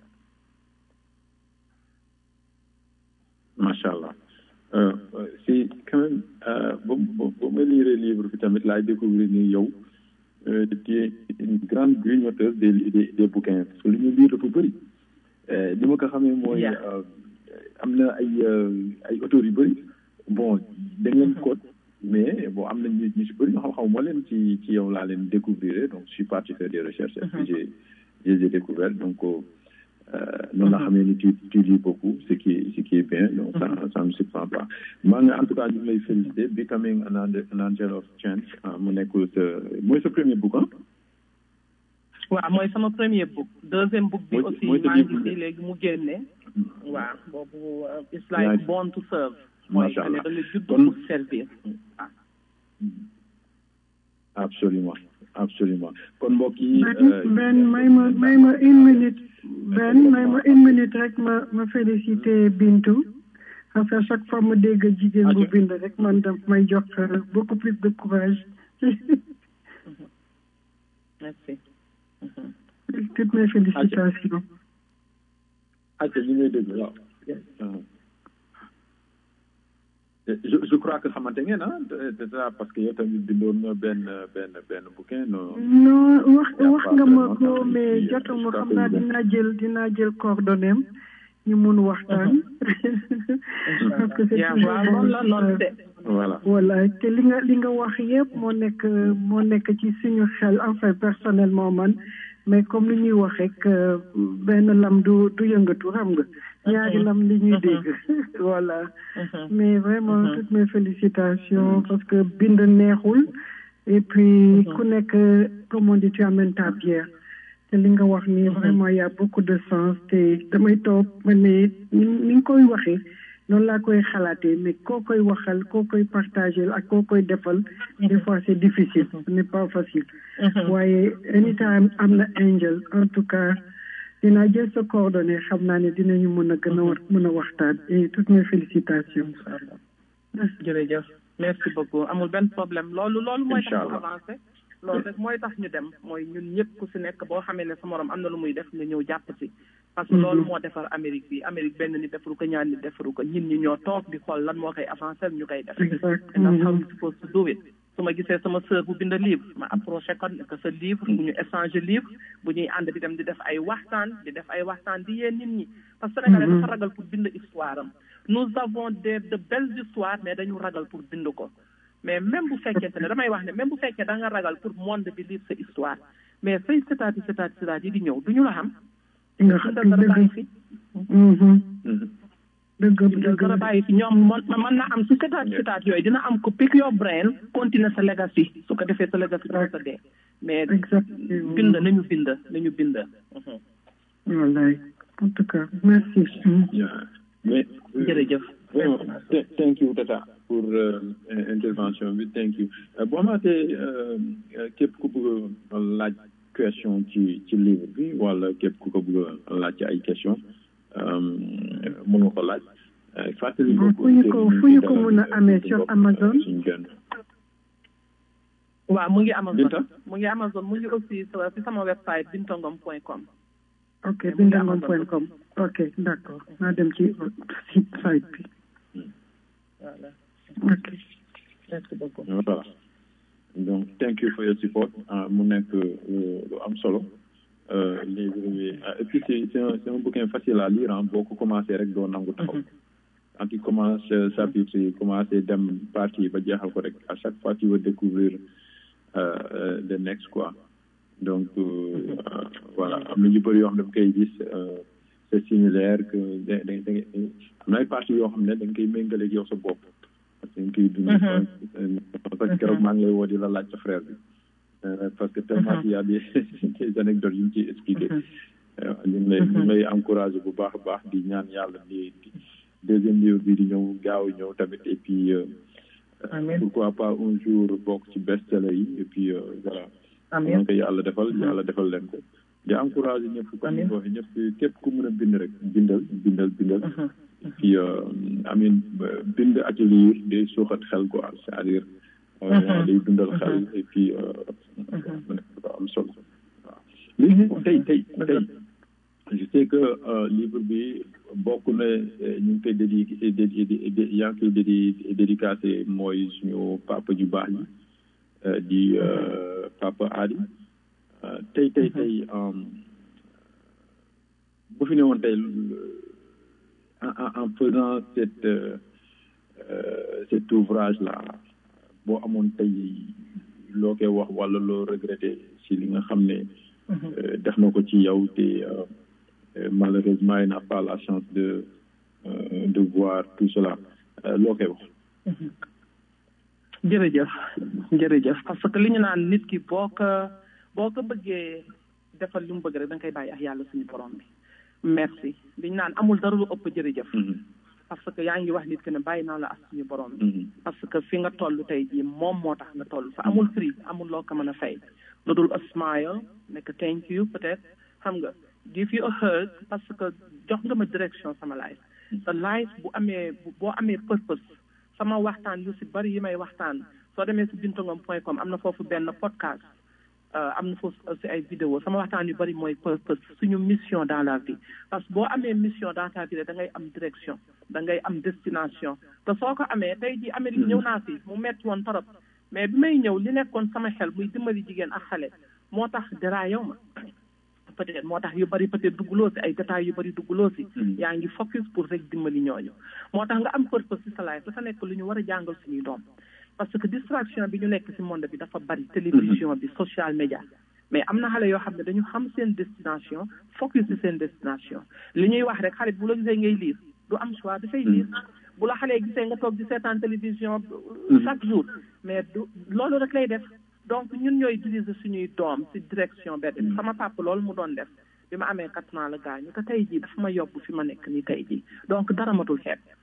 S7: macha allah si quand même ba ba ma lire livre bi tamit laay découvrir ni yow tu es une grande grignoteuse des des des bouquins parce que li ñu lire dafa bëri li ma ko xamee mooy am na ay ay auteurs yu bëri bon dañ leen code mais bon am na ñu ñu si bëri ñoo xam-xam moo leen ci ci yow laa leen découvrir donc je suis parti faire des recherches et puis j'ai j'ai découvert donc non la xamee ni tu tu lis beaucoup ce qui ce qui est bien donc ça ça me surprend pas maa ngi en tout cas ñu ngi lay féliciter becoming an an angel of change mu nekkul sa mooy sa premier book ah
S11: waaw mooy sama premier book deuxième book bi aussi maa ngi fi léegi mu génne waaw boobu it's like born to serve mooy ne da nga judd pour servir
S7: absolument absolument kon mbokk yi
S8: Ben may ma may ma une minute Ben may ma une minute rek ma ma féliciter Bintou parce que chaque fois ma dégg jigéen bu bind rek man daf may jox beaucoup plus de courage
S11: merci
S8: toutes mes félicitations
S7: ak li ngay dégg waaw je je crois que xamante ngeen ah c'est ça parce que yow tamit bindoon nga benn benn benn bouquin non
S8: non wax wax nga ma ko mais jotuma xam naa dinaa jël dinaa jël coordonnée am ñu mun waxtaan parce que c'est
S7: voilà
S8: voilà te li nga li nga wax yëpp moo nekk moo nekk ci suñu xel enfin personnellement man mais comme li ñuy wax rek benn lam du du yëngatu xam nga ñaari lam li ñuy dégg voilà mais vraiment toutes mes félicitations parce que bind neexul et puis ku nekk comme on dit tu amènes ta pierre te li nga wax ni vraiment y a beaucoup de sens te damay toog ma ne ni nga koy waxee noonu laa koy xalaatee mais koo koy waxal koo koy partagé ak koo koy defal des fois c'est difficile ce n'est pas facile waaye anytime am na Angel en tout cas dinaa jël sa coordonnée xam naa ne dinañu mën a gën a mën a waxtaan et toutes mes félicitations
S11: jërëjëf merci beaucoup amul benn problème loolu loolu mooy tax ñu avancé loolu rek mooy tax ñu dem mooy ñun ñëpp ku si nekk boo xamee ne sa morom am na lu muy def nga ñëw jàpp si parce que loolu moo defar Amérique bi Amérique benn nit defaru ko ñaar nit defaru ko ñin ñi ñoo toog di xool lan moo koy avancé ñu koy def ndax how you supposed to do it su ma gisee sama sœur bu bind livre ma approché kon que sa livre bu ñu échanger livre bu ñuy ànd di dem di def ay waxtaan di def ay waxtaan di yee nit ñi parce que Sénégalais dafa ragal pour bind histoire am nous avons des de belles histoires mais dañu ragal pour bind ko mais même bu fekkente ne damay wax ne même bu fekkee da nga ragal pour monde bi lire sa histoire mais say setaati setaati setaati yi di ñëw duñu la xam
S8: nga xam dara bàyyi fi dëgg dëgg
S11: dara bàyyi fi ñoom mën na am si setaati setaati yooyu dina am ko pick your brain continuer sa legacy su ko defee sa legacy dana sa dee mais bind nañu bind nañu bind
S8: wallaay en tout cas merci
S7: mais
S11: jërëjëf
S7: vraiment thank you Tata pour intervention bi thank you boo amaatee képp ku bëgg a laaj question ci ci livre bi wala képp ku ko bëgg a laaj ci ay question mën nga ko laaj fàttali
S8: fu ñu ko fu ñu ko mën a amee sur Amazon
S11: waaw mu ngi Amazon mu ngi Amazon mu ngi aussi si sama website bintangom point com
S8: ok bintangom point com ok d'accord naa dem ci site site bi
S11: voilà
S8: ok
S11: merci beaucoup
S7: voilà donc thank you for your support mu nekk lu am solo livre bi et puis c'est c'est un c'est un bouquin facile à lire boo ko commencé rek doo nangu taxaw quand tu commences chapitre yi commencé dem partie ba jeexal ko rek à chaque fois tu veux découvrir euh, the next quoi donc euh, voilà am na ñu bëri yoo xam ne dañ koy gis c'est similaire que da da da am na ay parties yoo xam ne da nga koy méngaleeg yow sa bopp parce que da nga koy dund parce que keroog maa ngi lay woo di la laaj sa frère bi parce que tellement il y a des des anecdotes yu ñu ciy expliqué ñu ngi lay ñu ngi lay encouragé bu baax a baax di ñaan yàlla di deuxième livre bi di ñëw gaaw ñëw tamit et puis pourquoi pas un jour bokk ci best-seller yi et puis voilà amiin ko yàlla defal yàlla defal leen ko di encouragé ñëpp comme ni ko waxee ñëpp képp ku mën a bind rek bindal bindal bindal et puis amiin bind ak lire day suuxat xel quoi c'est-à-dire day dundal xel et puis mu nekk dafa am solo waaw léegi tey tey tey je sais que livre bi bokk na ñu ngi koy dédié dédi yaa ngi koy dédi dédicacé mooy suñu papa ju baax yi di papa Adi tey tey tey bu fi ne woon tey en en faisant cette cet ouvrage là boo amoon tey loo koy wax wala loo regretté si li nga xam ne def na ko ci yow te malheureusement il n'a pas la chance de de voir tout cela loo koy wax
S11: jërëjëf jërëjëf parce que li ñu naan nit ki boo ko boo ko bëggee defal li mu bëgg rek da nga koy bàyyi ak yàlla suñu borom bi merci li ñu naan amul dara lu ëpp jërëjëf parce que yaa ngi wax nit ki ne bàyyi naa la ak suñu borom bi parce que fi nga toll tey jii moom moo tax nga toll fa amul prix amul loo ko mën a fay lu dul a smile nekk thank you peut-être xam nga give you a hug parce que jox nga ma direction sama life sa life bu amee boo amee purpose sama waxtaan yu si bari yi may waxtaan soo demee si bintangom point com am na foofu benn podcast am na foofu aussi ay vidéo sama waxtaan yu bari mooy purpose suñu mission dans la vie parce que boo amee mission dans ta vie da ngay am direction da ngay am destination te soo ko amee tey jii Amérique ñëw naa fi mu metti woon torop mais bi may ñëw li nekkoon sama xel muy dimbali jigéen ak xale moo tax dara yow ma peut-être moo tax yu bari peut-être dugguloo si ay détails yu bari dugguloo si yaa ngi focus pour rek dimbali ñooñu moo tax nga am purpose si sa life dafa nekk lu ñu war a jàngal suñuy doom parce que distraction bi ñu nekk si monde bi dafa bari télévision bi social media mais am na xale yoo xam ne dañu xam seen destination focus si seen destination li ñuy wax rek xale bu la gisee ngay lire du am choix dafay lire bu la xalee gisee nga toog di seetaan télévision chaque jour mais du loolu rek lay def donc ñun ñooy diriger suñuy doom ci direction bedd bi sama papa loolu mu doon def bi ma amee quatre ans la gaañu te tey jii dafa ma yóbbu fi ma nekk nii tey jii donc dara matul xeeb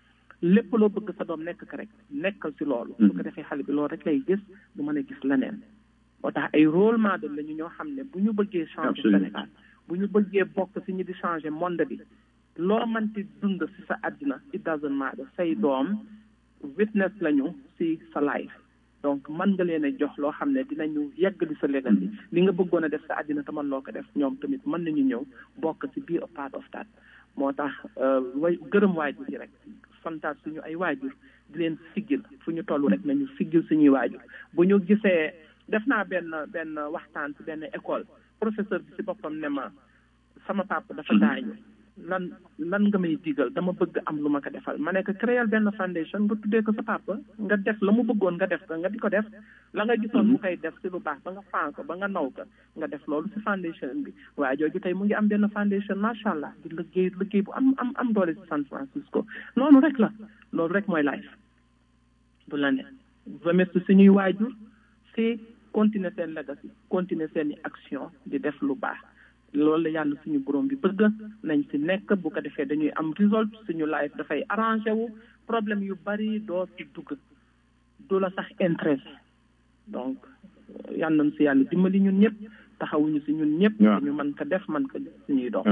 S11: lépp loo bëgg sa doom nekk ko rek nekkal si loolu su ko defee xale bi loolu rek lay gis du mën a gis leneen moo tax ay rôle modèle lañu ñoo xam ne bu ñu bëggee changer Sénégal bu ñu bëggee bokk si ñi di changer monde bi loo mënti dund si sa àddina it doesn't matter say doom witness lañu si sa life donc mën nga leen a jox loo xam ne dinañu yeggali sa legacy li nga bëggoon a def sa àddina te mën loo ko def ñoom tamit mën nañu ñëw bokk si be a part of that moo tax way gërëm waajur yi rek santaat suñu ay waajur di leen siggil fu ñu toll rek nañu siggil suñuy waajur bu ñu gisee def naa benn benn waxtaan si benn école professeur bi si boppam ne ma sama papa dafa gaañu lan lan nga may digal dama bëgg am lu ma ko defal ma nekk créer benn foundation nga tuddee ko sa papa nga def la mu bëggoon nga def ko nga di ko def la nga gisoon mu koy def si lu baax ba nga faan ko ba nga naw ko nga def loolu si foundation bi waaye jooju tey mu ngi am benn foundation macha allah di liggéey liggéey bu am am am doole si San Francisco noonu rek la loolu rek mooy life bu la ne remercie suñuy waajur si continuer seen legacy continuer seen action di def lu baax loolu la yàlla suñu borom bi bëgg nañ si nekk bu ko defee dañuy am result suñu life dafay arrangé wu problème yu bari doo si dugg du la sax intéressé donc yal nañ si yàlla dimbali ñun ñëpp taxawuñu si ñun ñëpp ñu mën ko def man ko suñuy doom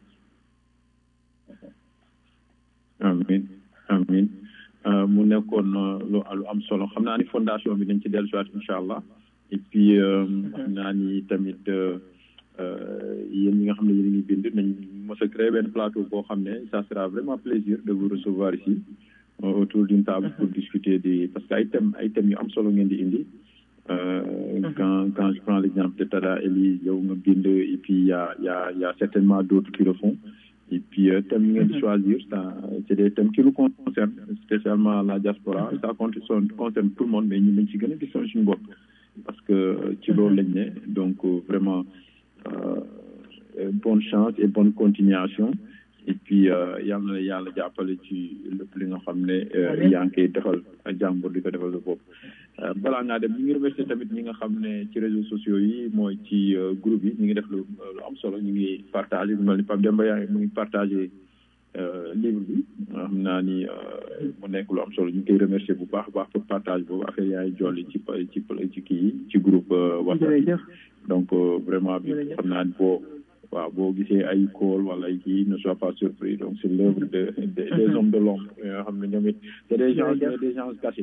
S7: amin amin mu nekkoon lu lu am solo xam naa ni fondation bi dañ ci dellu siwaat incha allah et puis xam naa ni tamit yéen ñi nga xam ne yéen ngi bind nañ mos a créer benn plateau boo xam ne ça sera vraiment plaisir de vous recevoir ici autour d'une table pour discuter des parce que ay thèmes ay thèmes yu am solo ngeen di indi quand quand je prends l'exemple de Tada Eli yow nga bind et puis il y a il y a il y a certainement d'autres qui le font et puis thèmes yi ngeen di choisir ça c'est des thèmes qui nous concernent spécialement la diaspora ça concerne concerne tout le monde mais ñu nañ ci gën a gis suñu bopp parce que ci loolu lañ ne donc vraiment Euh, bonne chance et bonne continuation et puis yal na yàlla jàppale ci lépp li nga xam ne yaa ngi koy defal jàmbur di ko defal sa bopp balaa ngaa dem ñu ngi remercier tamit ñi nga xam ne ci réseaux sociaux yi mooy ci groupe yi ñu ngi def lu lu am solo ñu ngi partagé lu mel ni Pape Demba yaa mu ngi partagé livre bi xam naa ni mu nekk lu am solo ñu ngi koy remercier bu baax baax pour partage boobu affaire yaay jolli ci ci ci kii yi ci groupe WhatsApp donc vraiment bi xam naa ni boo waaw boo gisee ay call wala ay kii ne sois pas surpris donc c'est l'œuvre de des hommes de l'ombre yoo xam ne ñoom it c'est des gens des gens cachés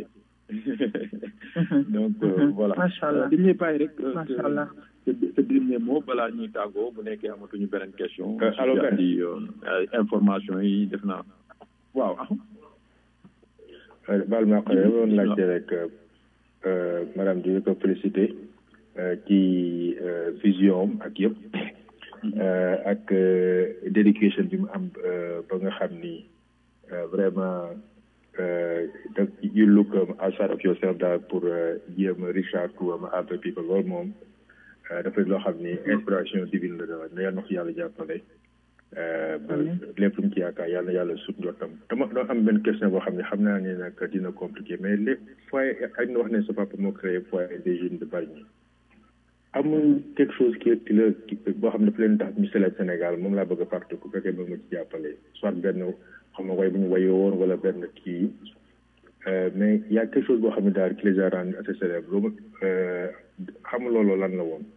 S7: donc voilà di ñuy bàyyi rek ce dernier mot balaa ñuy tàggoo bu nekkee amatuñu beneen question alors di information yi def naa waaw
S12: baal ma ko woon laajte rek madame di ko féliciter ci vision ak yëpp ak dédication bi mu am ba nga xam ni vraiment you look outside of yourself daal pour jéem a reach out to other people loolu moom dafay loo xam ni inspiration divine la daal na yàlla na ko yàlla jàppale ba lépp lu mu ci yaakaar yàlla yàlla sut njottam dama doon am benn question boo xam ne xam naa ne nag dina compliqué mais lépp foyer ak na wax ne sa papa moo créé foyer des jeunes de Bargny amul quelque chose qui qui la boo xam ne dafa leen tax ñu select Sénégal moom laa bëgg a partout ku fekkee moom ma ci jàppale soit benn xam nga way bu ñu wayoo woon wala benn kii mais y a quelque chose boo xam ne daal qui les a rendu assez célèbres loolu xamul loolu lan la woon.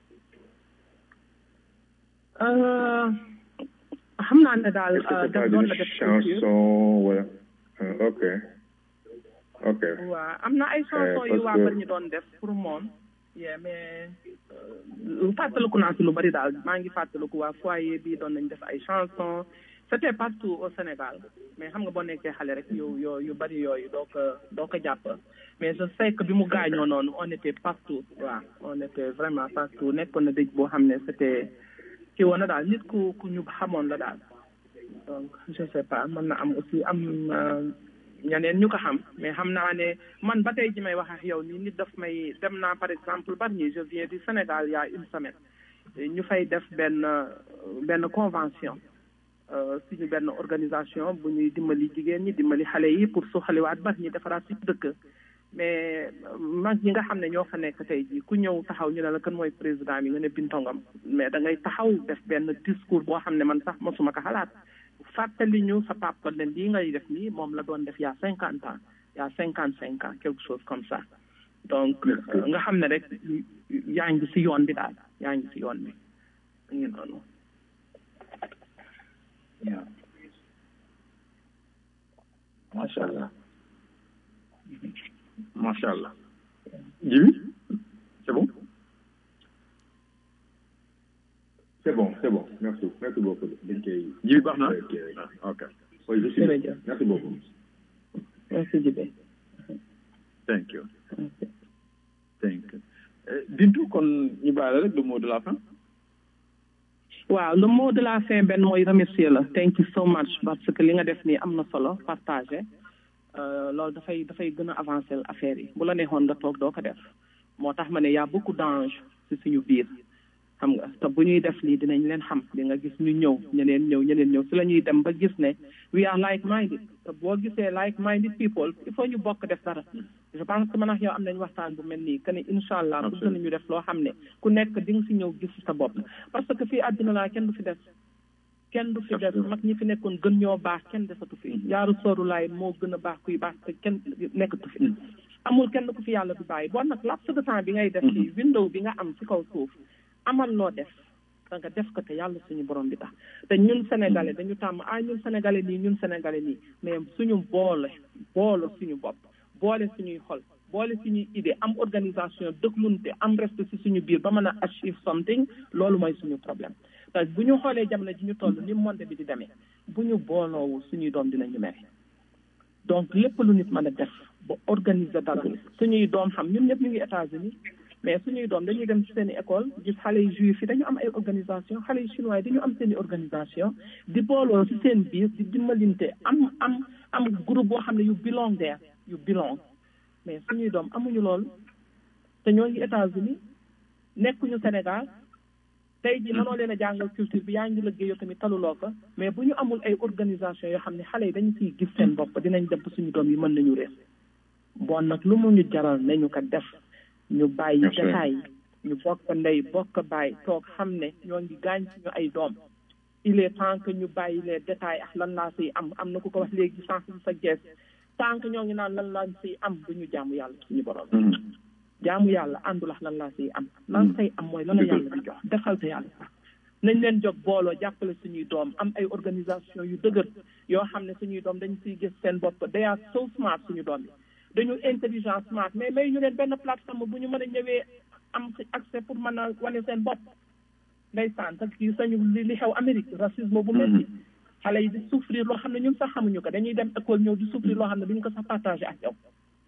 S11: xam naa ne daal.
S12: def doon la def chanson wala ok ok.
S11: waaw am na ay chansons yu waa bari ñu doon def pour moom. yeah mais fàttaliku naa si lu bari daal maa ngi fàttaliku waa foyer bi doon nañ def ay chansons c'était partout au Sénégal mais xam nga boo nekkee xale rek yu yu yu bari yooyu doo ko doo ko jàpp mais je sais que bi mu gaañoo noonu on était partout waaw on était vraiment partout nekkoon na dëj boo xam ne c'était ci woon na daal nit ku ku ñu xamoon la daal donc je sais pas mën na am aussi am ñeneen ñu ko xam mais xam naa ne man ba tey ji may wax ak yow nii nit daf may dem naa par exemple Bargny je viens du Sénégal il y a une semaine ñu fay def benn benn convention suñu benn organisation bu ñuy dimbali jigéen ñi dimbali xale yi pour su xaliwaat Bargny defaraat ci dëkk mais mag ñi nga xam ne ñoo fa nekk tey ji ku ñëw taxaw ñu ne la kan mooy président bi nga ne Bintongam mais da ngay taxaw def benn discours boo xam ne man sax mosuma ko xalaat fàttali ñu sa papa ne lii ngay def nii moom la doon def il y a cinquante ans il y a cinquante cinq ans quelque chose comme ça donc nga xam ne rek yaa ngi si yoon bi daal yaa ngi si yoon bi ngi noonu
S7: yeah. Masha Allah. Masha Allah. Jimmy, c'est bon?
S12: C'est bon, c'est bon. Merci. Merci beaucoup.
S7: Jimmy Barna? Ok.
S12: Oui, je suis bien. Merci beaucoup.
S11: Merci, Jimmy.
S7: Thank you. Thank you. Bintou, kon ñu baale rek le mot de la fin.
S11: waaw le mot de la fin benn mooy remercier la thank you so much parce que li nga def nii am na solo partagé loolu dafay dafay gën a avancer affaire yi bu la neexoon nga toog doo ko def moo tax ma ne y a beaucoup d'ange ci suñu biir xam nga te bu ñuy def lii dinañ leen xam di nga gis ñu ñëw ñeneen ñëw ñeneen ñëw si la ñuy dem ba gis ne we are like minded te boo gisee like minded people il faut ñu bokk def dara je pense que man ak yow am nañ waxtaan bu mel nii que ne incha allah bëgg nañu def loo xam ne ku nekk di nga si ñëw gis sa bopp parce que fii àddina laa kenn du fi def kenn du fi def mag ñi fi nekkoon gën ñoo baax kenn desatu fi yaaru sooru laay moo gën a baax kuy baax te kenn nekkatu fi amul kenn ku fi yàlla du bàyyi bon nag laps de temps bi ngay def ci window bi nga am ci kaw suuf amal loo def da nga def ko te yàlla suñu borom bi tax te ñun sénégalais dañu tàmm ah ñun sénégalais nii ñun sénégalais nii mais suñu boole boole suñu bopp boole suñuy xol boole suñuy idée am organisation dëglunte am respect si suñu biir ba mën a achieve something loolu mooy suñu problème te bu ñu xoolee jamono ji ñu toll ni monde bi di demee bu ñu booloowul suñuy doom dinañu mere donc lépp lu nit mën a def ba organiser dara suñuy doom xam ñun ñëpp ñu ngi États-Unis mais suñuy doom dañuy dem ci seen i école gis xale yu juif yi dañu am ay organisation xale yu chinois yi dañu am seen i organisation di booloo ci seen biir di dimbalinte am am am groupe boo xam ne yu belong there yu belong mais suñuy doom amuñu loolu te ñoo ngi États-Unis nekkuñu Sénégal tey ji mënoo leen a jàngal culture bi yaa ngi liggéeyoo tamit taluloo ko mais bu ñu amul ay organisation yoo xam ne xale yi dañu ciy gis seen bopp dinañ dem ba suñu doom yi mën nañu réer bon nag lu mu ñu jaral nañu ko def ñu bàyyi détails yi ñu bokk ndey bokk bàyyi toog xam ne ñoo ngi gaañ suñu ay doom il est temps que ñu bàyyi les détails ak lan laa siy am am na ku ko wax léegi sànq sa gees tant que ñoo ngi naan lan laa siy am du ñu jaamu yàlla suñu borom jaamu yàlla àndul ak lan laa siy am lan say am mooy lan la yàlla di jox defal te yàlla nañ leen jóg booloo jàppale suñuy doom am ay organisation yu dëgër yoo xam ne suñuy doom dañ siy gis seen bopp they are so smart suñu doom yi dañu intelligent smart mais may ñu leen benn plateforme bu ñu mën a ñëwee am accès pour mën a wane seen bopp ndeysaan ak yi sañu li xew Amérique racisme bu metti xale yi di souffrir loo xam ne ñun sax xamuñu ko dañuy dem école ñëw di souffrir loo xam ne duñu ko sax partagé ak yow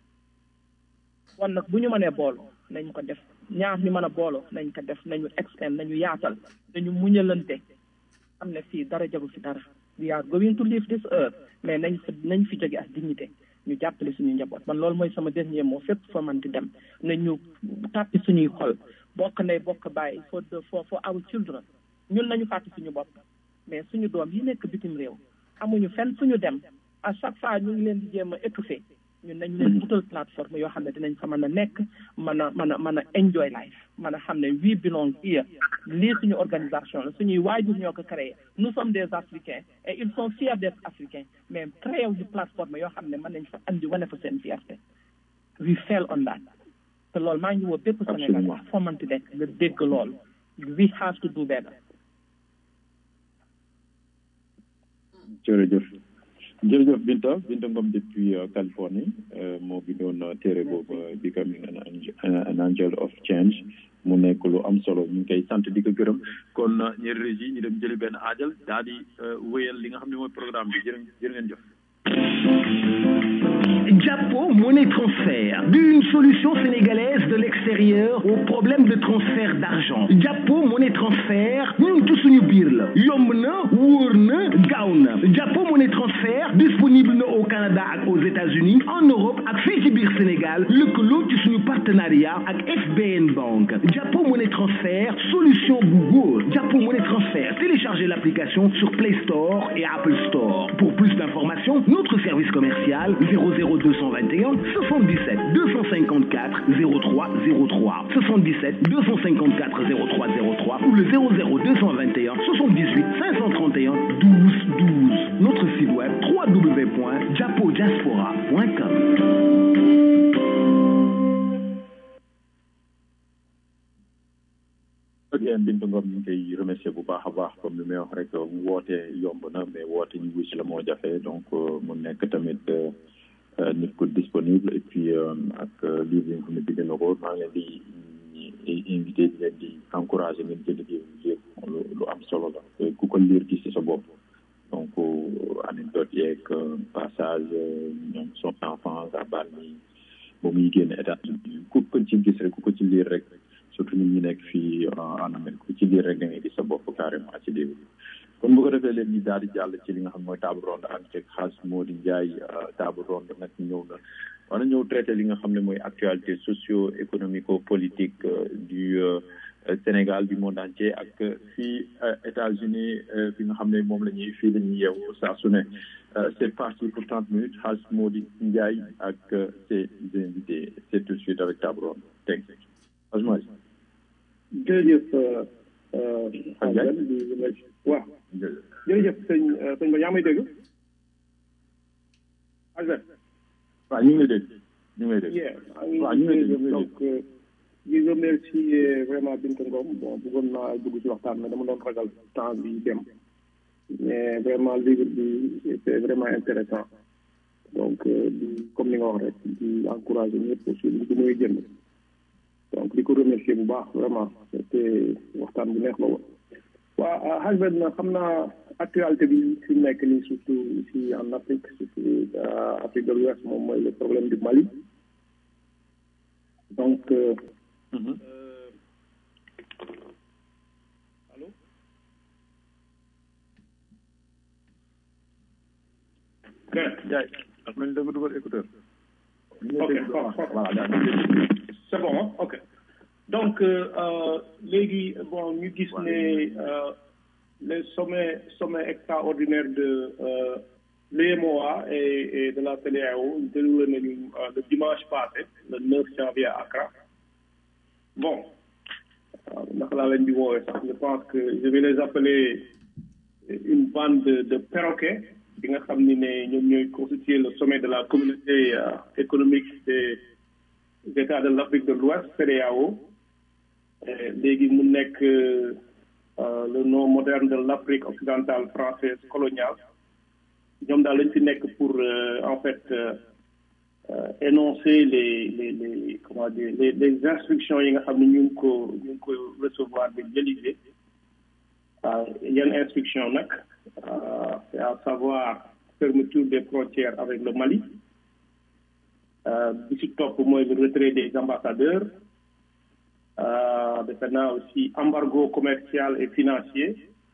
S11: kon nag bu ñu mënee booloo nañ ko def ñaar ñu mën a booloo nañ ko def nañu extend nañu yaatal nañu muñalante am ne fii dara jagu fi dara we are going to leave this earth mais nañ fi nañ fi jóge ak dignité ñu jàppale suñu njaboot man loolu mooy sama dernier mot fépp fa man di dem nañu tàppi suñuy xol bokk ndey bokk bàyyi for the for for our children ñun nañu fàtte suñu bopp mais suñu doom yi nekk bitim réew amuñu fenn suñu dem à chaque fois ñu ngi leen di jéem a étouffer ñun nañ leen utal plateforme yoo xam ne dinañ fa mën a nekk mën a mën a mën a enjoy life mën a xam ne we belong here lii suñu organisation la suñuy waajur ñoo ko créé nous sommes des africains et ils sont fiers d'être africains mais créé wu plateforme yoo xam ne mën nañ fa andi wane fa seen fierté we fail on that te loolu maa ngi woo bépp Sénégal wax foo mënti nekk nga dégg loolu we have to do better.
S7: jërëjëf jërëjëf Binta Binta Ngom depuis Californie moo bi doon téere boobu becoming an angel of change mu nekk lu am solo ñu ngi koy sant di ko gërëm kon ñeeri régie ñu dem jëli benn aajal daal di wéyal li nga xam ne mooy programme bi jërë jërë ngeen jëf.
S5: Japo Monnaie Transfert, d'une solution sénégalaise de l'extérieur au problème de transfert d'argent. Japo Monnaie Transfert, ñun tout suñu biir la yomb na wóor na gaaw na. Japo Monnaie Transfert disponible na au Canada ak aux États-Unis en Europe ak fii ci biir Sénégal lëkkaloo ci suñu partenariat ak F B N Bank Jàppo Money Transfert solution bu wóor Jàppo Money Transfert téléchargez l'application sur Play Store et Apple Store. Pour plus d'informations, notre service commercial zéro zéro deux cent vingt et un soixante-dix-sept deux cent cinquante-quatre zéro trois zéro trois soixante-dix-sept deux cent cinquante-quatre zéro trois zéro trois ou le zéro zéro deux cent vingt et un soixante-dix-huit cinq cent trente et un douze douze. Notre site web w w w point jàppo diaspora point com.
S7: bien Bintu Ngom ñu ngi koy remercier bu baax a baax comme li may wax rek woote yomb na mais woote ñu wuy si la moo jafe donc mu nekk tamit nit ku disponible et puis ak livre yi nga xam ne bind na ko maa ngi leen di invité di leen di encouragé ngeen jënd livre lu am solo la ku ko lire gis ci sa bopp donc anecdote yeeg passage ñoom son enfance à Bargny ba muy génn États-Unis ku ko ci gis rek ku ko ci lire rek surtout ñun ñu nekk fii en Amérique ku ci lire rek da ngay gis sa bopp carrément ci livre bi kon bu ko defee leen ñu daal di jàll ci li nga xam mooy table ronde ànd ceeg Hadj Mody Ndiaye table ronde nag ñëw na war na ñëw traité li nga xam ne mooy actualité socio économico politique du Sénégal du monde entier ak fii États-Unis fi nga xam ne moom la ñuy fii la ñuy yeewu saa su ne c'est parti pour trente minutes Hadj Mody Ndiaye ak ses invités c'est tout de suite avec table ronde thank you Hadj Mody
S4: jërëjëf waaw jërëjëf sëñ sëñ ba yaa may dégg Albert
S7: waaw ñu ngi lay dégg ñu ngi lay dégg waaw ñu ngi lay dégg
S4: donc di remercier vraiment Bintu Ngom bon bëggoon naa dugg ci waxtaan mais dama doon ragal temps bi dem mais vraiment livre bi c'est vraiment intéressant donc di comme ni nga wax rek di encourager ñëpp aussi li muy jënd donc di ko remercier bu baax vraiment c'était waxtaan bu neex la woon waaw Albert na xam naa actualité bi fi mu nekk nii surtout ici en Afrique surtout Afrique de l'Ouest moom mooy le problème du Mali donc
S7: Mm-hmm.
S4: Euh, allô
S7: Ndiaye ak nañ dëgg dugal écouteur
S4: ok voilà c'est bon hein? Ok donc euh, léegi bon ñu gis ne les sommets sommets extraordinaires de euh, l'U E M O A et, et de la C E D E A O déroulé nañu le dimanche passé le neuf janvier à Accra. Bon, je pense que je vais les appeler une bande de, de perroquets qui ont constitué le sommet de la communauté euh, économique des États de l'Afrique de l'Ouest, C E D E A O. Légui mu nek le nom moderne de l'Afrique occidentale française coloniale. Ñom dal lañ fi nek pour euh, en fait euh, Euh, énoncer les les les comment dire les, les instructions yi nga xam ne ñu ngi ko ñu ngi ko recevoir de l'Élysée yenn instruction nag c'est à savoir fermeture des frontières avec le Mali bi ci topp mooy le retrait des ambassadeurs defe naa aussi embargo commercial et financier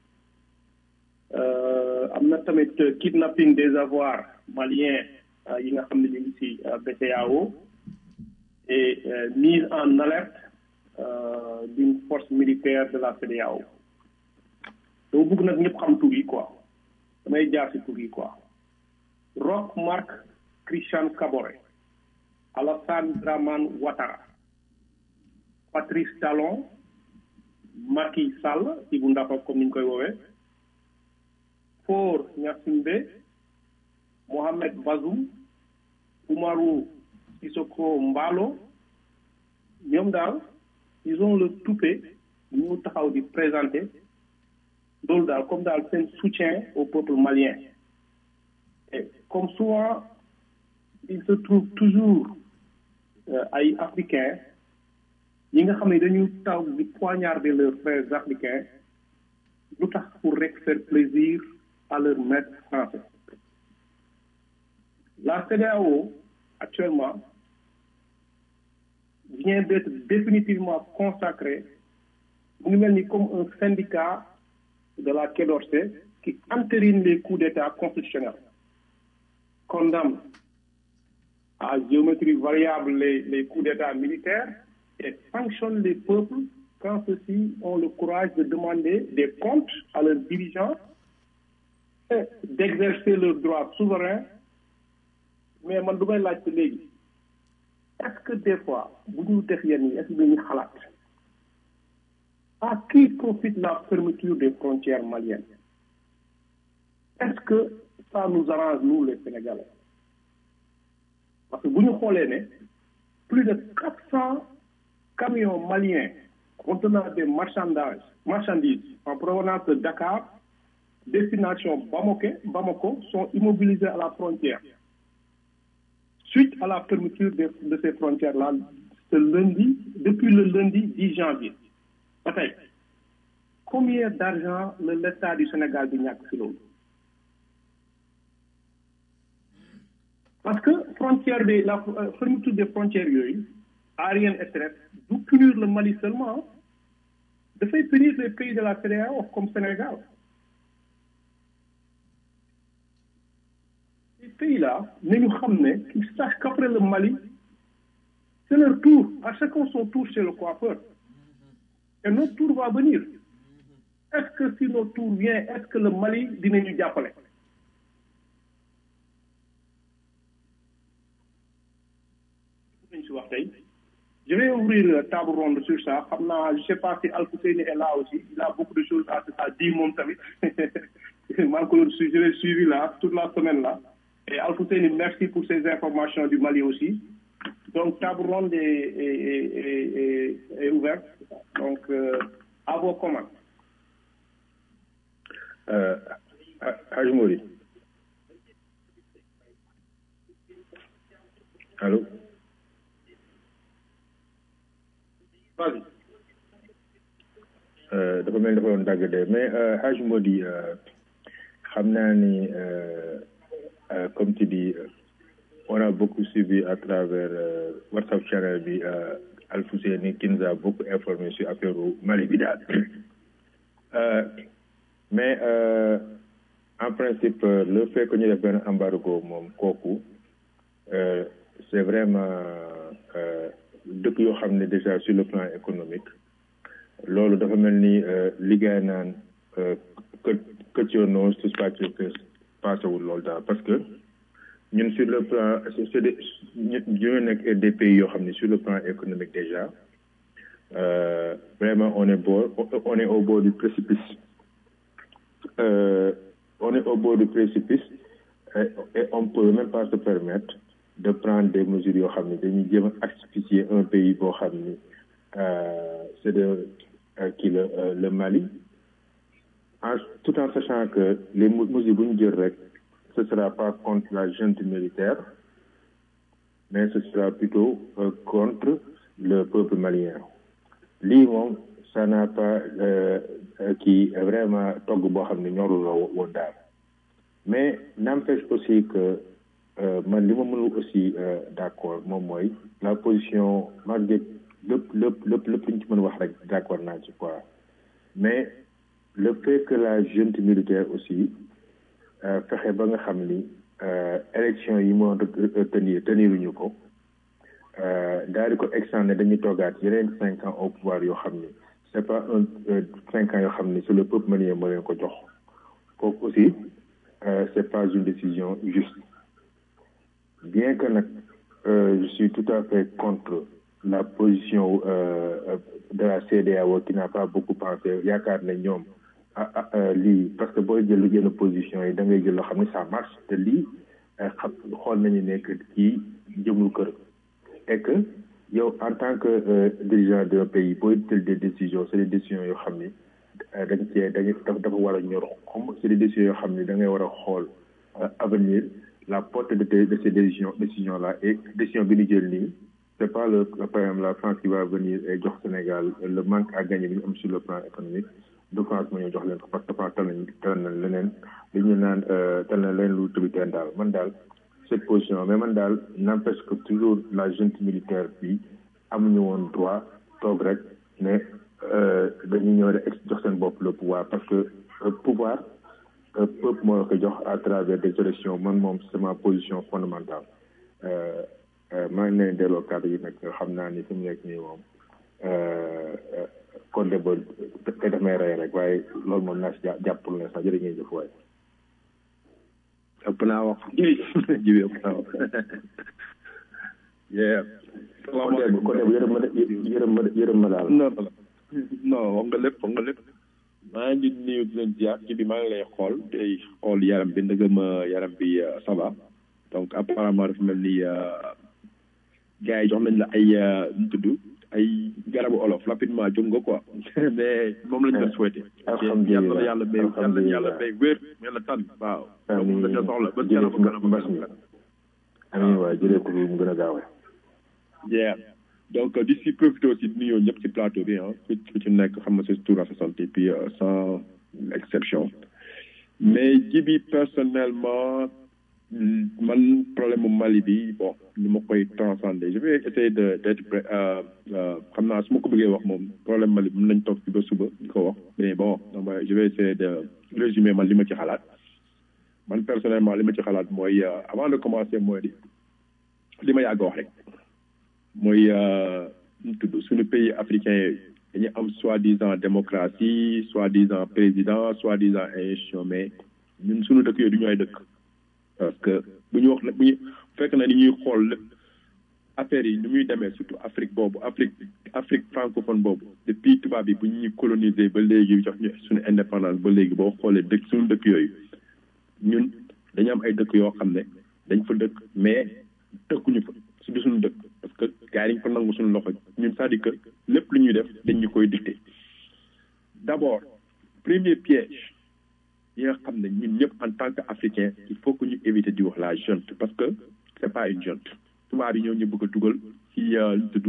S4: am na tamit kidnapping des avoirs maliens yi nga xam ne ñu ngi ci B C E A O et euh, mise en alerte euh, d'une force militaire de la C E D E A O dama bëgg nag ñëpp xam tur yi quoi damay jaar ci tur yi quoi Roch Marc Christian Kaboré Alassane Dramane Ouattara Patrice Talon Macky Sall Ibou Ndafa comme ni ñu koy woowee Faure Gnassingbé Mohamed Bazoum, Oumarou Sissoko Mbalo, ñoom daal ils ont le toupet ñu taxaw di présenter loolu daal comme daal seen soutien au peuple malien. Et comme souvent il se trouve toujours euh, ay africains ñi nga xam ne dañu taw di poignarder leurs frères africains lu tax pour rek faire plaisir à leur maître français. La C E D E A O, actuellement, vient d'être définitivement consacrée comme un syndicat de la Quai d'Orsay qui entérine les coups d'État constitutionnels, condamne à géométrie variable les, les coups d'État militaires et sanctionne les peuples quand ceux-ci ont le courage de demander des comptes à leurs dirigeants et d'exercer leurs droits souverains. Mais man du may laajte léegi est-ce que des fois bu ñu def yenn yi est-ce que dañuy xalaat à qui profite la fermeture des frontières maliennes? Est-ce que ça nous arrange, nous les Sénégalais? Parce que bu ñu xoolee ne plus de quatre cents camions maliens contenant des marchandises, marchandises en provenance de Dakar, destination Bamako, Bamako sont immobilisés à la frontière. Suite à la fermeture de, de ces frontières-là, ce lundi, depuis le lundi dix janvier. Bataille. Combien d'argent le l'État du Sénégal di ñàkk ci loolu? Parce que frontière de la euh, fermeture des frontières yooyu aériennes et terrestres du punir le Mali seulement, dafay punir les pays de la C E D E A O comme Sénégal. Ces pays-là nañu xam ne qu'ils sachent qu'après le Mali c'est leur tour, à chacun son tour chez le coiffeur. Et notre tour va venir. Est-ce que si notre tour vient, est-ce que le Mali dinañu jàppale? Je vais ouvrir la table ronde sur ça. Je ne sais pas si Al-Husseini est là aussi. Il a beaucoup de choses à, à dire, mon ami. Je l'ai suivi là, toute la semaine là. Et Al-Husseini, merci pour ces informations du Mali aussi. Donc, table ronde est, est, est, est, est ouverte. Donc, euh, à vos commandes.
S12: Euh, Hajmouri. Allô?
S4: Vas-y.
S12: Euh, dafa mel ni dafa doon dagg de mais euh, Haj Modi xam naa ni euh, euh, comme tu dis euh, on a beaucoup suivi à travers euh, WhatsApp channel bi euh, Al-Husseini qui nous a beaucoup informé sur affaire Mali bi daal euh, mais euh, en principe le fait que ñu def benn embargo moom kooku euh, c'est vraiment euh, dëkk yoo xam ne déjà sur le plan économique loolu dafa mel ni liggéey naan que que coono su paasewul loolu daal parce que ñun sur le plan c'est des ñu nekk des pays yoo xam ne sur le plan économique déjà euh, vraiment on est bord on est au bord du précipice euh, on est au bord du précipice et, et on peut même pas se permettre de prendre des mesures yoo xam ne dañuy jéem a asphyxier un pays boo xam ni c'est de kii la le Mali en tout en sachant que les mesures bu ñu jël rek ce sera pas contre la junte militaire mais ce sera plutôt contre le peuple malien lii moom ça n'a pas kii vraiment togg boo xam ne ñorul la woon daal mais n'empêche aussi que Euh, man li ma mënul aussi euh, d'accord moom mooy la position malgré lépp lépp lépp lépp li ñu ci mën wax rek d'accord naa ci quoi mais le fait que la junte militaire aussi fexe ba nga xam ni élection yi moo tenir teniruñu ko daal di ko extendre dañuy toogaat yeneen cinq ans au pouvoir yoo xam ni c'est pas un cinq ans yoo xam ni c'est le peuple malien moo leen ko jox kooku aussi euh, c'est pas une décision juste. Bien que euh, je suis tout à fait contre la position euh, de la C E D E A O qui n'a pas beaucoup pensé yaakaar ne ñoom ah ah lii parce que booy jël yenn position yi da ngay jël loo xam ne ça marche te lii xam xool nañu ne que kii jëmul kër et que yow en tant que euh, dirigeant d'un pays booy jël des décisions c'est des décisions yoo xam ni dañ cee dañuy dafa war a ñor comme c'est des décisions yoo xam ni da ngay war a xool avenir. La portée de, de ces décisions, décisions-là et décision bi ñu jël nii c'est pas le par exemple la France qui va venir et jox Sénégal le manque à gagner bi ñu am sur le plan économique de France moo ñëw jox leen ko parce que France tal nañ tal nañ leneen li ñu naan tal na leneen lu tubiteen daal man daal cette position mais man daal n'empêche que toujours la junte militaire bi amuñu woon droit toog rek ne dañuy ñëw rek jox seen bopp le pouvoir parce que pouvoir peuple moo la ko jox à travers des élections man moom c'est ma position fondamentale euh, maa ngi leen delloo kàddu yi nag xam naa ni fi mu nekk nii moom Condé ba te daf may rey rek waaye loolu moom naa si jàppul ne sax jërë ngeen jëf waaye ëpp naa wax jibi jibi ëpp naa wax yeah Condé bu Condé bu yërëm ma yërëm ma yërëm ma daal
S7: non non wax nga lépp wax nga lépp maa ngi nuyu di leen ziar jibi maa ngi lay xool day xool yaram bi ndëgëm yaram bi ça va donc apparemment dafa mel ni gars yi jox nañ la ay nu tudd ay garabu olof rapidement jóg nga quoi mais moom lañ la souhaité yàlla la yàlla bay yàlla yàlla bay wér yàlla tànn waaw moom la ñu soxla ba kanam kanam
S12: mbas mi amiin waay jëlee ko mu gën a gaawee
S7: yeah donc d'ici profité aussi di nuyoo ñëpp ci plateau bi ah ku ci nekk xam nga sa tour à sa santé puis sans exception mais jibi personnellement man problème mu Mali bi bon ni ma koy transcender je vais essayer de d'être xam naa su ma ko bëggee wax moom problème Mali mën nañ toog ci ba suba di ko wax mais bon je vais essayer de résumer man li ma ci xalaat man personnellement li ma ci xalaat mooy avant de commencer mooy di li ma yàgg wax rek mooy ñu tudd suñu pays africain dañu am soi-disant démocratie soi-disant président soi-disant institution mais ñun suñu dëkk yooyu du ñu ay dëkk parce que bu ñu wax bu ñu fekk na ni ñuy xool affaire yi ni muy demee surtout Afrique boobu Afrique Afrique francophone boobu depuis tubaab bi bu ñuy coloniser ba léegi jox ñu suñu indépendance ba léegi boo xoolee dëkk suñu dëkk yooyu ñun dañu am ay dëkk yoo xam ne dañ fa dëkk mais dëkkuñu fa su du suñu dëkk parce que gars yi dañ ko nangu suñu loxo ñun c'est-à-dire que lépp lu ñuy def dañ ñu koy dicté d'abord premier piège yi nga xam ne ñun ñëpp en tant que africain il faut que ñu éviter di wax la junte parce que c'est pas une junte tubaab yi ñoo ñu bëgg a dugal ci lu tudd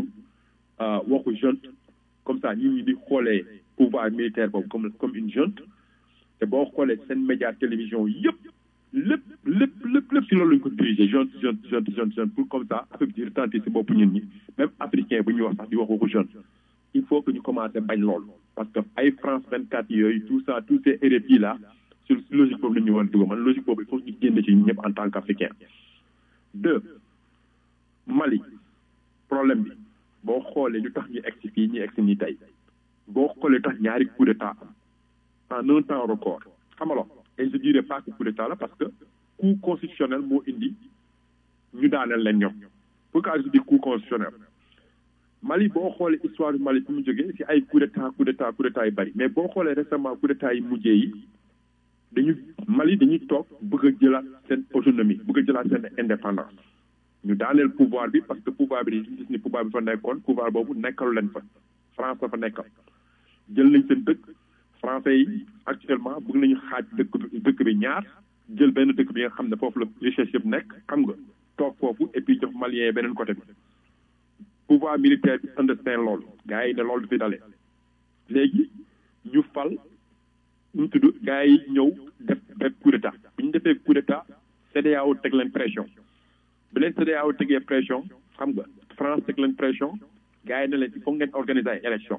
S7: waxu junte comme ça ñun ñi di xoolee pouvoir militaire boobu comme comme une junte te boo xoolee seen média télévision yëpp lépp lépp lépp lépp si loolu lañ ko diriger junte junte junte junte junte pour comme ça affaire bi di retentir si bopp ñun ñi même africain bu ñuy wax sax di wax waxu junte il faut que ñu commencer bañ loolu parce que ay France vingt-quatre yooyu tout ça tous ces R F I là sur logique boobu la ñu war a dugal man logique boobu il faut ñu génne ci ñëpp en tant qu'africain deux Mali problème bi boo xoolee lu tax ñu egsi fii ñu egsi nii tey boo xoolee tax ñaari coup d'état am en un temps record xamalo et je dirais pas que coup d'état la parce que coup constitutionnel moo indi ñu daaneel leen ñoom pourquoi je dis coup constitutionnel Mali boo xoolee histoire du Mali fi mu jógee si ay coup d'état coup d'état coup d'état yu bari mais boo xoolee récemment coup d'état yi mujjee yi dañu Mali dañuy toog bëgg a jëlaat seen autonomie bëgg a jëlaat seen indépendance ñu daaneel pouvoir bi parce que pouvoir bi dañuy gis ni pouvoir bi fa nekkoon pouvoir boobu nekkalu leen fa France la fa nekkal jël nañ seen dëkk français yi actuellement bëgg nañu xaaj dëkk bi dëkk bi ñaar jël benn dëkk bi nga xam ne foofu la richesse yëpp nekk xam nga toog foofu et puis jox malien beneen côté bi pouvoir militaire bi understand loolu gars yi ne loolu du fi dalee léegi ñu fal ñu tudd gars yi ñëw def def coup d'état bu ñu defee coup d'état C E D E A O teg leen pression bu leen C E D E A O tegee pression xam nga France teg leen pression gars yi ne leen il faut ngeen organiser ay élection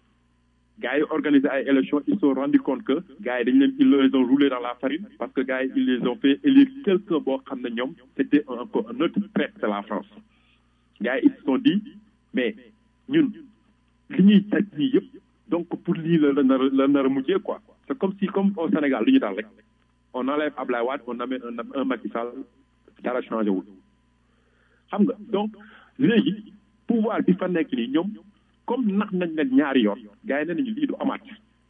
S7: gars yi organiser ay élection ils se sont rendu compte que gars yi dañ leen ils les ont roulé dans la farine parce que gars yi ils les ont fait élire quelqu'un boo xam ne ñoom c'était un un autre trait de la France gars yi ils se sont dit mais ñun li ñuy teg nii yëpp donc pour lii la la nar la nar a mujjee quoi c'est comme si comme au Sénégal lu ñu daal rek on enlève Ablaye Wade on amène un un Macky Sall dara changé wul xam nga donc léegi pouvoir bi fa nekk nii ñoom comme nax nañ leen ñaari yoon gars yi ne nañu lii du amaat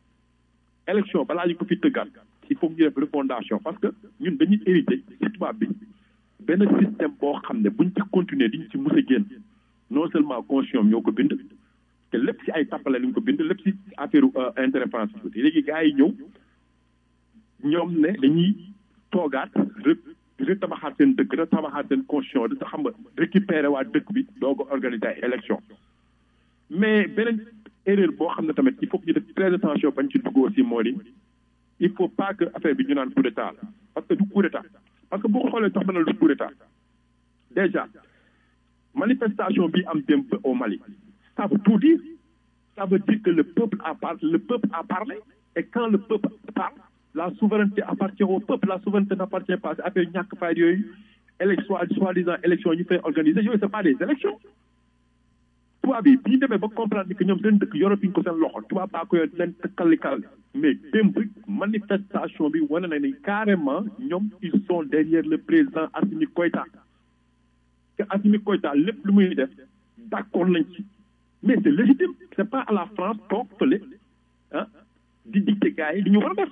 S7: élection balaa ñu ko fi tëggaat il faut ñu def refondation parce que ñun dañuy hérité ci tubaab bi benn système boo xam ne buñ ci continuer diñ ci mus a génn non seulement constitution ñoo ko bind te lépp ci ay tappale lañ ko bind lépp ci affaire intérêt français léegi gars yi ñëw ñoom ne dañuy toogaat retabaxaat seen dëkk retabaxaat seen constitution da xam nga récupérer waa dëkk bi doo ko organiser ay élection mais beneen erreur boo xam ne tamit il faut que ñu def très attention bañ ci dugg aussi moo di il faut pas que affaire bi ñu naan coup d'état la parce que du coup d'état parce que boo xoolee tax na du coup d'état déjà manifestation bi am démb au Mali ça veut tout dire ça veut dire que le peuple a parlé le peuple a parlé et quand le peuple parle la souveraineté appartient au peuple la souveraineté n'appartient pas affaire ñàkk fay yooyu
S12: élection soi-disant élection ñu fay organiser yooyu c'est pas des élections tubaab yi bi ñu demee ba comprendre que ñoom seen dëkk yoratuñ ko seen loxo tubaab baa ko yor leen kalli kalli mais démb manifestation bi wane na ni carrément ñoom ils sont derrière le président Assimi Goïta que Assimi Goïta lépp lu muy def d'accord nañ ci mais c'est légitime c'est pas à la France toog fële ah di dicter gars yi li ñu war a def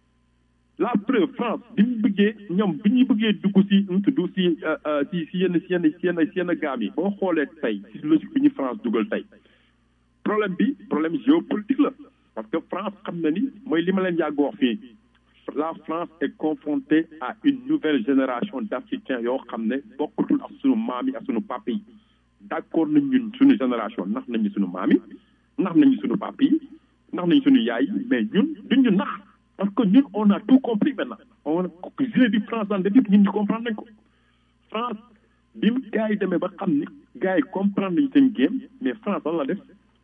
S12: la preuve France bi ñu bëggee ñoom bi ñu bëggee dugg si nu tudd si si si yenn si yenn si yenn si yenn gaam yi boo xoolee tey si logique bi ñu France dugal tey problème bi problème géopolitique la parce que France xam na ni mooy li ma leen yàgg wax fii la France est confrontée à une nouvelle génération d'Africains yoo xam ne bokkatul ak sunu maam yi ak sunu papa yi d'accord nañ ñun suñu génération nax nañu suñu maam yi nax nañu suñu papa yi nax nañu suñu yaay yi mais ñun duñ ñu nax parce que ñun on a tout compris maintenant on je l'ai dit France dans le début ñun ñu comprendre nañ ko France bi gars yi demee ba xam ni gars yi comprendre nañu seen game mais France lan la def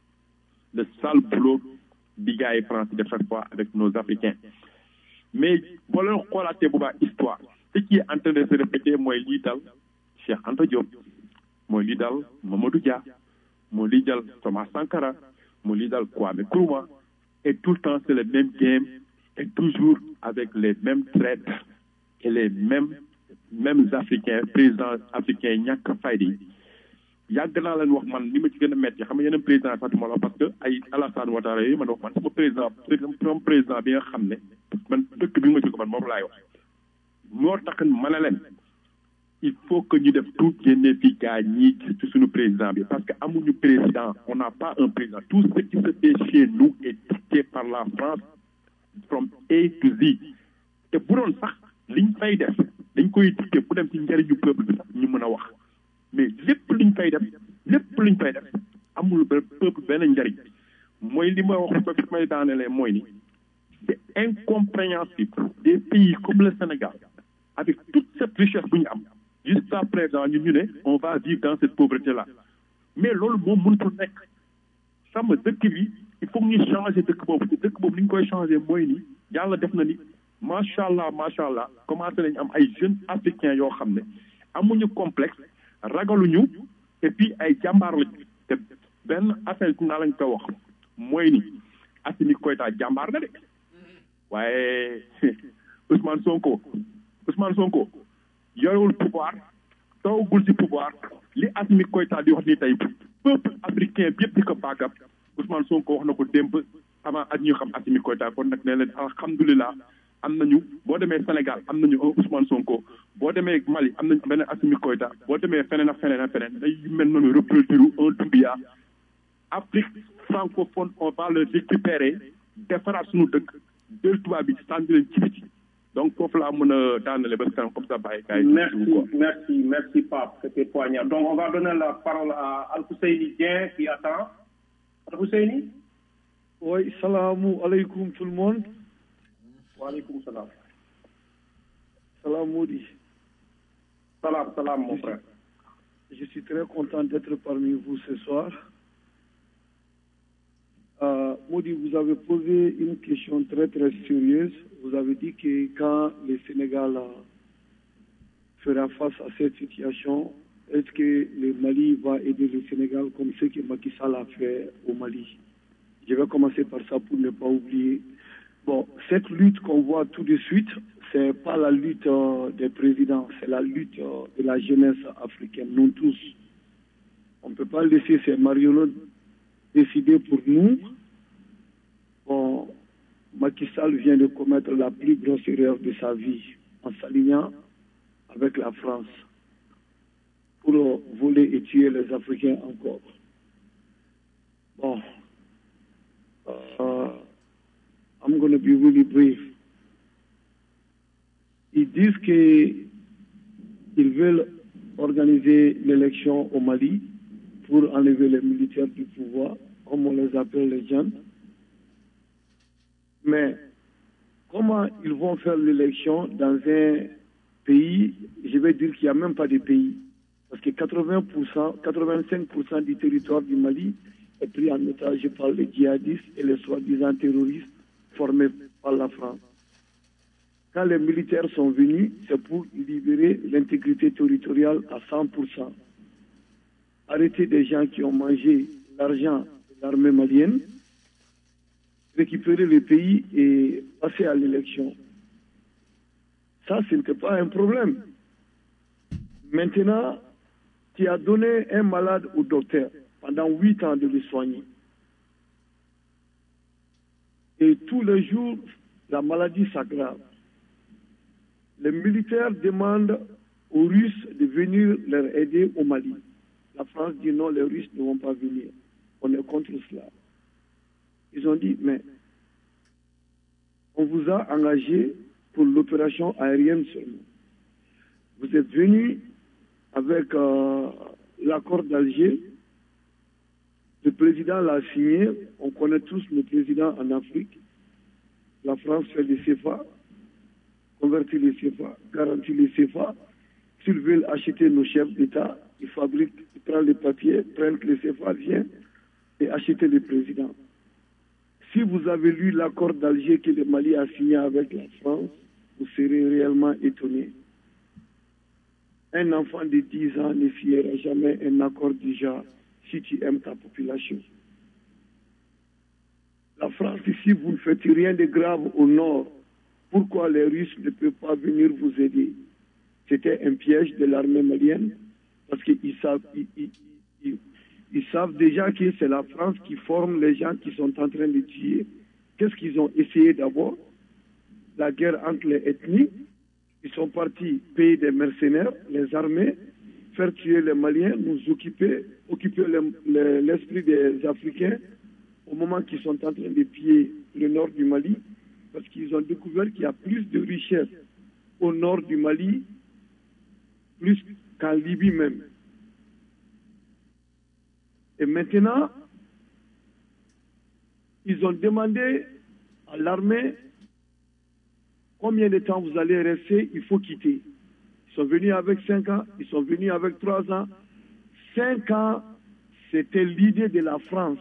S12: le sale boulot bi gars yi France def chaque fois avec nos Africains mais boo leen xoolaatee bu baax histoire ce qui est en train de se répéter mooy lii dal Cheikh Anta Diop mooy lii dal Mamadou Dia mooy lii dal Thomas Sankara mooy lii dal Kwame Nkrumah et tout le temps c'est le même game et toujours avec les mêmes traites et les mêmes mêmes africains présidents africains ñàkk fayda yi yàgg naa leen wax man li ma ci gën a métti xam nga yeneen président sax ma la parce que ay Alassane Ouattara yooyu man wax man sama président sama président bi nga xam ne man dëkk bi ma ci ko man moom laay wax moo tax ma ne leen il faut que ñu def tout génne fii gaa ñii ci suñu président bi parce que amuñu président on n'a pas un président tout ce qui se fait chez nous est dicté par la France from A to Z te bu doon sax liñ fay def dañ koy dicté bu dem ci njëriñu peuple bi sax ñu mën a wax mais lépp liñ fay def lépp liñ fay def amul ba peuple benn njëriñ mooy li ma wax ba fi may daanelee mooy ni c'est incompréhensible des pays comme le Sénégal avec toute cette richesse bu ñu am jusqu'à présent ñun ñu ne on va vivre dans cette pauvreté là mais loolu moom mënutul nekk sama dëkk bi il faut que ñu changer dëkk boobu te dëkk boobu ni ñu koy changer mooy ni yàlla def na ni macha allah macha allah commencé nañu am ay jeunes africains yoo xam ne amuñu complexe ragaluñu et puis ay jàmbaar lañu te benn affaire naa lañ ko wax mooy ni Assimi Goïta jàmbaar na de waaye Ousmane Sonko Ousmane Sonko yorewul pouvoir toogul ci pouvoir li Assimi Goïta di wax ni tey peuple africain bi yëpp di ko baagab Ousmane Sonko wax na ko démb avant ak ñu xam Assimi Goïta kon nag ne leen alhamdulilah am nañu boo demee Sénégal am nañu un Ousmane Sonko boo demee Mali am nañu benn Assimi Goïta boo demee feneen ak feneen ak feneen day mel noonu reproduire un Doumbouya Afrique francophone on va le récupérer defaraat suñu dëkk jël tubaab bi sànni leen ci biti donc foofu laa mën a daanale ba kanam comme ça bàyyi kaay.
S4: merci merci merci Pape c'était poignant donc on va donner la parole à Al-Husseini Dieng qui attend Al-Husseini.
S13: oui salaamu aleykum tout le monde.
S4: waaleykum salaam.
S13: Salam Moudi.
S4: Salam, salam mon frère.
S13: Je suis très content d'être parmi vous ce soir. Euh, Moudi, vous avez posé une question très très sérieuse. Vous avez dit que quand le Sénégal fera face à cette situation, est-ce que le Mali va aider le Sénégal comme ce que Macky Sall a fait au Mali? Je vais commencer par ça pour ne pas oublier. Bon, cette lutte qu'on voit tout de suite, c'est pas la lutte euh, des présidents, c'est la lutte euh, de la jeunesse africaine, nous tous. On ne peut pas laisser ces marionnettes décider pour nous. Bon, Macky Sall vient de commettre la plus grosse erreur de sa vie en s'alignant avec la France pour euh, voler et tuer les Africains encore. Bon, euh, I'm going to be really brief. Ils disent qu'ils veulent organiser l'élection au Mali pour enlever les militaires du pouvoir, comme on les appelle les jeunes. Mais comment ils vont faire l'élection dans un pays, je vais dire qu'il n'y a même pas de pays, parce que quatre-vingts pour cent, quatre-vingt-cinq pour cent du territoire du Mali est pris en otage par les djihadistes et les soi-disant terroristes formés par la France. quand les militaires sont venus, c'est pour libérer l'intégrité territoriale à cent pour cent. Arrêter des gens qui ont mangé l'argent de l'armée malienne, récupérer le pays et passer à l'élection. Ça, ce n'était pas un problème. Maintenant, tu as donné un malade au docteur pendant huit ans de le soigner. Et tous les jours, la maladie s'aggrave. Les militaires demandent aux Russes de venir leur aider au Mali. La France dit non, les Russes ne vont pas venir. On est contre cela. Ils ont dit, mais on vous a engagé pour l'opération aérienne seulement. Vous êtes venus avec euh, l'accord d'Alger. Le président l'a signé. On connaît tous le président en Afrique. La France fait les C F A, convertit les C F A, garantit les C F A. S'ils veulent acheter nos chefs d'État, ils fabriquent, ils prennent les papiers, prennent les C F A, viennent et achètent les présidents. Si vous avez lu l'accord d'Alger que le Mali a signé avec la France, vous serez réellement étonné. Un enfant de dix ans ne signera jamais un accord du genre si tu aimes ta population. La France, ici, vous ne faites rien de grave au nord. Pourquoi les Russes ne peuvent pas venir vous aider? C'était un piège de l'armée malienne parce qu'ils savent, ils, ils, ils, ils savent déjà que c'est la France qui forme les gens qui sont en train de tuer. Qu'est-ce qu'ils ont essayé d'abord? La guerre entre les ethnies. Ils sont partis payer des mercenaires, les armées, faire tuer les Maliens, nous occuper, occuper l'esprit des Africains au moment qu'ils sont en train de piller le nord du Mali, parce qu'ils ont découvert qu'il y a plus de richesses au nord du Mali, plus qu'en Libye même. Et maintenant, ils ont demandé à l'armée combien de temps vous allez rester, il faut quitter. Ils sont venus avec cinq ans, ils sont venus avec trois ans. Cinq ans, c'était l'idée de la France.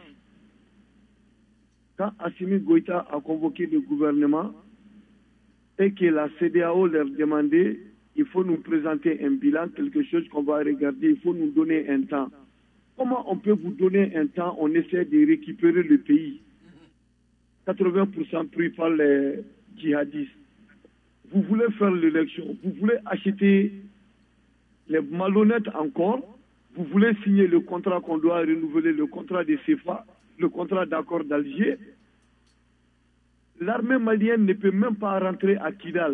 S13: Quand Assimi Goïta a convoqué le gouvernement et que la C D A O leur demandait, il faut nous présenter un bilan, quelque chose qu'on va regarder, il faut nous donner un temps. Comment on peut vous donner un temps? On essaie de récupérer le pays. quatre-vingts pour cent pris par les djihadistes. Vous voulez faire l'élection, vous voulez acheter les malhonnêtes encore, vous voulez signer le contrat qu'on doit renouveler, le contrat de C F A, le contrat d'accord d'Alger. L'armée malienne ne peut même pas rentrer à Kidal.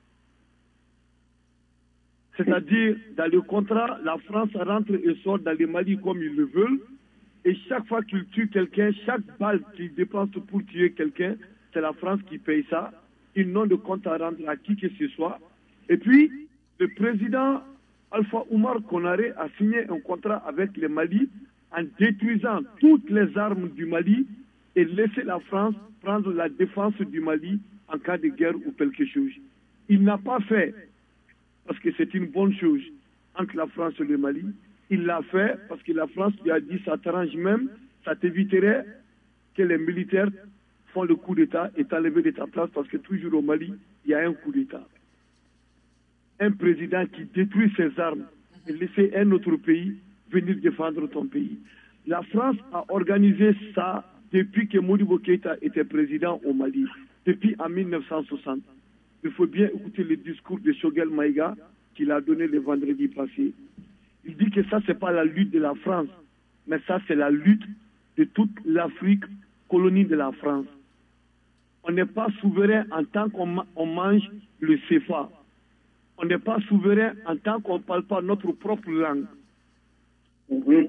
S13: C'est-à-dire, dans le contrat, la France rentre et sort dans le Mali comme ils le veulent. Et chaque fois qu'ils tuent quelqu'un, chaque balle qu'ils dépensent pour tuer quelqu'un, c'est la France qui paye ça. Ils n'ont de compte à rendre à qui que ce soit. Et puis, le président Alpha Oumar Konaré a signé un contrat avec le Mali en détruisant toutes les armes du Mali et laisser la France prendre la défense du Mali en cas de guerre ou quelque chose. Il n'a pas fait, parce que c'est une bonne chose entre la France et le Mali. Il l'a fait parce que la France lui a dit, ça t'arrange même, ça t'éviterait que les militaires font le coup d'État et t'enlever de ta place parce que toujours au Mali, il y a un coup d'État. Un président qui détruit ses armes et laisser un autre pays venir défendre ton pays. La France a organisé ça depuis que Modibo Keïta était président au Mali, depuis en mille neuf cent soixante. Il faut bien écouter le discours de Choguel Maïga qu'il a donné le vendredi passé. Il dit que ça, ce n'est pas la lutte de la France, mais ça, c'est la lutte de toute l'Afrique, colonie de la France. On n'est pas souverain en tant qu'on mange le C F A. On n'est pas souverain en tant qu'on ne parle pas notre propre langue. Oui.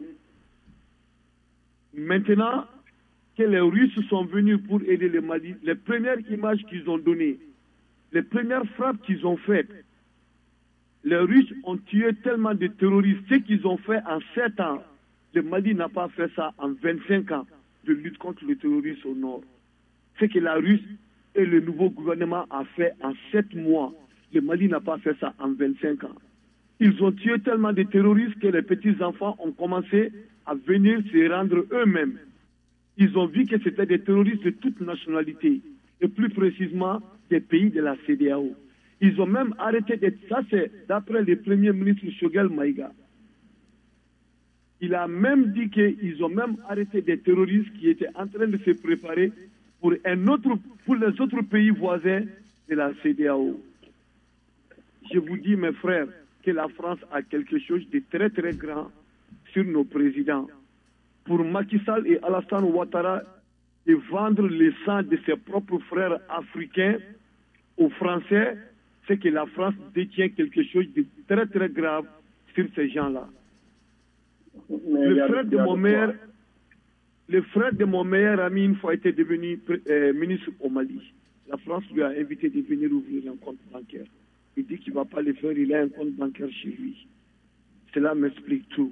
S13: Maintenant que les Russes sont venus pour aider le Mali, les premières images qu'ils ont données, les premières frappes qu'ils ont faites, les Russes ont tué tellement de terroristes. Ce qu'ils ont fait en sept ans, le Mali n'a pas fait ça en vingt-cinq ans de lutte contre le terrorisme au nord. Ce que la Russie et le nouveau gouvernement a fait en sept mois, le Mali n'a pas fait ça en vingt-cinq ans. Ils ont tué tellement de terroristes que les petits-enfants ont commencé à venir se rendre eux-mêmes. Ils ont vu que c'était des terroristes de toute nationalité, et plus précisément des pays de la C D A O. Ils ont même arrêté d'être... Ça, c'est d'après le premier ministre Choguel Maïga. Il a même dit qu'ils ont même arrêté des terroristes qui étaient en train de se préparer pour, un autre, pour les autres pays voisins de la C D A O. Je vous dis, mes frères, que la France a quelque chose de très très grand sur nos présidents. Pour Macky Sall et Alassane Ouattara de vendre le sang de ses propres frères africains aux Français, c'est que la France détient quelque chose de très très grave sur ces gens-là. Le frère de mon meilleur, le frère de mon meilleur ami, une fois, était devenu euh, ministre au Mali. La France lui a invité de venir ouvrir un compte bancaire. Il dit qu'il ne va pas le faire, il a un compte bancaire chez lui. Cela m'explique tout.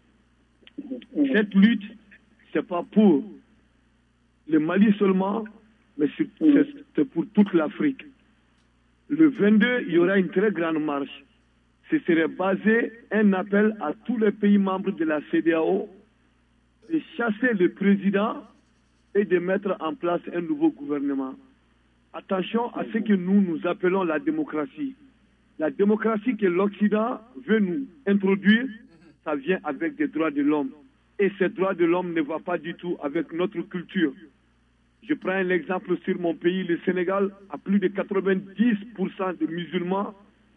S13: Cette lutte, ce n'est pas pour le Mali seulement, mais c'est pour toute l'Afrique. Le vingt-deux, il y aura une très grande marche. Ce serait basé un appel à tous les pays membres de la C D A O de chasser le président et de mettre en place un nouveau gouvernement. Attention à ce que nous, nous appelons la démocratie. La démocratie que l'Occident veut nous introduire, ça vient avec des droits de l'homme. Et ces droits de l'homme ne vont pas du tout avec notre culture. Je prends un exemple sur mon pays, le Sénégal, à plus de quatre-vingt-dix pour cent de musulmans.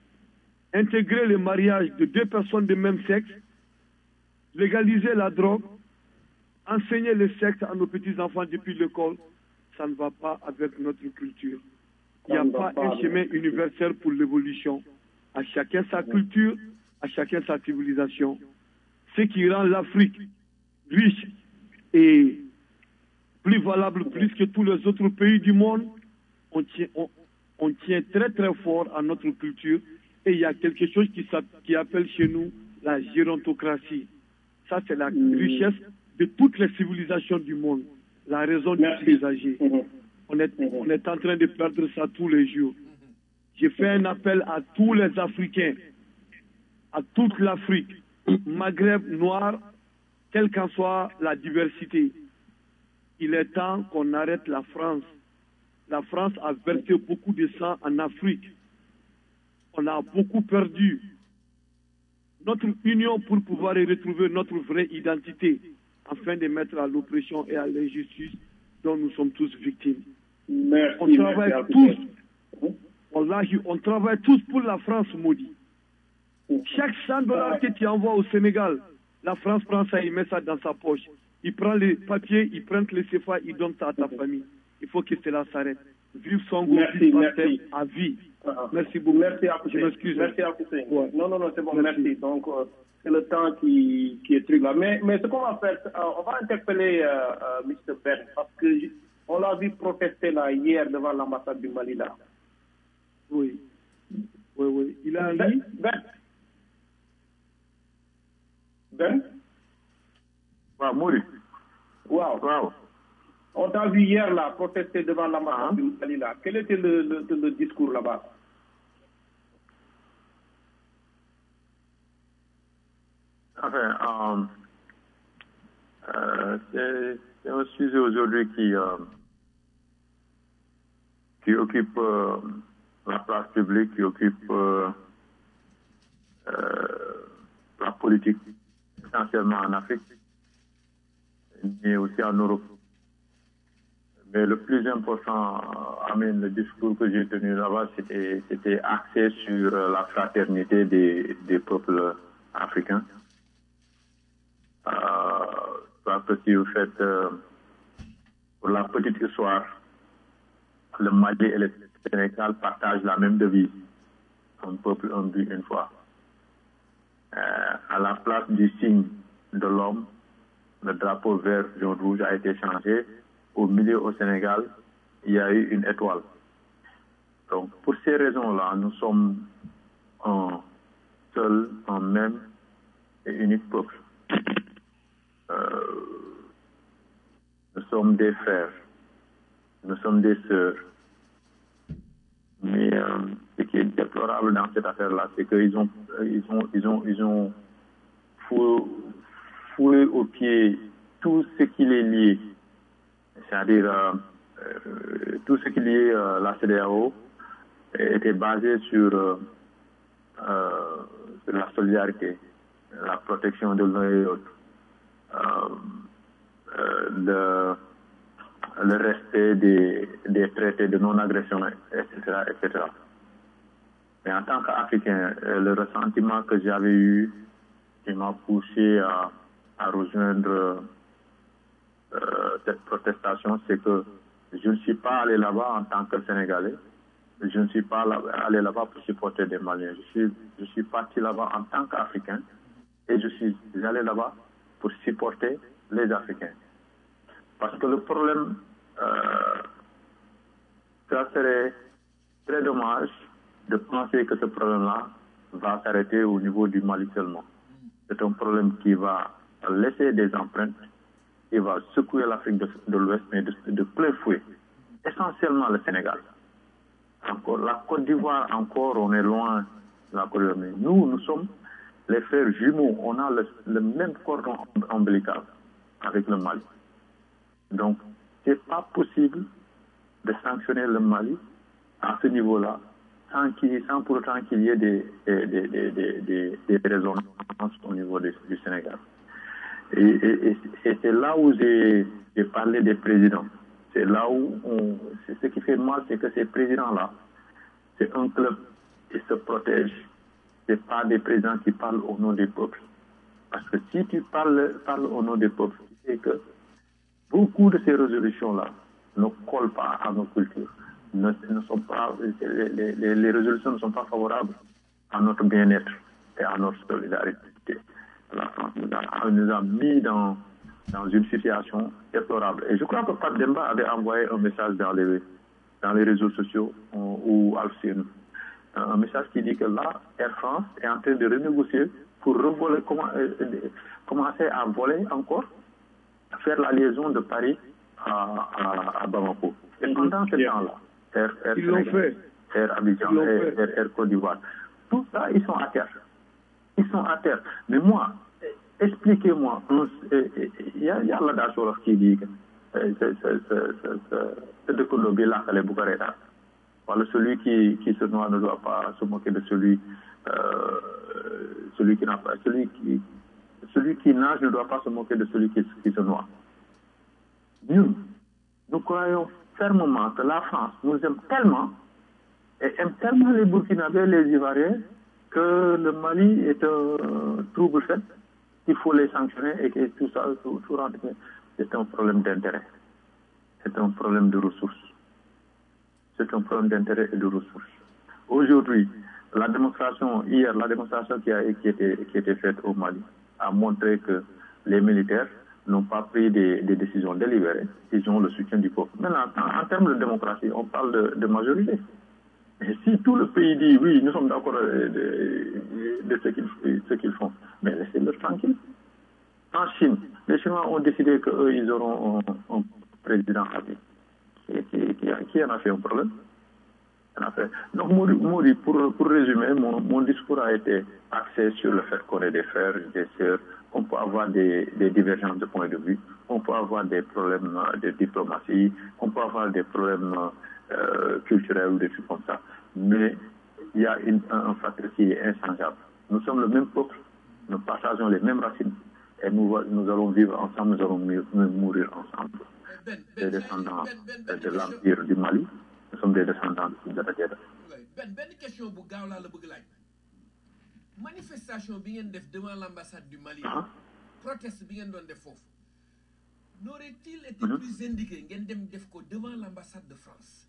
S13: Intégrer le mariage de deux personnes de même sexe, légaliser la drogue, enseigner le sexe à nos petits-enfants depuis l'école, ça ne va pas avec notre culture. Il n'y a pas un chemin universel pour l'évolution. À chacun sa culture, à chacun sa civilisation. Ce qui rend l'Afrique riche et plus valable plus que tous les autres pays du monde, on tient, on, on tient très très fort à notre culture. Et il y a quelque chose qui, qui appelle chez nous la gérontocratie. Ça, c'est la mmh. richesse de toutes les civilisations du monde. La raison du paysager. Mmh. On, est, mmh. on est en train de perdre ça tous les jours. Je fais un appel à tous les Africains, à toute l'Afrique, Maghreb, Noir, quelle qu'en soit la diversité. Il est temps qu'on arrête la France. La France a versé beaucoup de sang en Afrique. On a beaucoup perdu notre union pour pouvoir retrouver notre vraie identité afin de mettre à l'oppression et à l'injustice dont nous sommes tous victimes.
S4: Merci,
S13: on travaille
S4: merci,
S13: tous, on, on travaille tous pour la France maudite. Chaque cent dollars que tu envoies au Sénégal, la France prend ça et met ça dans sa poche. Il prend les papiers, il prend les C F A, il donne ça à ta famille. Il faut que cela s'arrête. Vive Songo, vive Pasteur à vie.
S4: Uh-huh.
S13: Merci beaucoup.
S4: Merci à vous.
S13: Je m'excuse.
S4: Merci à vous. Ouais. Non, non, non, c'est bon, merci. merci. Donc, euh, c'est le temps qui, qui est truc là. Mais, mais ce qu'on va faire, euh, on va interpeller euh, euh, mister Ben, parce qu'on l'a vu protester là hier devant l'ambassade du Mali là.
S13: Oui. Oui, oui. Il a
S4: Ben,
S13: dit.
S4: Ben. Ben.
S7: Wow, Mouri.
S4: Wow.
S7: Wow.
S4: On t'a vu hier là protester devant l'ambassade du Mali là. Quel était le, le, le discours là-bas?
S7: Enfin, euh, euh, c'est un sujet aujourd'hui qui, euh, qui occupe euh, la place publique, qui occupe euh, euh, la politique essentiellement en Afrique, mais aussi en Europe. Mais le plus important, I mean, le discours que j'ai tenu là-bas, c'était, c'était axé sur la fraternité des, des peuples africains. Euh, parce que si vous faites, euh, pour la petite histoire, le Mali et le Sénégal partagent la même devise. Un peuple, un but, une foi. Euh, à la place du signe de l'homme, le drapeau vert, jaune, rouge a été changé. Au milieu, au Sénégal, il y a eu une étoile. Donc, pour ces raisons-là, nous sommes un seul, un même et unique peuple. Euh, nous sommes des frères, nous sommes des sœurs. Mais euh, ce qui est déplorable dans cette affaire-là, c'est qu'ils ont, ils ont, ils ont, ils ont foulé au pied tout ce qui les lie. C'est-à-dire euh, euh, tout ce qui liait euh, la C D A O, était basée sur, euh, euh, sur la solidarité, la protection de l'un et l'autre, euh, euh, le, le respect des, des traités de non-agression, et cetera, et cetera. Mais en tant qu'Africain, euh, le ressentiment que j'avais eu, qui m'a poussé à, à rejoindre euh, cette protestation, c'est que je ne suis pas allé là-bas en tant que Sénégalais. Je ne suis pas là, allé là-bas pour supporter des Maliens. Je suis, je suis parti là-bas en tant qu'Africain et je suis allé là-bas pour supporter les Africains. Parce que le problème, euh, ça serait très dommage de penser que ce problème-là va s'arrêter au niveau du Mali seulement. C'est un problème qui va laisser des empreintes, qui va secouer l'Afrique de, de l'Ouest, mais de, de plein fouet. Essentiellement le Sénégal. Encore, la Côte d'Ivoire, encore, on est loin de la Côte d'Ivoire. Mais nous, nous sommes les frères jumeaux. On a le, le même cordon ombilical avec le Mali. Donc, ce n'est pas possible de sanctionner le Mali à ce niveau-là, sans, qu'il, sans pour autant qu'il y ait des, des, des, des, des, des, des résonances au niveau de, du Sénégal. Et, et, et c'est là où j'ai, j'ai parlé des présidents. C'est là où on, c'est ce qui fait mal, c'est que ces présidents-là, c'est un club qui se protège. Ce n'est pas des présidents qui parlent au nom des peuples. Parce que si tu parles, parles au nom des peuples, tu sais que beaucoup de ces résolutions-là ne collent pas à nos cultures. Ne, ne sont pas, les, les, les résolutions ne sont pas favorables à notre bien-être et à notre solidarité. La France nous a, nous a mis dans, dans une situation déplorable. Et je crois que Pat Demba avait envoyé un message dans les, dans les réseaux sociaux ou Alcine. Un message qui dit que là, Air France est en train de renégocier pour revoler, commencer à voler encore, à faire la liaison de Paris à, à, à Bamako. Et pendant ce temps-là, Air, Air,
S13: ils l'ont fait.
S7: Air Abidjan, Air, Air, Air Côte d'Ivoire, tout ça, ils sont à terre. Ils sont à terre. Mais moi, expliquez-moi, il y a, y a l'adage qui dit que c'est de Kolombie là que les Boukareta. Voilà, celui qui, qui se noie ne doit pas se moquer de celui, euh, celui qui n'a pas, celui qui, celui qui nage ne doit pas se moquer de celui qui, qui se noie. Nous, nous croyons fermement que la France nous aime tellement et aime tellement les Burkinabés, les Ivoiriens, que le Mali est un trouble fait, qu'il faut les sanctionner et que tout ça, tout, tout rentre. C'est un problème d'intérêt. C'est un problème de ressources. C'est un problème d'intérêt et de ressources. Aujourd'hui, la démonstration, hier, la démonstration qui a qui était, qui était faite au Mali a montré que les militaires n'ont pas pris des, des décisions délibérées. Ils ont le soutien du peuple. Maintenant, en, en termes de démocratie, on parle de, de majorité. Et si tout le pays dit oui, nous sommes d'accord de, de, de ce, qu'ils, ce qu'ils font, mais laissez-le tranquille. En Chine, les Chinois ont décidé qu'eux, ils auront un, un président à vie. Qui, qui, qui, qui en a fait un problème? En a fait. Donc, Maudit, pour, pour résumer, mon, mon discours a été axé sur le fait qu'on est des frères, des sœurs, qu'on peut avoir des, des divergences de point de vue, on peut avoir des problèmes de diplomatie, on peut avoir des problèmes euh, culturels ou des trucs comme ça. Mais il y a une, un, un facteur qui est inchangeable. Nous sommes le même peuple, nous partageons les mêmes racines et nous, nous allons vivre ensemble, nous allons mourir ensemble.
S1: Ben,
S7: des descendants ben, ben, ben, de l'Empire du Mali, nous sommes des descendants de la Djeda.
S1: Ben, ben question bu gaaw laa la bëgg laaj. Manifestation bi ngeen def devant l'ambassade du Mali. Ah. Proteste bi ngeen doon def foofu. N'aurait-il été mm-hmm. plus indiqué ngeen dem def ko devant l'ambassade de France?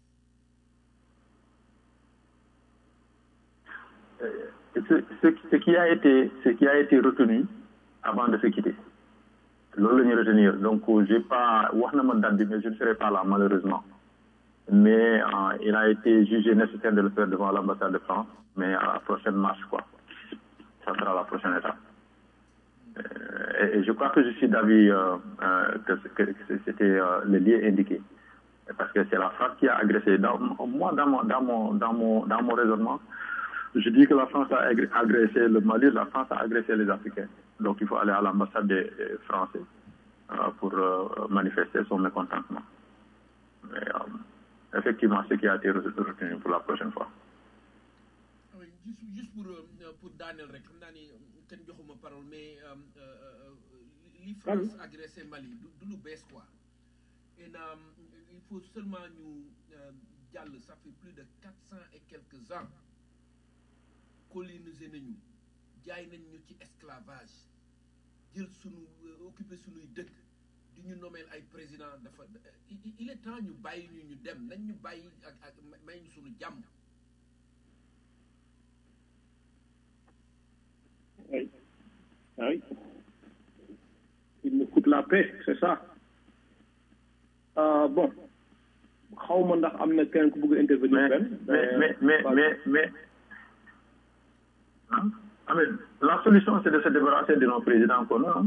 S7: Euh, ce, ce, ce qui a été, ce qui a été retenu avant de se quitter. Loolu la ñu retenir. Donc, j'ai pas, wax na ma date bi, mais je ne serai pas là, malheureusement. Mais euh, il a été jugé nécessaire de le faire devant l'ambassade de France, mais à la prochaine marche, quoi. Ça sera la prochaine étape. Euh, et, et je crois que je suis d'avis euh, euh, que, que, que c'était euh, le lieu indiqué. Parce que c'est la France qui a agressé. Dans, moi, dans mon, dans, mon, dans, mon, dans mon raisonnement, je dis que la France a agressé le Mali, la France a agressé les Africains. Donc il faut aller à l'ambassade des Français euh, pour euh, manifester son mécontentement. Mais euh, effectivement, ce qui a été retenu pour la prochaine fois.
S1: juste pour pour Daniel rek xam naa ni kenn joxuma parole mais li France agressé Mali du lu bees quoi et il faut seulement ñu jàll ça fait plus de quatre cents et quelques ans colonisé nañu jaay nañ ñu ci esclavage jël sunu occupé sunuy dëkk di ñu nomeel ay président dafa il est temps ñu bàyyi ñu ñu dem nañ ñu bàyyi ak ak may ñu sunu jàmm.
S4: Oui. Oui. Il nous coûte la paix, c'est ça. Euh, bon. xaw ma ndax am na kenn ku bëgg a intervenir.
S7: mais mais mais mais mais ah Amen. La solution c'est de se débarrasser de nos présidents qu'on a.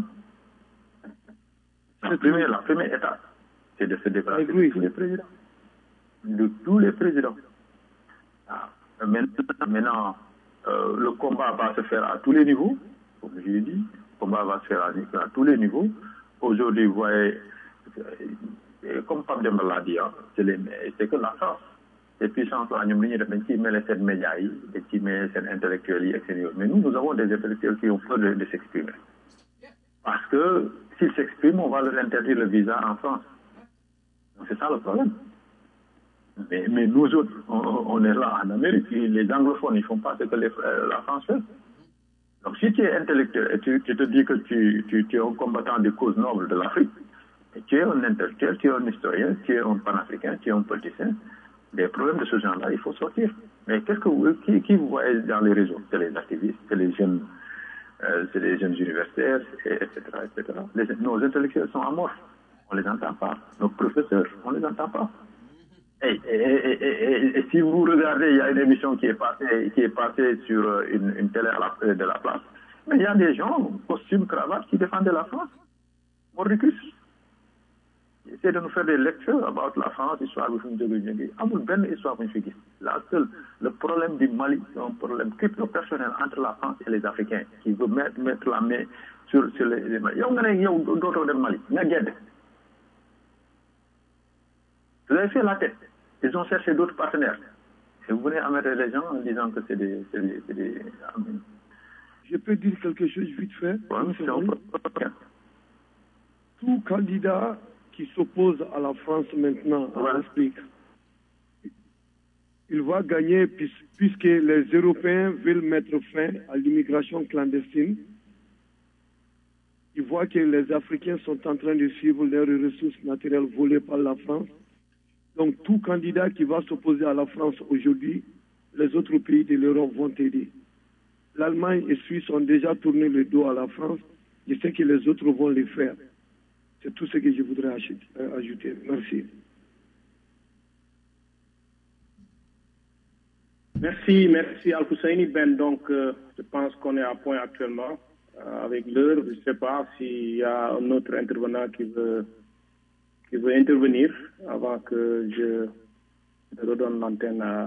S7: La première, la première étape, c'est de se débarrasser de tous les présidents. De tous les présidents. Ah. Maintenant, maintenant euh, le combat va se faire à tous les niveaux, comme je l'ai dit. Le combat va se faire à, à tous les niveaux. Aujourd'hui, vous voyez, euh, comme Pape Demba l'a dit, hein, c'est que la France, ces puissances-là, nous avons ces médias, ces intellectuels, et cetera. Mais nous, nous avons des intellectuels qui ont peur de, de s'exprimer. Parce que s'ils s'expriment, on va leur interdire le visa en France. Donc c'est ça le problème. Mais, mais nous autres, on, on est là en Amérique, les anglophones, ils ne font pas ce que les, euh, la France fait. Donc si tu es intellectuel et tu, tu te dis que tu, tu, tu es un combattant des causes nobles de l'Afrique, et tu es un intellectuel, tu es un historien, tu es un panafricain, tu es un politicien, des problèmes de ce genre-là, il faut sortir. Mais qu'est-ce que vous, qui, qui vous voyez dans les réseaux? C'est les activistes, c'est les jeunes, euh, c'est les jeunes universitaires, et cetera, et cetera. Les, nos intellectuels sont amorphes, on les entend pas. Nos professeurs, on les entend pas. Et, et, et, et, et si vous regardez, il y a une émission qui est passée, qui est passée sur une, une télé à la, de la place. Mais il y a des gens, costume, cravate, qui défendent la France. Mordicus. Ils essaient de nous faire des lectures about la France, histoire de histoire la seule, le problème du Mali, c'est un problème crypto-personnel entre la France et les Africains, qui veut mettre, mettre la main sur, sur les, les Mali. Vous avez fait la tête. Ils ont cherché d'autres partenaires. Et vous venez à mettre les gens en disant que c'est des, c'est des, c'est des...
S13: Je peux dire quelque chose vite fait.
S7: Ouais,
S13: tout candidat qui s'oppose à la France maintenant, à l'Afrique, il va gagner puisque les Européens veulent mettre fin à l'immigration clandestine. Ils voient que les Africains sont en train de suivre leurs ressources naturelles volées par la France. Donc tout candidat qui va s'opposer à la France aujourd'hui, les autres pays de l'Europe vont aider. L'Allemagne et la Suisse ont déjà tourné le dos à la France. Je sais que les autres vont le faire. C'est tout ce que je voudrais ajouter. Merci.
S4: Merci, merci Al-Husseini Ben. Donc, euh, je pense qu'on est à point actuellement euh, avec l'heure. Je ne sais pas s'il y a un autre intervenant qui veut, qui veut intervenir avant que je redonne l'antenne à...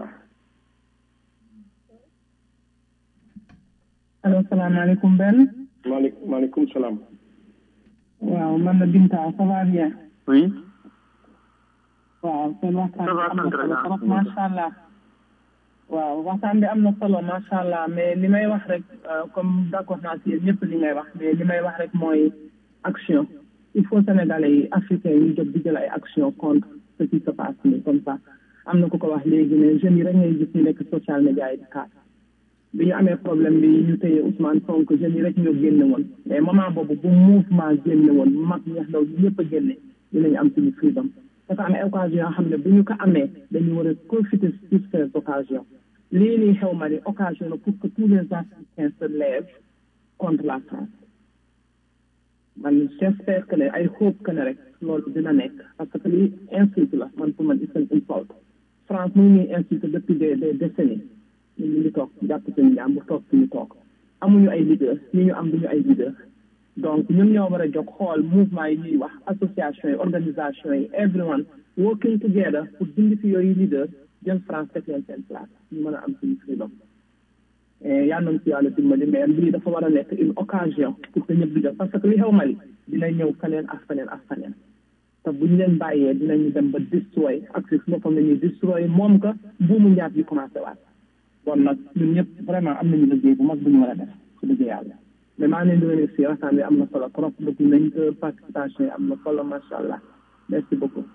S10: Allô, salam alaikum Ben.
S4: Malikum salam.
S10: Waaw man la Binta, ça va bien?
S7: Oui.
S10: Waaw, seen waxtaan bi am na solo trop, macha allah. Waaw, waxtaan bi am na solo, macha allah, mais li may wax rek, comme d'accord naa si ñëpp li ngay wax, mais li may wax rek mooy action. Il faut Sénégalais yi, Africains yi jóg di jël ay action contre ce qui se passe nii comme ça. Am na ku ko wax léegi ne jeunes yi rek ngay gis ñu nekk social média yi di kaas. bi ñu amee problème bi ñu téye Ousmane Sonko jeunes yi rek ñoo génne woon mais moment boobu bu mouvement génne woon mag ñeex ndaw ñëpp a génne dinañu am suñu freedom dafa am ay occasion yoo xam ne bu ñu ko amee dañu war a profiter sur ces occasions lii nii xew ma ni occasion la pour que tous les Africains se lèvent contre la France man j'espère que ne ay hope que ne rek loolu dina nekk parce que lii insulte la man pour man c'est une insult France mu ngi insulte depuis des des décennies ñu ngi toog jàpp seen jàmbur toog suñu toog amuñu ay leaders ñi ñu am duñu ay leaders donc ñun ñoo war a jóg xool mouvement yi ñuy wax association yi organisation yi everyone working together pour dindi fi yooyu leaders jël France teg leen seen place ñu mën a am suñu freedom yal nañ ci yàlla dimbali mais lii dafa war a nekk une occasion pour que ñëpp di jóg parce que li xew Mali dina ñëw feneen ak feneen ak feneen te buñ leen bàyyee dinañu dem ba destroy ak si boppam nañuy destroy moom que buumu njaat bi commencé waat kon nag ñun ñëpp vraiment am nañu liggéey bu mag bu ñu war a def su liggéey yàlla mais maa ngi leen di remercier waxtaan bi am na solo trop dëgg nañ ko participation yi am na solo macha allah merci beaucoup.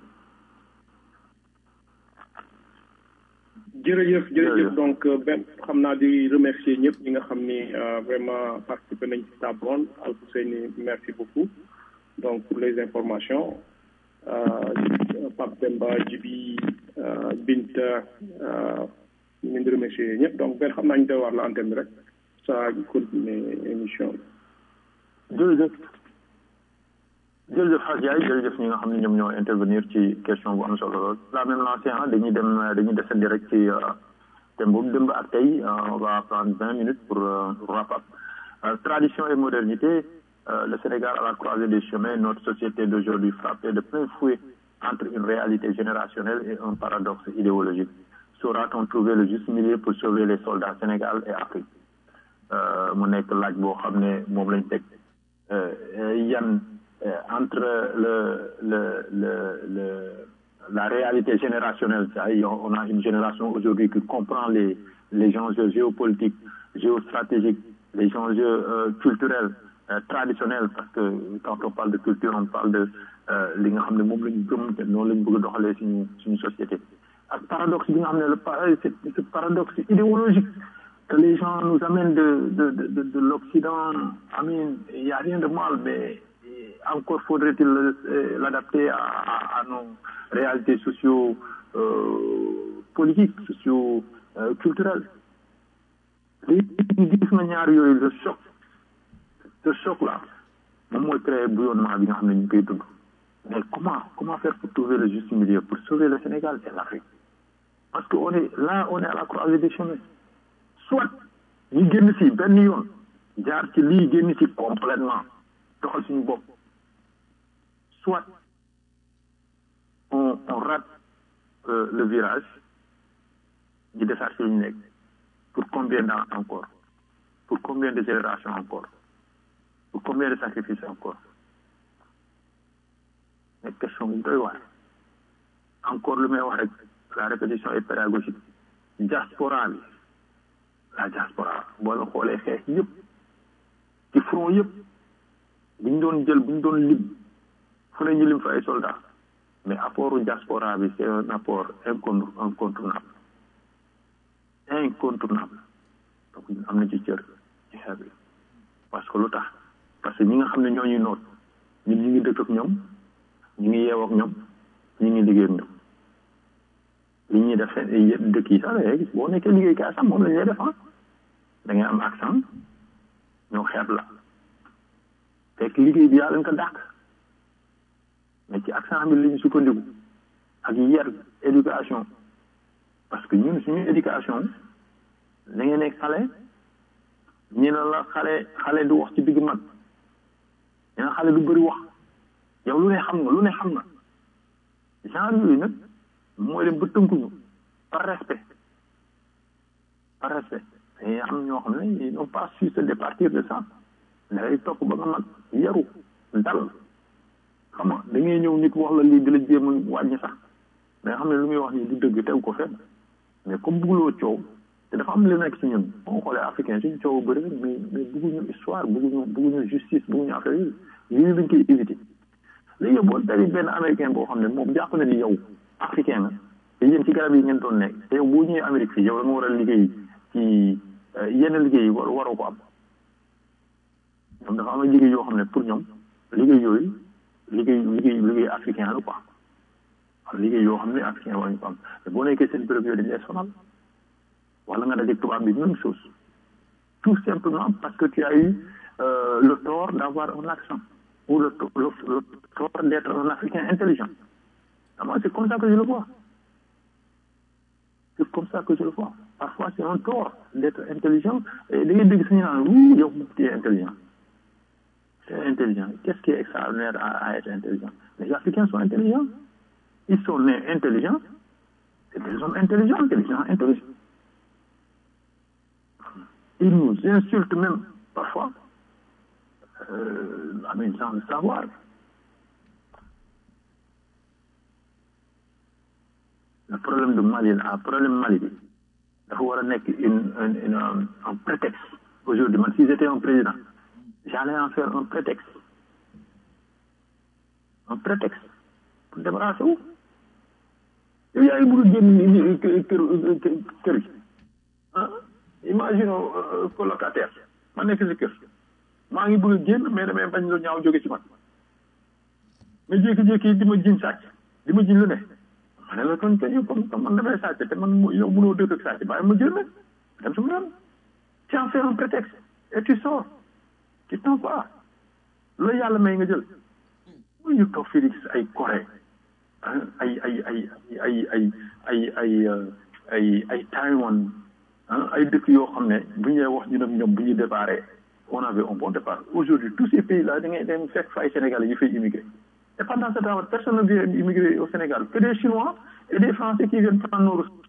S4: jërëjëf jërëjëf donc benn xam naa di remercier ñëpp ñi nga xam ni vraiment participé nañ ci table ronde Alfousseyni merci beaucoup donc pour les informations Pape Demba Djibi Binta ñu ngi di remercier ñëpp donc benn xam naa ñu doy war la antenne bi rek ça continuer émission
S7: bi jërëjëf jërëjëf Hadj Yaay jërëjëf ñi nga xam ne ñoom ñoo intervenir ci question bu am solo lool la même lancé ah dañuy dem dañuy desandi rek ci thème boobu démb ak tey on va prendre vingt minutes pour wrap up tradition et modernité le Sénégal à la croisée des chemins notre société d'aujourd'hui frappée de plein fouet entre une réalité générationnelle et un paradoxe idéologique saura-t-on trouver le juste milieu pour sauver les soldats Sénégal et Afrique mu nekk laaj boo xam ne moom lañ teg yan entre le, le, le, le, la réalité générationnelle, on a une génération aujourd'hui qui comprend les, les enjeux géopolitiques, géostratégiques, les enjeux euh, culturels, euh, traditionnels, parce que quand on parle de culture, on parle de li nga xam ne moom la ñu gëm te noonu la ñu bëgg a doxalee suñu suñu société. ak paradoxe bi nga xam ne le ce paradoxe idéologique que les gens nous amènent de de de de l'Occident, I mean, il n'y a rien de mal, mais encore faudrait-il l'adapter à, à, à nos réalités socio euh, politiques, socio euh, culturelles. léegi gis na ñaar yooyu le choc ce choc là moom mooy créer bouillonnement bi nga xam ne ñu koy dund mais comment comment faire pour trouver le juste milieu pour sauver le Sénégal et l'Afrique parce que on est là on est à la croisée des chemins soit ñu génn si benn yoon jaar ci lii génn si complètement doxal suñu bopp soit on, on rate euh, le virage du décharger ñu nekk pour combien d'années encore pour combien de générations encore pour combien de sacrifices encore mais question bu doy waar encore lu may wax rek la répétition est pédagogique diaspora bi la diaspora boo la xoolee xeex yëpp ci front yëpp bu ñu doon jël bu ñu doon lim fu ne ñu lim fa ay soldats mais apportu diaspora bi c'est un apport incontournable incontournable donc am na ci cër ci xeex bi parce que lu tax parce que ñi nga xam ne ñoo ñuy noot ñun ñu ngi dëkk ak ñoom ñu ngi yeew ak ñoom ñu ngi liggéey ak ñoom li ñuy def seen dëkk yi sax da gis boo nekkee liggéey kaay sax moom la ñuy def ah da ngay am accent ñoo xeeb la fekk liggéey bi yaa leen ko dàq mais ci accent bi la ñu sukkandiku ak yar éducation parce que ñun suñu éducation da ngay nekk xale ñu ne la xale xale du wax ci digg mag ñu ne xale du bëri wax yow lu ne xam nga lu ne xam na genre yooyu nag mooy dem ba tënkuñu par respect par respect et am ñoo xam ne ils n'ont pas su se départir de ça da ngay topp ba nga mag yaru dal xam nga da ngay ñëw nit wax la lii di la jéem a wàññi sax mais xam ne lu muy wax nii du dëgg tegu ko fenn mais comme bëgguloo coow te dafa am li nekk ci ñun boo xoolee africain suñu coow bëri mais mais bëgguñu histoire bëgguñu bëgguñu justice bëgguñu affaire yi yooyu dañ koy éviter léegi yow boo dari benn américain boo xam ne moom jàpp na ni yow africain nga te yéen ci garab yi ngeen doon nekk te yow boo ñëwee Amérique fii yow da nga war a liggéey ci yenn liggéey yi war waroo ko am ñoom dafa am liggéey yoo xam ne pour ñoom liggéey yooyu liggéey liggéey liggéey africain la quoi liggéey yoo xam ne africain war ñu ko am te boo nekkee seen béréb yooyu dañ lay sonal wala nga dajeeg tubaab bi même chose tout simplement parce que tu as eu euh, le tort d'avoir un accent ou le, le, le tort d'être un Africain intelligent. Et moi, c'est comme ça que je le vois. C'est comme ça que je le vois. Parfois, c'est un tort d'être intelligent. Et les gens disent, oui, tu es intelligent. C'est intelligent. Qu'est-ce qui est extraordinaire à, à être intelligent? Les Africains sont intelligents. Ils sont nés intelligents. C'est des hommes intelligents, des gens intelligents. Ils nous insultent même parfois, euh, sans le savoir. Le problème de Mali, le problème Mali,
S6: dafa war a nekk une une une un prétexte aujourd'hui man si j'étais un président j'allais en faire un prétexte un prétexte pour débarrasser wu yow yaa ngi bëgg génn kër kër kër gi ah imagine colocataire ma nekk si kër maa ngi bëgg génn mais damay bañ lu ñaaw jóge ci man nga jékki-jékki di ma jiñ sàcc di ma jiñ lu ne ma ne la kon kañ comme comme man damay sàcc te man yow mënoo dëkk ak sàcc bàyyi ma génn dem su ma yoon tu en fais un prétexte et tu sors tu t'en vas loolu yàlla may nga jël mu ñu toog fii di gis ay Corée ay ay ay ay ay ay ay ay ay Taïwan ay dëkk yoo xam ne bu ñuy wax ñu ne ñoom bu ñuy déparé on avait un bon départ aujourd'hui tous ces pays là da ngay dem fekk fa ay Sénégalais yu fay immigré et pendant ce temps personne ne vient immigrer au Sénégal que des Chinois et des Français qui viennent prendre nos ressources.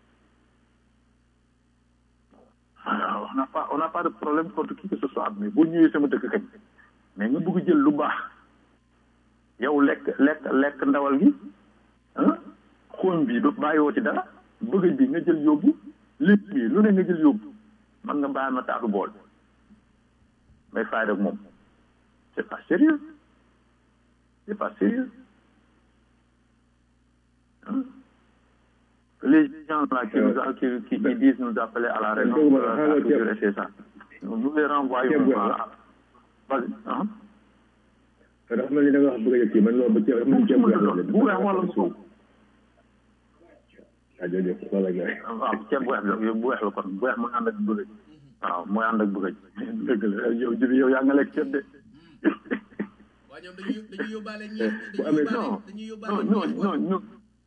S6: Alors, on n'a pas on n'a pas de problème contre qui que ce soit mais bu ñëwee sama dëkk kañ mais nga bëgg jël lu baax yow lekk lekk lekk ndawal gi ah xooñ bi ba bàyyiwoo ci dara bëgg bi nga jël yóbbu lépp bi lu ne nga jël yóbbu man nga bàyyi ma taatu bool mais fay rek moom c'est pas sérieux c'est pas sérieux hein? Les gens là qui, nous a, qui, qui, qui disent nous appeler à la raison ça a toujours été ça nous les renvoyons à vas-y hein?
S12: ndax man li da nga wax bëgg a kii man loolu ba ci man ci bu weex wala bu sow ah jërëjëf wala nga
S6: waaw ceeb bu weex la bu weex la kon bu weex mooy ànd ak bëgg waaw mooy ànd ak bëgg dëgg la yow jibi yow yaa nga lekk ceeb de
S1: waa ñoom dañuy dañuy yóbbaale ñi
S6: bu amee non non non non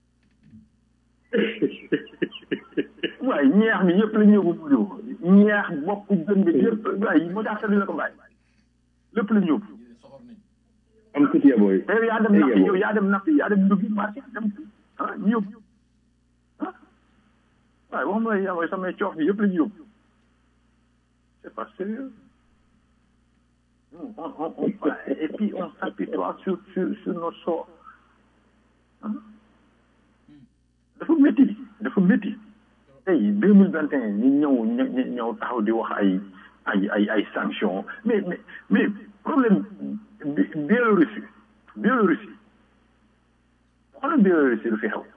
S6: waaye ñeex mi yëpp la ñëw bu mu ñeex bopp jën bi yëpp waaye moo tax la ko bàyyi lépp la ñëw
S12: am tuuti yabooy
S6: yow yaa dem nappi yow yaa dem nappi yaa dem dugg marché dem ah ñu yóbbu ah waaye wax ma yabooy samay coox bi yëpp la ñu yóbbu c'est pas sérieux on, on, on, et puis on s'apitoie sur sur sur notre sort ah dafa métti dafa métti tey deux mille vingt et un ñu ñëw ñu ñëw taxaw di wax ay ay ay ay sanctions mais mais mais problème Biélorussie Biélorussie xoolal Biélorussie lu fi xew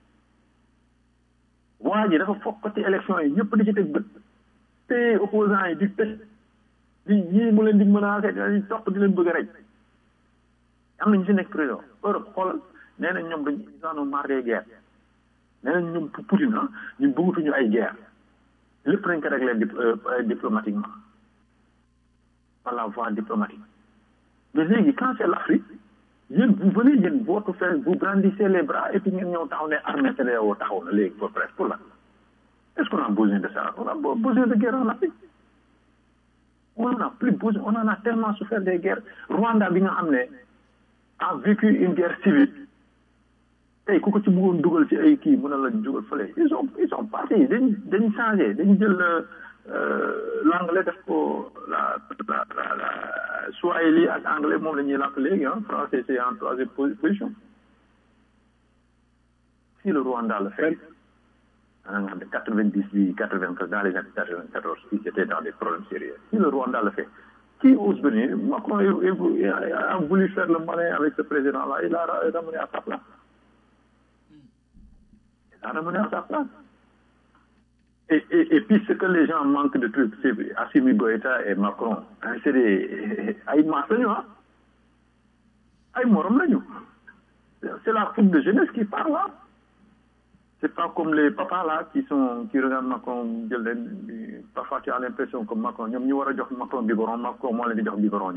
S6: waa ji dafa foog côté élection yi ñëpp di ci teg bët te opposants yi di tëj di ñii mu leen di menacé di topp di leen bëgg a rey am na ñu si nekk prison Europe xoolal nee nañ ñoom dañu ils en ont marre des guerres nee nañ ñoom Poutine ah ñu bëggatuñu ay guerre lépp nañ ko réglé diplomatiquement par la voie diplomatique mais léegi quand c'est l'Afrique yéen vous venez yéen votre frère vous brandissez les bras et puis ngeen ñëw taxaw ne armée C E D E A O taxaw na léegi pour presque pour la est-ce qu'on a besoin de ça on a besoin de guerre en Afrique on n'en a plus besoin on en a tellement souffert des guerres Rwanda bi nga xam ne a vécu une guerre civile tey ku ko ci bëggoon dugal ci ay kii mën na la dugal fële ils sont ils sont partis dañ dañ changé dañ jël l'anglais def ko la la la la swahili ak anglais moom la ñuy làkk léegi ah français c'est en troisième position si le Rwanda le fait en de quatre-vingt-dix bi quatre-vingt-quatorze dans les années quatre-vingt-quatorze si c'était dans des problèmes sérieux si le Rwanda le fait qui ose venir Macron a voulu faire le malin avec ce président là il a ramené à sa place il a ramené à sa place Et, et, et puis ce que les gens manquent de trucs, c'est Assimi Goïta et Macron. Hein, c'est des... Aïe Marseille, hein? Aïe Morom Lagnou. C'est la foule de jeunesse qui parle, là. C'est pas comme les papas, là, qui sont, qui regardent Macron, parfois tu as l'impression que Macron, nous avons Macron biberon, Macron, moi, les gens biberon,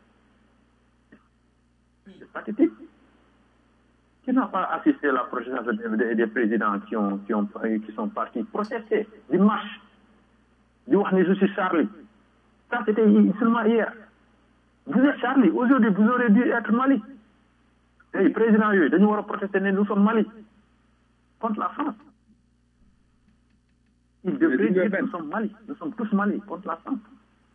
S6: c'est pathétique. Qui n'a pas assisté à la procession des, des présidents qui, ont, qui, ont, qui sont partis protester, des marches, du Wahné, je suis Charlie. Ça, c'était seulement hier. Vous êtes Charlie. Aujourd'hui, vous aurez dû être Mali. Et le président, lui, nous allons protester, nous sommes Mali. Contre la France. Il devrait dire que nous sommes Mali. Nous sommes tous Mali contre la France.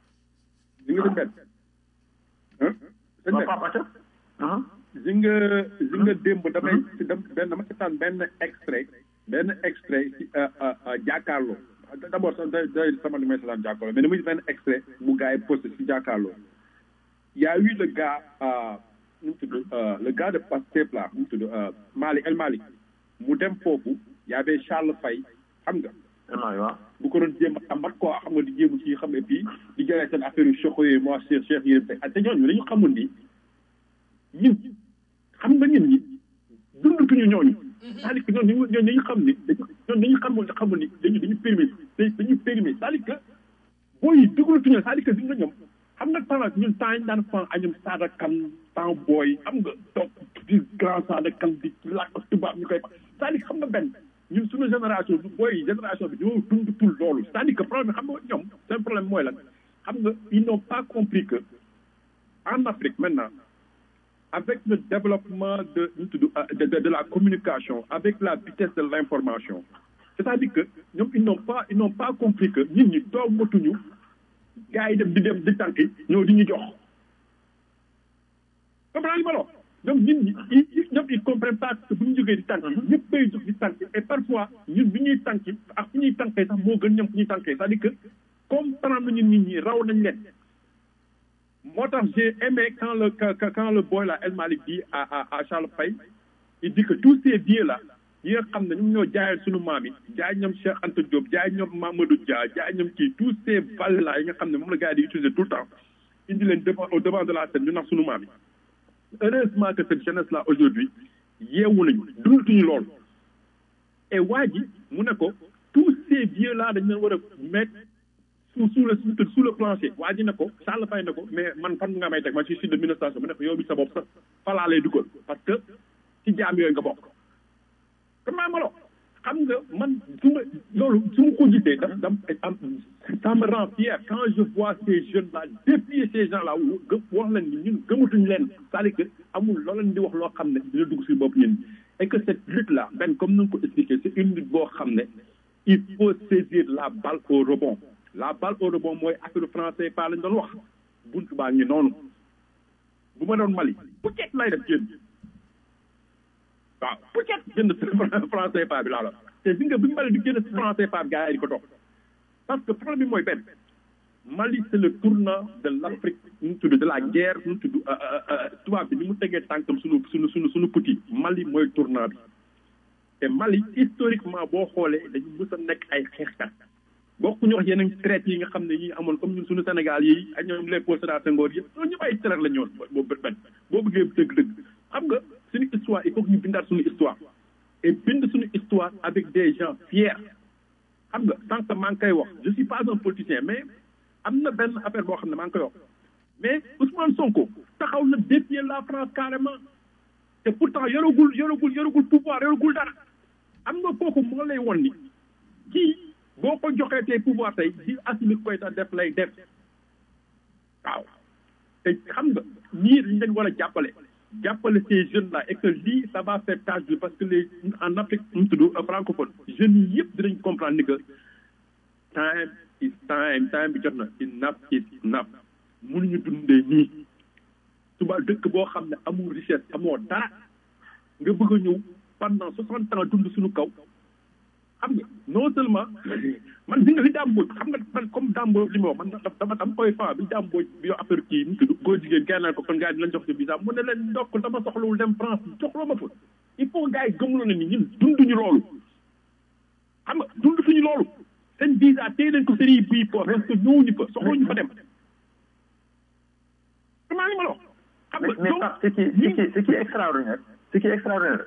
S12: Hein?
S6: Hein? Papa, hein?
S12: si nga si nga démb damay si dama seetaan benn extrait benn extrait ci jàkkaarloo d' abord sax day day sama li may seetaan jàkkaarloo mais dama gis benn extrait bu gars yi posté si jàkkaarloo y a eu le gars nu mu tudd le gars de Pastef là nu mu tudd Malick El Malick mu dem foofu y avait Charles Faye xam nga.
S6: waaw
S12: bu ko doon jéem a amat quoi xam nga di jéem ci xam nga puis di jëlee seen affaire yu choc yooyu moi Cheikh Cheikh Yérim Seck te ñooñu dañu xamul ni ñun xam nga ñun ñi dundatuñu ñooñu. c'est-à-dire que ñooñu ñooñu dañu xam ni ñooñu dañu xamul xamul ni dañu dañu périmé dañu périmé c'est-à-dire que booy yi duggalatuñu c'est-à-dire que duñu ñoom xam nga temps ñun temps yi daan fan añum Sada Kane temps booy xam nga toog di grand Sada Kane di làkk tubaab ñu koy c'est-à-dire xam nga benn ñun suñu génération du booy génération bi ñoo dundatul loolu c'est-à-dire que problème xam nga ñoom seen problème mooy lan xam nga ils n'ont pas compris que en Afrique maintenant avec le développement de de, de, de, de la communication, avec la vitesse de l'information, c'est-à-dire que ñoom ils n'ont pas ils n'ont pas compris que ñun ñi toog matuñu gars yi dem di dem di tànk ñoo di ñu jox. comprendre ma lool donc ñun ñi ñoom ils comprennent pas que bu ñu jógee di tànk ñëpp bay jóg di tànk et parfois ñun bi ñuy tànk ak fu ñuy tànkee sax moo gën ñoom fu ñuy tànkee c'est-à-dire que comme par ñun nit ñi raw nañ leen. Moi, j'ai aimé quand le, quand, quand le boy là, El Malik dit à, à, à Charles Faye, il dit que tous ces vieux-là, ils ont dit que jaay sunu mami, jaay ñom Cheikh Anta Diop, jaay ñom Mamadou Dia, jaay ñom ki tous ces balles là, ils ont mom le gars utilisent tout le temps. Ils disent devant au devant de la scène, ñu nak sunu mami. Heureusement que cette jeunesse là aujourd'hui, yewu nañu, dunduñu lool. Et waji mu ne ko tous ces vieux-là dañu wara mettre sous sous le sous le plancher waa ji ne ko Charles Faye ne ko mais man fan nga may teg ma ci sud de mille neuf cent mu ne ko yow bi sa bopp sax falaa lay dugal parce que ci jaam yooyu nga bokk comment ma lo xam nga man su ma loolu su ma ko gisee daf dam ça me rend fier quand je vois ces jeunes là défier ces gens là wax leen ni ñun gëmatuñ leen c'est-à-dire que amul loo leen di wax loo xam ne dina dugg si bopp ñun et que cette lutte là ben comme nu nga ko expliqué c'est une lutte boo xam ne il faut saisir la balle au rebond. La balle au rebond mooy affaire français pas lañ doon wax buntu baa ngi noonu bu ma doon Mali peut-être lay def génn waaw peut-être jënd français pas bi laa la te si nga bi Mali di génn français pas bi gars yi di ko toog parce que problème bi mooy benn Mali c'est le tournant de l'Afrique nu mu tudd de la guerre nu mu tudd tubaab bi ni mu tegee tànkam suñu suñu suñu suñu petit Mali mooy tournant bi te Mali historiquement boo xoolee dañu mës a nekk ay xeexkat bokku ñu wax yeneen traite yi nga xam ne ñi amoon comme ñun suñu Sénégal yi ak ñoom Léopold Sédar Senghor yëpp ñooñu ñëpp ay traite la ñoon boobu benn boo bëggee dëgg-dëgg xam nga suñu histoire il faut que ñu bindaat suñu histoire et bind suñu histoire avec des gens fiers xam nga tant que maa ngi koy wax je suis pas un politicien mais am na benn affaire boo xam ne maa ngi koy wax mais Ousmane Sonko taxaw na défier la France carrément te pourtant yoragul yoragul yoragul pouvoir yoragul dara am nga kooku moo lay won ni kii boo ko joxee tey pouvoir tey di Assimi Goïta def lay def waaw te xam nga ñii dañ leen war a jàppale jàppale ces jeunes là et que lii ça va faire tâche bi parce que les en Afrique mu tudd francophone jeunes yi yëpp dinañ comprendre ni que time is time time bi jot na enough is enough mënuñu dundee nii suba dëkk boo xam ne amul richesse amoo dara nga bëgg a ñëw pendant soixante ans dund suñu kaw xam nga non seulement man di nga li daam xam nga man comme daam li ma wax man dama dama koy fan bi daam boo bi yow affaire kii mu tudd góor jigéen kenn naan ko kon gars yi dinañ jox ci visa mu ne leen ndokk dama soxlawul dem France joxloo ma fa il faut gars yi gëmloo ne ni ñun dunduñu loolu xam nga dunduñu loolu seen visa tey leen ko sëriñ bii po parce que ñëwuñu fa soxlawuñu fa dem comment li ma la wax xam nga
S6: mais Pape ce qui ce qui ce qui est extraordinaire ce qui est extraordinaire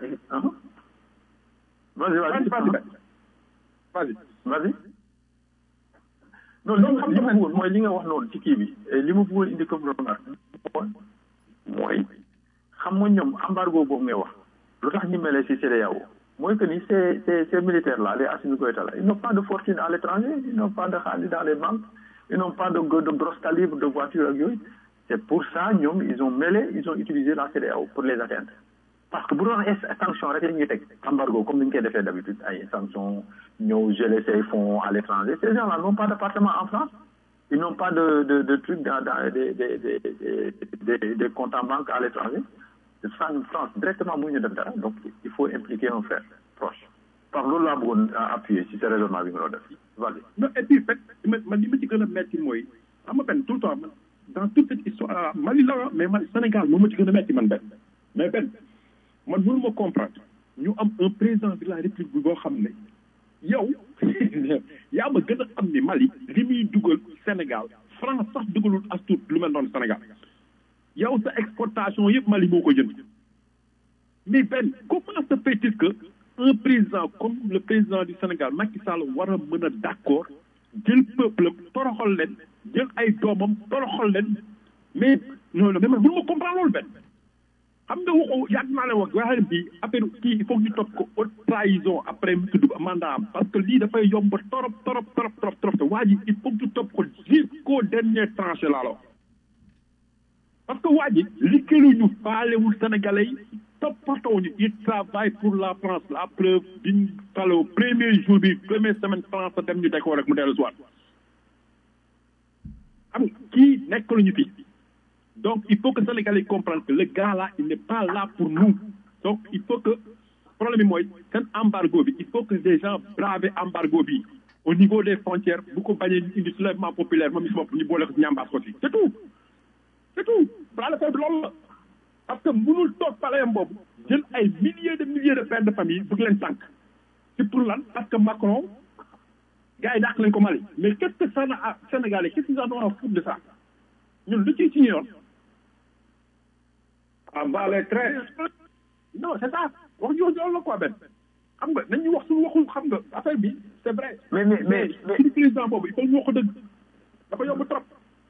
S6: vas-y vas-y vas-y vas-y non li ma bëggoon mooy li nga wax noonu ci kii bi li ma bëggoon indi comme remarque mooy xam nga ñoom embargo boobu ngay wax lu tax ñu melee si C E D E A O mooy que ni ces ces ces militaires là les Assimi Goïta là ils n'ont pas de fortune à l'étranger ils n'ont pas de xaalis dans les banques ils n'ont pas de de gros calibre de voiture ak yooyu c'est pour ça ñoom ils ont mêlé ils ont utilisé la C E D E A O pour les atteindre parce que bu doon ay sanction rek la ñuy teg embargo comme ni ñu koy defee d'habitude ay sanction ñëw geler ses fonds à l'étranger ces gens là n'ont pas d'appartement en France ils n'ont pas de de de trucs dans dans des des des des des des comptes en banque à l'étranger France directement mënuñu def dara donc il faut impliquer un frère proche
S12: par loolu laa bëggoon appuyer ci sa raisonnement bi nga doon def vas-y.
S14: non et puis fait man li ma ci gën a metti mooy xam nga benn tout le temps dans toute cette histoire Mali la mais man Sénégal moom ma ci gën a metti man benn mais benn man mënu ma comprendre ñu am un président de la République boo xam ne yow yaa ma gën a am ni Mali li muy dugal Sénégal France sax dugalul as tuut lu mel noonu Sénégal yow sa exportation yëpp Mali moo ko jënd mais benn comment se fait-il que un président comme le président du Sénégal Macky Sall war a mën a d'accord jël peuple toroxal leen jël ay doomam toroxal leen mais non mais man mënu ma comprendre loolu benn xam nga waxu yàgg naa leen wax waxee bi affaire kii il faut que ñu topp ko haute trahison après mu tudd mandat am parce que lii dafay yomb torop torop torop torop torop te waa ji il faut que ñu topp ko jusqu'au dernier tranché laa la wax parce que waa ji liggéeyuñu faalewul Sénégalais yi toppatooñu il travaille pour la France la preuve biñ faloo premier jour bi première semaine France dem ñu décoré rek mu dellu soir xam nga kii nekkaluñu fi donc il faut que Sénégalais comprennent que le gars là il n'est pas là pour nous donc il faut que problème bi mooy seen embargo bi il faut que les gens bravent embargo bi au niveau des frontières bu ko bañee ñu indi soulèvement populaire moom si bopp ñu boole ko ñambaas ko si c'est tout c'est tout bras le fait loolu la parce que mënul toog palayam boobu jël ay milliers de milliers de pères de famille bëgg leen tànk c'est pour lan parce que Macron gars yi dàq leen ko Mali mais qu'est-ce que ça a Sénégalais qu'est-ce qu'ils en ont à foutre de ça ñun lu ciy ci yoon
S12: ah bas les traits
S14: non c'est ça wax ñu wax loolu la quoi benn xam nga nañu wax suñu waxul xam nga affaire bi c'est vrai
S12: mais mais mais
S14: suñu président boobu il faut ñu wax ko dëgg dafa yomb trop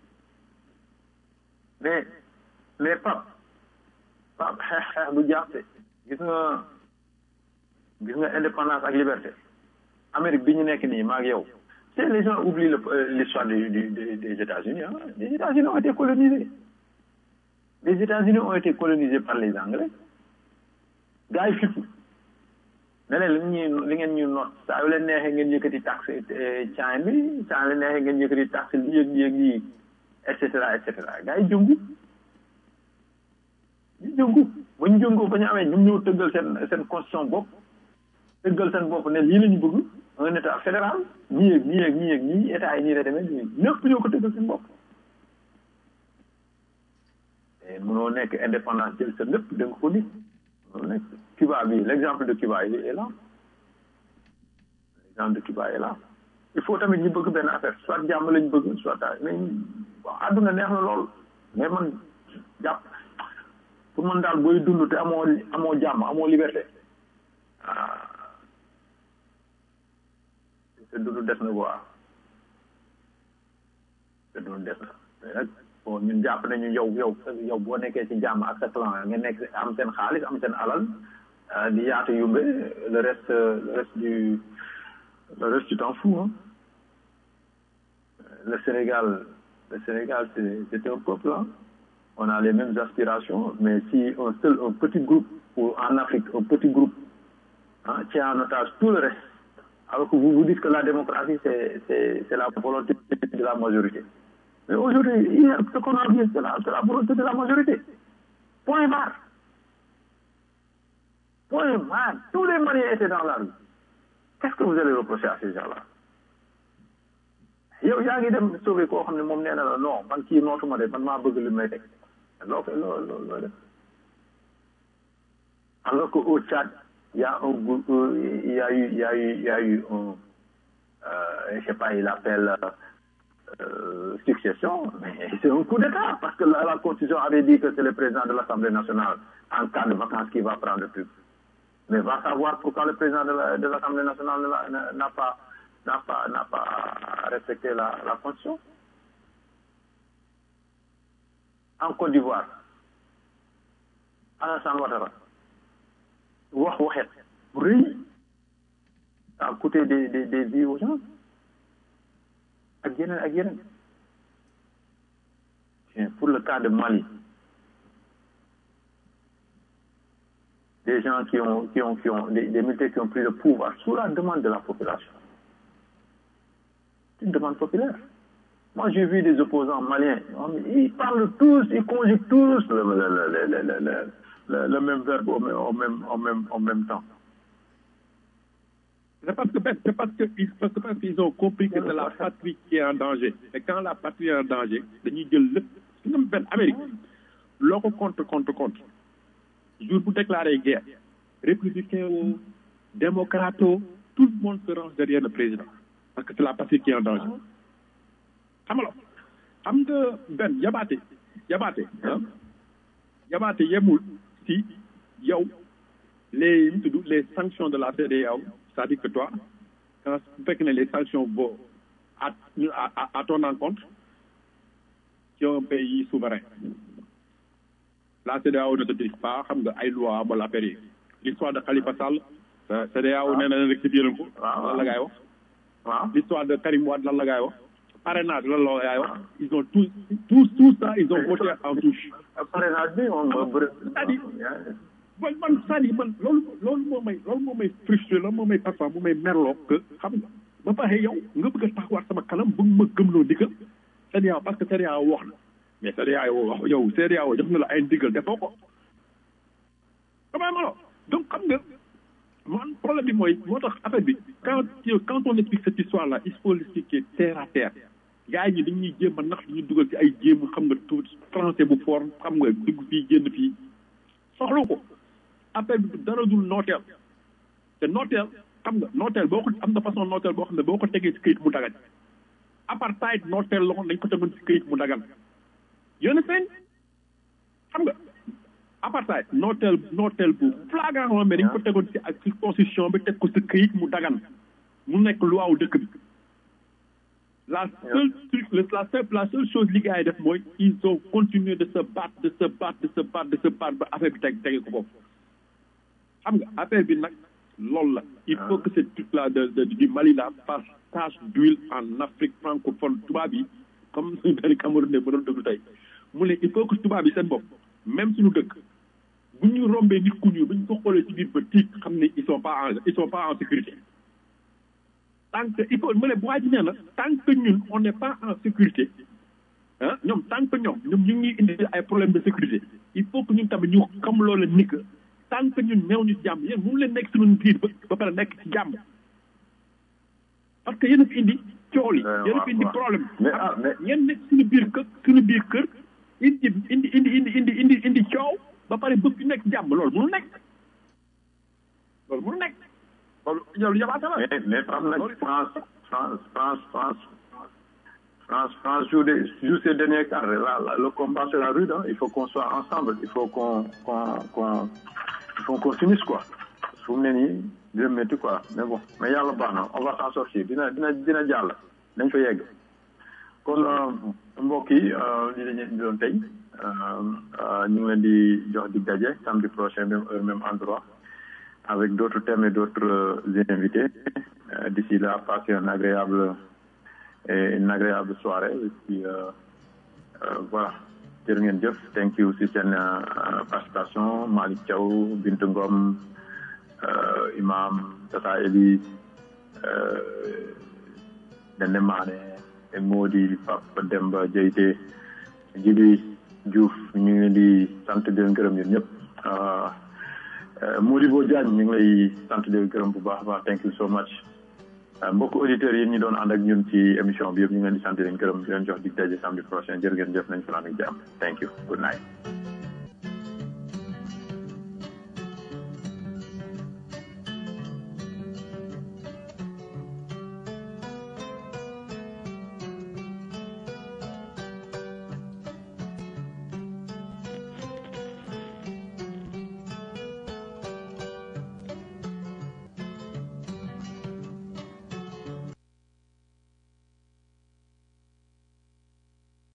S12: mais mais Pape Pape xeex xeex du jaaxte gis nga gis nga indépendance ak liberté Amérique bi ñu nekk nii maa ak yow c'est les gens oublient l'histoire du, du, des, des États-Unis hein. Les États-Unis ont été colonisés les États-Unis ont été colonisés par les Anglais gars yi fippu ne leen li ñuy li ngeen ñu noot saa yu leen neexee ngeen yëkkati taxe Chine bi saa yu leen neexee ngeen yëkkati taxe li yëg yëg yi et cetera et cetera gars yi jëngu ñu jëngu ba ñu jëngoo ba ñu amee ñoom ñoo tëggal seen seen constitution bopp tëggal seen bopp ne lii la ñu bëgg un état fédéral ñii ak ñii ak ñii ak ñii état yi ñii la demee ñii ñëpp ñoo ko tëggal seen bopp te mënoo nekk indépendance jël sa lépp da nga ko nit mënoo nekk Cuba bi l'exemple de Cuba il est là l'exemple de Cuba est là il faut tamit ñu bëgg benn affaire soit jàmm lañ bëgg soit mais àdduna neex na lool mais man jàpp pour man daal booy dund te amoo amoo jàmm amoo liberté ah te dund des na quoi te dund des na mais nag bon ñun jàpp nañu yow yow yow boo nekkee ci jàmm ak sa clan nga nekk am seen xaalis am seen alal di yaatu yumbe le reste le reste du le reste tu t'en fous hein. Le Sénégal le Sénégal c'est c'est un peuple hein. On a les mêmes aspirations mais si un seul un petit groupe ou en Afrique un petit groupe hein, tient en otage tout le reste alors que vous vous dites que la démocratie c'est c'est c'est la volonté de la majorité mais aujourd'hui il y a ce qu'on a dit c'est la c'est la volonté de la majorité point barre point barre tous les Maliens étaient dans la rue qu'est-ce que vous allez reprocher à ces gens-là yow yaa ngi dem sauver koo xam ne moom nee na la non man kii nootuma de man maa bëgg li may teg loo koy loo loo loo def alors que au Tchad il y a un il y a eu il y a eu il y a eu un euh, je sais pas il appelle euh, succession mais c'est un coup d'état parce que la, la constitution avait dit que c'est le président de l'Assemblée nationale en cas de vacances qui va prendre le truc mais va savoir pourquoi le président de la de l'Assemblée nationale n'a, n'a pas n'a pas n'a pas respecté la la constitution en Côte d'Ivoire Alassane Ouattara wax waxet bu rëy ça a coûté des des des vies aux gens ak yeneen ak yeneen pour le cas de Mali des gens qui ont qui ont qui ont des, des militaires qui ont pris le pouvoir sous la demande de la population une demande populaire. Moi, j'ai vu des opposants maliens. Ils parlent tous, ils conjuguent tous le, le, le, le, le, le, le, le même verbe au même, au même, au même, au même temps.
S14: C'est parce que c'est parce que ils parce que parce qu'ils ont compris que c'est la patrie qui est en danger. Et quand la patrie est en danger, dañuy jël lépp su nga benn Amérique loo ko contre contre contre jour bu déclaré guerre républicain ou démocrate tout le monde se range derrière le président parce que c'est la patrie qui est en danger. xam nga xam nga benn yabaate yabaate ah yabaate yemul si yow les les sanctions de la C E D E A O. C'est-à-dire que toi, quand tu fais que les sanctions vont à, à, à ton encontre, tu es un pays souverain. La C E D E A O ne te dit pas, comme des lois à la période. L'histoire de Khalifa Sall, la C E D E A O n'est pas rectifié le coup. L'histoire de Karim Wade, la lagayo. Parrainage, la lagayo. Ils ont tous, tous, tout ça, ils ont voté en touche. Parrainage, on c'est-à-dire, man man c'est-à-dire man loolu loolu moo may loolu moo may frustré loolu moo may parfois moo may merloo que xam nga ba pare yow nga bëgg a taxawaat sama kanam bëgg ma gëmloo ndigal C E D E A O parce que C E D E A O wax na mais C E D E A O wax yow C E D E A O jox na la ay ndigal defoo ko damay malo donc xam nga man problème bi mooy moo tax affaire bi quand quand on explique cette histoire là il faut l'expliquer terre à terre gars yi dañuy jéem a nax dañuy dugal ci ay jéem xam nga tout français bu fort xam nga dugg fii génn fii soxla ko appel bi dara dul nooteel te nooteel xam nga nooteel boo ko am na façon nooteel boo xam ne boo ko tegee ci këyit mu dagan apartheid nooteel la ko dañ ko tegoon ci këyit mu dagan yéen seen xam nga apartheid nooteel nooteel bu flagrant mais dañ ko tegoon ci ak ci constitution bi teg ko ci këyit mu dagan mu nekk loi wu dëkk bi la seule truc la seule la seule chose li gars yi def mooy ils ont continué de se battre de se battre de se battre de se battre ba affaire bi teg tege ko foofu xam nga affaire bi nag loolu la il faut que cette truc là de de du Mali là passe tache d'huile en Afrique francophone tubaab yi comme suñu benn Camerounais ba doon déglu tey mu ne il faut que tubaab yi seen bopp même suñu dëkk bu ñu rombee nit ku ñuul bu ñu ko xoolee ci biir ba tiit xam ne ils sont pas en ils sont pas en sécurité tant que il faut mu ne bu waa ji nee na tant que ñun on n'est pas en sécurité ah ñoom tant que ñoom ñoom ñu ngi indi ay problème de sécurité il faut que ñun tamit ñu xam loolu ni que tant que ñun néew ñu jàmm yéen mënu leen nekk suñu biir ba ba pare nekk ci jàmm parce que yéen a fi indi coow li yéen a fi indi problème ngeen nekk suñu biir kër suñu biir kër indi indi indi indi indi indi indi coow ba pare bëgg ñu nekk jàmm loolu mënu nekk loolu mënu nekk loolu yow yabaata la
S7: mais mais xam na France France France France France France joue des joue ses dernières cartes là, là le combat sera rude hein. Il faut qu'on soit ensemble il faut qu'on qu'on qu'on il faut qu'on finisse quoi fu mu ne nii dina métti quoi mais bon mais yàlla baax na on va s'en sortir dina dina dina jàll dañ fa yegg kon mbokk yi li la ñu doon tey ñu ngi leen di jox di daje samedi prochain même heure même endroit avec d'autres thèmes et d'autres invités d'ici là passez un agréable et une agréable soirée et puis euh, euh, voilà jërë ngeen jëf thank you si seen participation Malick Thiaw Bintu Ngom imam Tata Eli Dende Mané Modi Papa Demba Diayte Djibi Diouf ñu ngi di sant di leen gërëm yéen ñëpp Modibo Diagne ñu ngi lay sant di leen gërëm bu baax a baax thank you so much mbokk auditeurs yi ñu doon ànd ak ñun ci émission bi yëpp ñu ngi leen di sant di leen gërëm di leen jox dig daje samedi prochain jërë ngeen jëf nañ fanaan ak jàmm thank you good night